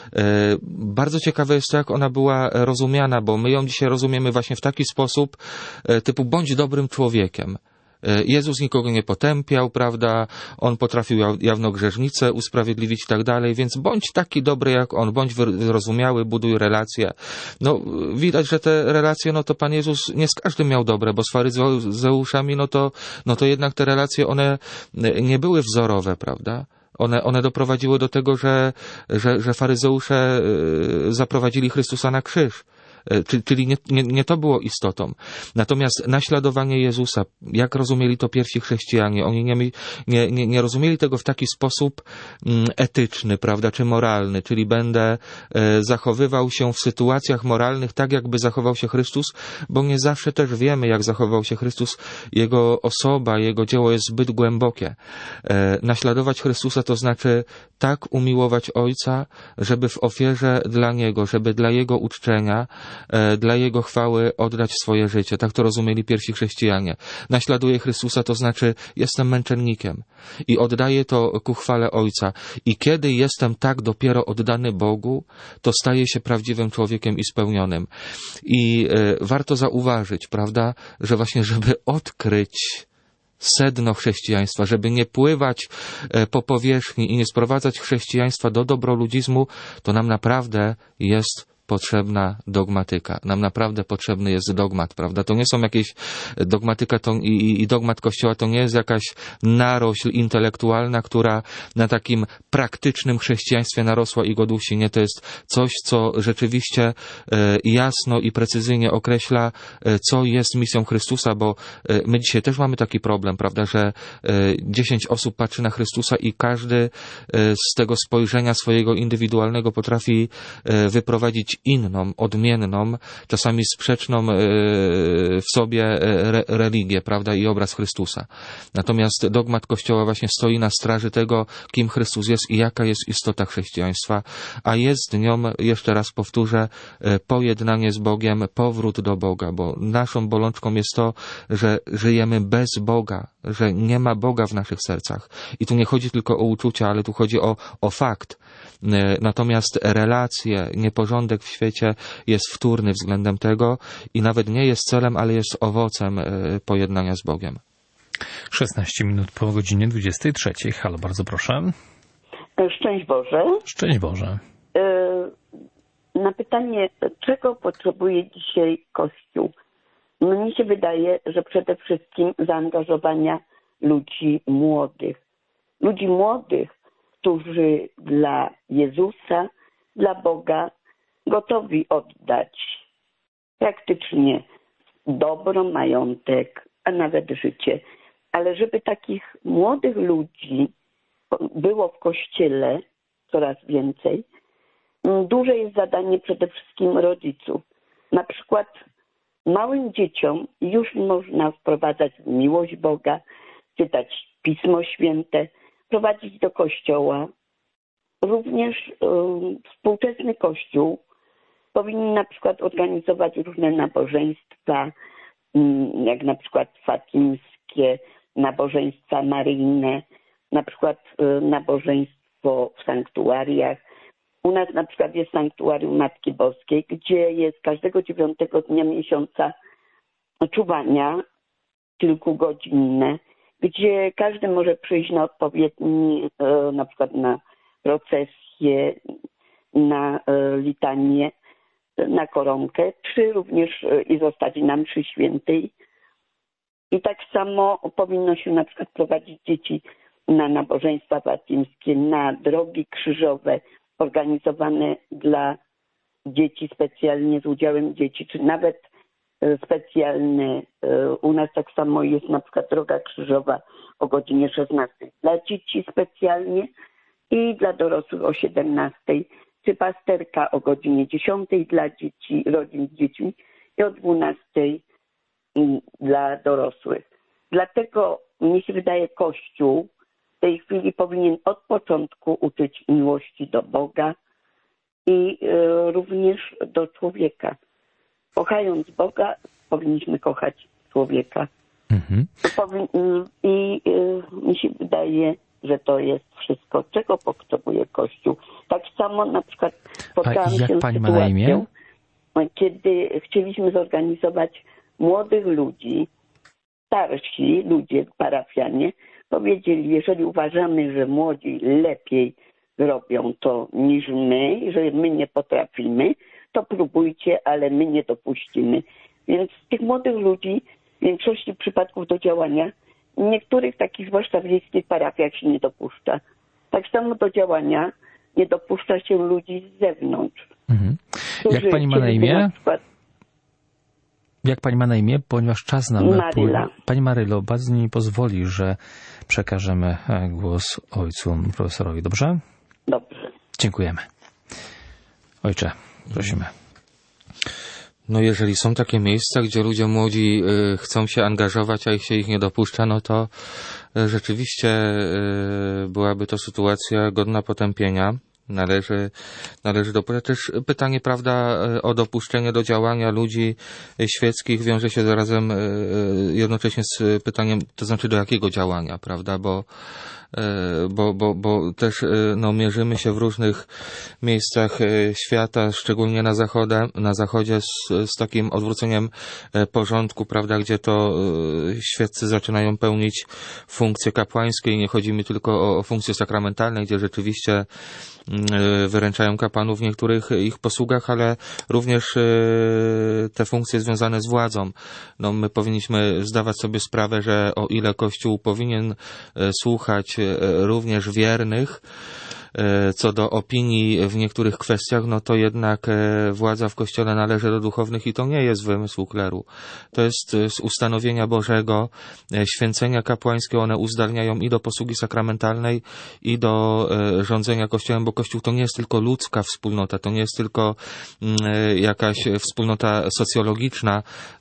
Bardzo ciekawe jest to, jak ona była rozumiana, bo my ją dzisiaj rozumiemy właśnie w taki sposób, typu bądź dobrym człowiekiem. Jezus nikogo nie potępiał, prawda, On potrafił jawną grzesznicę usprawiedliwić i tak dalej, więc bądź taki dobry jak On, bądź wyrozumiały, buduj relacje. No, widać, że te relacje, to Pan Jezus nie z każdym miał dobre, bo z faryzeuszami, no to jednak te relacje, one nie były wzorowe, prawda. One doprowadziły do tego, że faryzeusze zaprowadzili Chrystusa na krzyż. Czyli nie to było istotą. Natomiast naśladowanie Jezusa, jak rozumieli to pierwsi chrześcijanie, oni nie rozumieli tego w taki sposób etyczny, prawda, czy moralny, czyli będę zachowywał się w sytuacjach moralnych tak, jakby zachował się Chrystus, bo nie zawsze też wiemy, jak zachował się Chrystus. Jego osoba, Jego dzieło jest zbyt głębokie. Naśladować Chrystusa to znaczy tak umiłować Ojca, żeby w ofierze dla Niego, żeby dla Jego uczczenia, dla Jego chwały oddać swoje życie. Tak to rozumieli pierwsi chrześcijanie. Naśladuję Chrystusa to znaczy jestem męczennikiem i oddaję to ku chwale Ojca. I kiedy jestem tak dopiero oddany Bogu, to staję się prawdziwym człowiekiem i spełnionym. I warto zauważyć, prawda, że właśnie żeby odkryć sedno chrześcijaństwa, żeby nie pływać po powierzchni i nie sprowadzać chrześcijaństwa do dobroludzizmu, to nam naprawdę jest potrzebna dogmatyka. Nam naprawdę potrzebny jest dogmat, prawda? To nie są jakieś dogmatyka i dogmat Kościoła to nie jest jakaś narośl intelektualna, która na takim praktycznym chrześcijaństwie narosła i go dusi. Nie, to jest coś, co rzeczywiście jasno i precyzyjnie określa, co jest misją Chrystusa, bo my dzisiaj też mamy taki problem, prawda, że 10 osób patrzy na Chrystusa i każdy z tego spojrzenia swojego indywidualnego potrafi wyprowadzić inną, odmienną, czasami sprzeczną w sobie religię, prawda, i obraz Chrystusa. Natomiast dogmat Kościoła właśnie stoi na straży tego, kim Chrystus jest i jaka jest istota chrześcijaństwa, a jest nią, jeszcze raz powtórzę, pojednanie z Bogiem, powrót do Boga, bo naszą bolączką jest to, że żyjemy bez Boga, że nie ma Boga w naszych sercach. I tu nie chodzi tylko o uczucia, ale tu chodzi o fakt. Natomiast relacje, nieporządek w świecie jest wtórny względem tego i nawet nie jest celem, ale jest owocem pojednania z Bogiem. 16 minut po godzinie 23. Halo, bardzo proszę. Szczęść Boże. Szczęść Boże. Na pytanie, czego potrzebuje dzisiaj Kościół? Mnie się wydaje, że przede wszystkim zaangażowania ludzi młodych. Ludzi młodych, którzy dla Jezusa, dla Boga gotowi oddać praktycznie dobro, majątek, a nawet życie. Ale żeby takich młodych ludzi było w Kościele coraz więcej, duże jest zadanie przede wszystkim rodziców. Na przykład małym dzieciom już można wprowadzać w miłość Boga, czytać Pismo Święte, prowadzić do Kościoła. Również współczesny Kościół powinien na przykład organizować różne nabożeństwa, jak na przykład fatimskie, nabożeństwa maryjne, na przykład nabożeństwo w sanktuariach. U nas na przykład jest sanktuarium Matki Boskiej, gdzie jest każdego 9 dnia miesiąca czuwania kilkugodzinne, gdzie każdy może przyjść na odpowiedni, na przykład na procesję, na litanię, na koronkę, czy również i zostać na mszy świętej. I tak samo powinno się na przykład prowadzić dzieci na nabożeństwa fatimskie, na drogi krzyżowe organizowane dla dzieci specjalnie z udziałem dzieci, czy nawet specjalne. U nas tak samo jest na przykład droga krzyżowa o godzinie 16 dla dzieci specjalnie i dla dorosłych o 17, czy pasterka o godzinie 10 dla dzieci, rodzin z dziećmi i o 12 dla dorosłych. Dlatego mi się wydaje, Kościół w tej chwili powinien od początku uczyć miłości do Boga i również do człowieka. Kochając Boga, powinniśmy kochać człowieka. I mi się wydaje, że to jest wszystko, czego potrzebuje Kościół. Tak samo na przykład spotkałam się z sytuacją, kiedy chcieliśmy zorganizować młodych ludzi, starsi ludzie, parafianie, powiedzieli, jeżeli uważamy, że młodzi lepiej robią to niż my, że my nie potrafimy, to próbujcie, ale my nie dopuścimy. Więc tych młodych ludzi w większości przypadków do działania niektórych takich, zwłaszcza w wiejskich parafiach, się nie dopuszcza. Tak samo do działania nie dopuszcza się ludzi z zewnątrz. Jak pani ma na imię? Na przykład Jak pani ma na imię? Ponieważ czas nam napływa. Pani Marylo, bardzo mi pozwoli, że przekażemy głos ojcu profesorowi. Dobrze? Dobrze. Dziękujemy. Ojcze, prosimy. No jeżeli są takie miejsca, gdzie ludzie młodzi chcą się angażować, a ich się nie dopuszcza, no to rzeczywiście byłaby to sytuacja godna potępienia. Należy dopuszczać. Też pytanie, prawda, o dopuszczenie do działania ludzi świeckich wiąże się zarazem jednocześnie z pytaniem, to znaczy do jakiego działania, prawda, bo też mierzymy się w różnych miejscach świata, szczególnie na zachodzie z takim odwróceniem porządku, prawda, gdzie to świeccy zaczynają pełnić funkcje kapłańskie i nie chodzi mi tylko o funkcje sakramentalne, gdzie rzeczywiście wyręczają kapłanów w niektórych ich posługach, ale również te funkcje związane z władzą. No, my powinniśmy zdawać sobie sprawę, że o ile Kościół powinien słuchać również wiernych, co do opinii w niektórych kwestiach, no to jednak władza w Kościele należy do duchownych i to nie jest wymysł kleru. To jest z ustanowienia Bożego, święcenia kapłańskie, one uzdalniają i do posługi sakramentalnej, i do rządzenia Kościołem, bo Kościół to nie jest tylko ludzka wspólnota, to nie jest tylko jakaś wspólnota socjologiczna,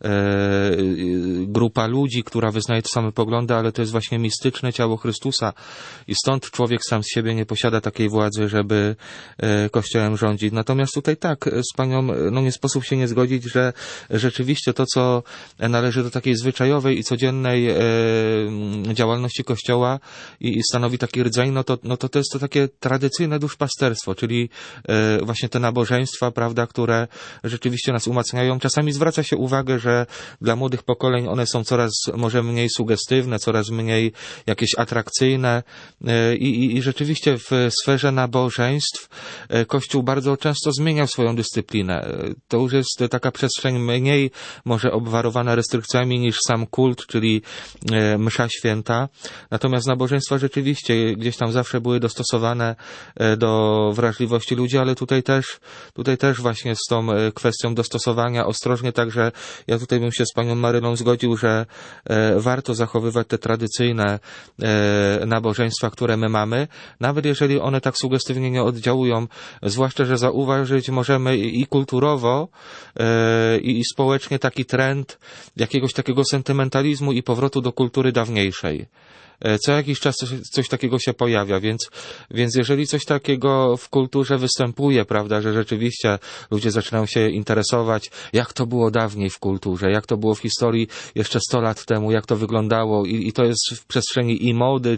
grupa ludzi, która wyznaje te same poglądy, ale to jest właśnie mistyczne ciało Chrystusa i stąd człowiek sam z siebie nie posiada takiej władzy, żeby Kościołem rządzić. Natomiast tutaj tak, z panią nie sposób się nie zgodzić, że rzeczywiście to, co należy do takiej zwyczajowej i codziennej działalności Kościoła i stanowi taki rdzeń, to jest to takie tradycyjne duszpasterstwo, czyli właśnie te nabożeństwa, prawda, które rzeczywiście nas umacniają. Czasami zwraca się uwagę, że dla młodych pokoleń one są coraz może mniej sugestywne, coraz mniej jakieś atrakcyjne i rzeczywiście w sferze nabożeństw Kościół bardzo często zmieniał swoją dyscyplinę. To już jest taka przestrzeń mniej może obwarowana restrykcjami niż sam kult, czyli msza święta. Natomiast nabożeństwa rzeczywiście gdzieś tam zawsze były dostosowane do wrażliwości ludzi, ale tutaj też właśnie z tą kwestią dostosowania ostrożnie, także ja tutaj bym się z panią Marylą zgodził, że warto zachowywać te tradycyjne nabożeństwa, które my mamy, nawet jeżeli one tak sugestywnie nie oddziałują, zwłaszcza, że zauważyć możemy i kulturowo, i społecznie taki trend jakiegoś takiego sentymentalizmu i powrotu do kultury dawniejszej. Co jakiś czas coś takiego się pojawia, więc jeżeli coś takiego w kulturze występuje, prawda, że rzeczywiście ludzie zaczynają się interesować, jak to było dawniej w kulturze, jak to było w historii jeszcze 100 lat temu, jak to wyglądało i to jest w przestrzeni i mody,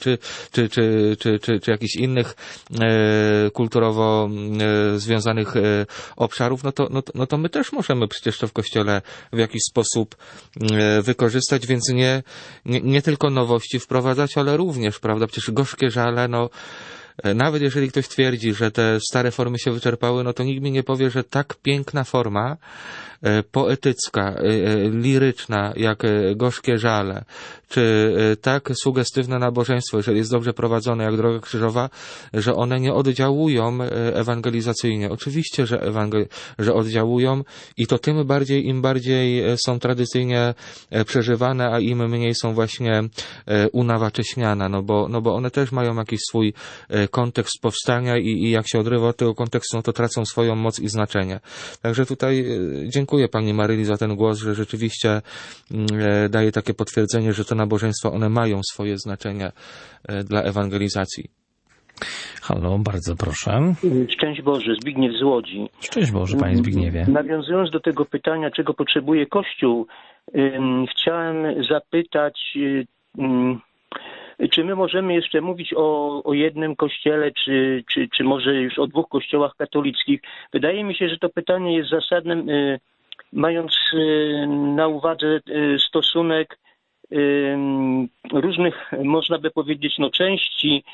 czy jakichś innych kulturowo związanych obszarów, no to my też możemy przecież to w Kościele w jakiś sposób wykorzystać, więc nie tylko nowości wprowadzać, ale również, prawda, przecież gorzkie żale, nawet jeżeli ktoś twierdzi, że te stare formy się wyczerpały, no to nikt mi nie powie, że tak piękna forma poetycka, liryczna, jak gorzkie żale, czy tak sugestywne nabożeństwo, jeżeli jest dobrze prowadzone jak Droga Krzyżowa, że one nie oddziałują ewangelizacyjnie. Oczywiście, że oddziałują i to im bardziej są tradycyjnie przeżywane, a im mniej są właśnie unawacześniane, no bo one też mają jakiś swój kontekst powstania i jak się odrywa od tego kontekstu, no to tracą swoją moc i znaczenie. Także tutaj dziękuję pani Maryli za ten głos, że rzeczywiście daje takie potwierdzenie, że te nabożeństwa, one mają swoje znaczenie dla ewangelizacji. Halo, bardzo proszę. Szczęść Boże, Zbigniew z Łodzi. Szczęść Boże, panie Zbigniewie. Nawiązując do tego pytania, czego potrzebuje Kościół, chciałem zapytać, czy my możemy jeszcze mówić o jednym kościele, czy może już o 2 kościołach katolickich? Wydaje mi się, że to pytanie jest zasadne, mając na uwadze stosunek różnych, można by powiedzieć, części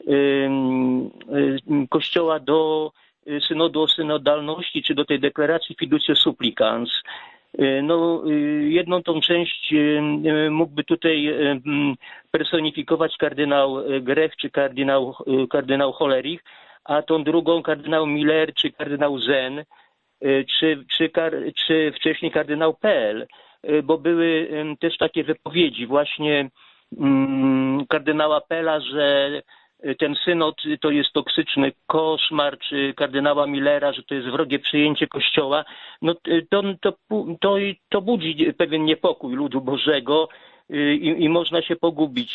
Kościoła do synodu o synodalności, czy do tej deklaracji Fiducia Supplicans. Jedną tą część mógłby tutaj personifikować kardynał Grech czy kardynał Hollerich, a tą drugą kardynał Miller czy kardynał Zen. czy wcześniej kardynał Pell, bo były też takie wypowiedzi właśnie kardynała Pella, że ten synod to jest toksyczny koszmar, czy kardynała Millera, że to jest wrogie przyjęcie Kościoła. No to budzi pewien niepokój ludu Bożego i można się pogubić.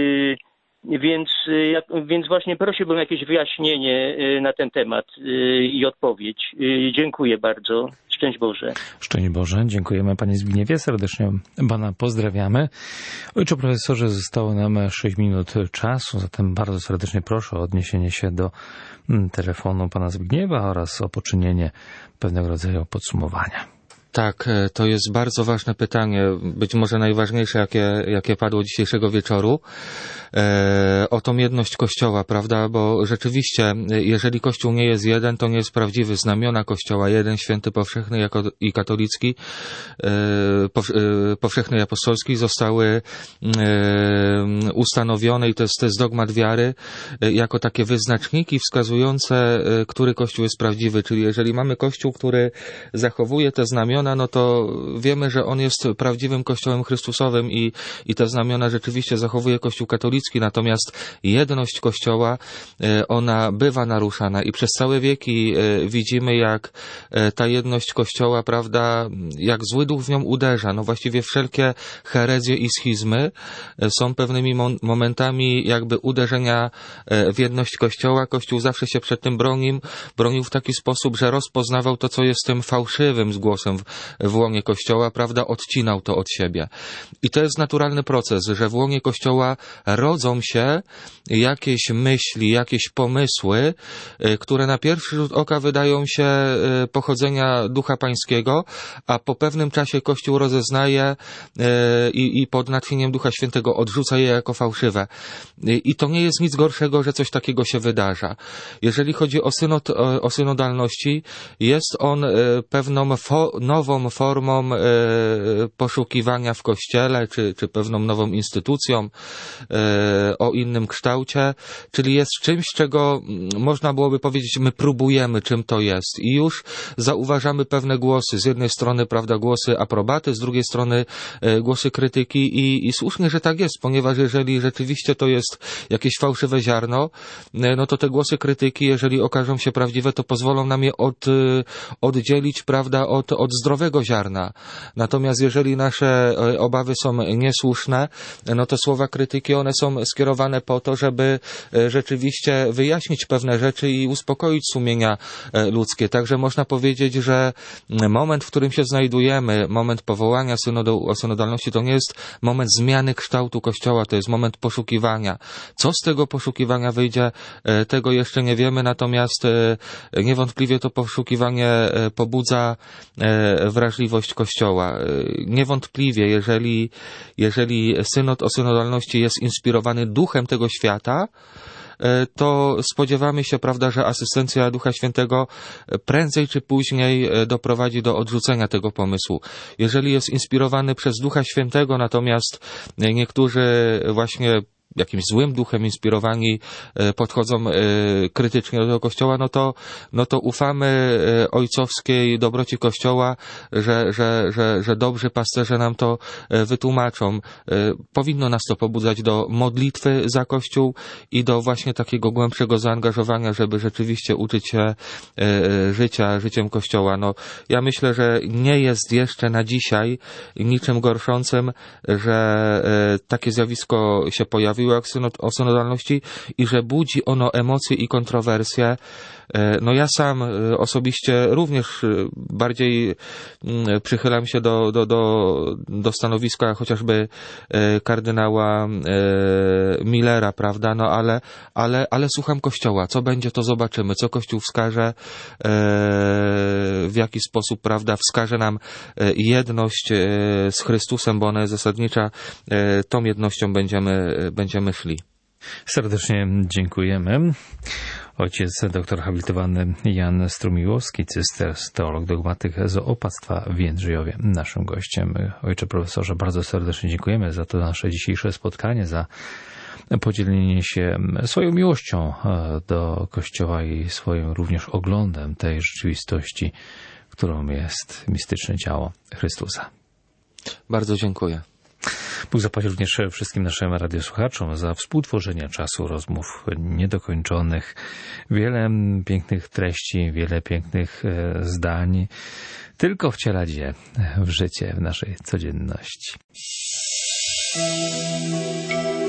Więc właśnie prosiłbym o jakieś wyjaśnienie na ten temat i odpowiedź. Dziękuję bardzo. Szczęść Boże. Szczęść Boże. Dziękujemy Panie Zbigniewie. Serdecznie Pana pozdrawiamy. Ojcze profesorze, zostało nam 6 minut czasu, zatem bardzo serdecznie proszę o odniesienie się do telefonu Pana Zbigniewa oraz o poczynienie pewnego rodzaju podsumowania. Tak, to jest bardzo ważne pytanie, być może najważniejsze, jakie padło dzisiejszego wieczoru, o tą jedność Kościoła, prawda? Bo rzeczywiście, jeżeli Kościół nie jest jeden, to nie jest prawdziwy. Znamiona Kościoła, jeden święty powszechny i katolicki, powszechny i apostolski zostały ustanowione i to jest dogmat wiary, jako takie wyznaczniki wskazujące, który Kościół jest prawdziwy. Czyli jeżeli mamy Kościół, który zachowuje te znamiona, no to wiemy, że on jest prawdziwym Kościołem Chrystusowym i te znamiona rzeczywiście zachowuje Kościół katolicki, natomiast jedność Kościoła, ona bywa naruszana i przez całe wieki widzimy, jak ta jedność Kościoła, prawda, jak zły duch w nią uderza. No właściwie wszelkie herezje i schizmy są pewnymi momentami jakby uderzenia w jedność Kościoła. Kościół zawsze się przed tym bronił w taki sposób, że rozpoznawał to, co jest tym fałszywym zgłosem w łonie Kościoła, prawda, odcinał to od siebie. I to jest naturalny proces, że w łonie Kościoła rodzą się jakieś myśli, jakieś pomysły, które na pierwszy rzut oka wydają się pochodzenia Ducha Pańskiego, a po pewnym czasie Kościół rozeznaje i pod natchnieniem Ducha Świętego odrzuca je jako fałszywe. I to nie jest nic gorszego, że coś takiego się wydarza. Jeżeli chodzi o synodalności, jest on pewną nową formą poszukiwania w Kościele, czy pewną nową instytucją o innym kształcie, czyli jest czymś, czego można byłoby powiedzieć, my próbujemy, czym to jest. I już zauważamy pewne głosy. Z jednej strony, prawda, głosy aprobaty, z drugiej strony głosy krytyki i słusznie, że tak jest, ponieważ jeżeli rzeczywiście to jest jakieś fałszywe ziarno, no to te głosy krytyki, jeżeli okażą się prawdziwe, to pozwolą nam je oddzielić, prawda, od zdrowego ziarna. Natomiast jeżeli nasze obawy są niesłuszne, no to słowa krytyki, one są skierowane po to, żeby rzeczywiście wyjaśnić pewne rzeczy i uspokoić sumienia ludzkie. Także można powiedzieć, że moment, w którym się znajdujemy, moment powołania synodu o synodalności, to nie jest moment zmiany kształtu Kościoła, to jest moment poszukiwania. Co z tego poszukiwania wyjdzie, tego jeszcze nie wiemy, natomiast niewątpliwie to poszukiwanie pobudza wrażliwość Kościoła. Niewątpliwie, jeżeli synod o synodalności jest inspirowany duchem tego świata, to spodziewamy się, prawda, że asystencja Ducha Świętego prędzej czy później doprowadzi do odrzucenia tego pomysłu. Jeżeli jest inspirowany przez Ducha Świętego, natomiast niektórzy właśnie jakimś złym duchem inspirowani podchodzą krytycznie do tego Kościoła, no to ufamy ojcowskiej dobroci Kościoła, że dobrzy pasterze nam to wytłumaczą. Powinno nas to pobudzać do modlitwy za Kościół i do właśnie takiego głębszego zaangażowania, żeby rzeczywiście uczyć się życiem Kościoła. No, ja myślę, że nie jest jeszcze na dzisiaj niczym gorszącym, że takie zjawisko się pojawiło jak o synodalności i że budzi ono emocje i kontrowersje. No ja sam osobiście również bardziej przychylam się do stanowiska chociażby kardynała Millera, prawda, no ale słucham Kościoła. Co będzie, to zobaczymy. Co Kościół wskaże, w jaki sposób, prawda, wskaże nam jedność z Chrystusem, bo ona jest zasadnicza. Tą jednością będziemy szli. Serdecznie dziękujemy. Ojciec doktor habilitowany Jan Strumiłowski, cysterc, teolog, dogmatyk z opactwa w Jędrzejowie, naszym gościem. Ojcze profesorze, bardzo serdecznie dziękujemy za to nasze dzisiejsze spotkanie, za podzielenie się swoją miłością do Kościoła i swoim również oglądem tej rzeczywistości, którą jest mistyczne ciało Chrystusa. Bardzo dziękuję. Bóg zapłaci również wszystkim naszym radiosłuchaczom za współtworzenie czasu rozmów niedokończonych. Wiele pięknych treści, wiele pięknych zdań. Tylko wcielać je w życie, w naszej codzienności.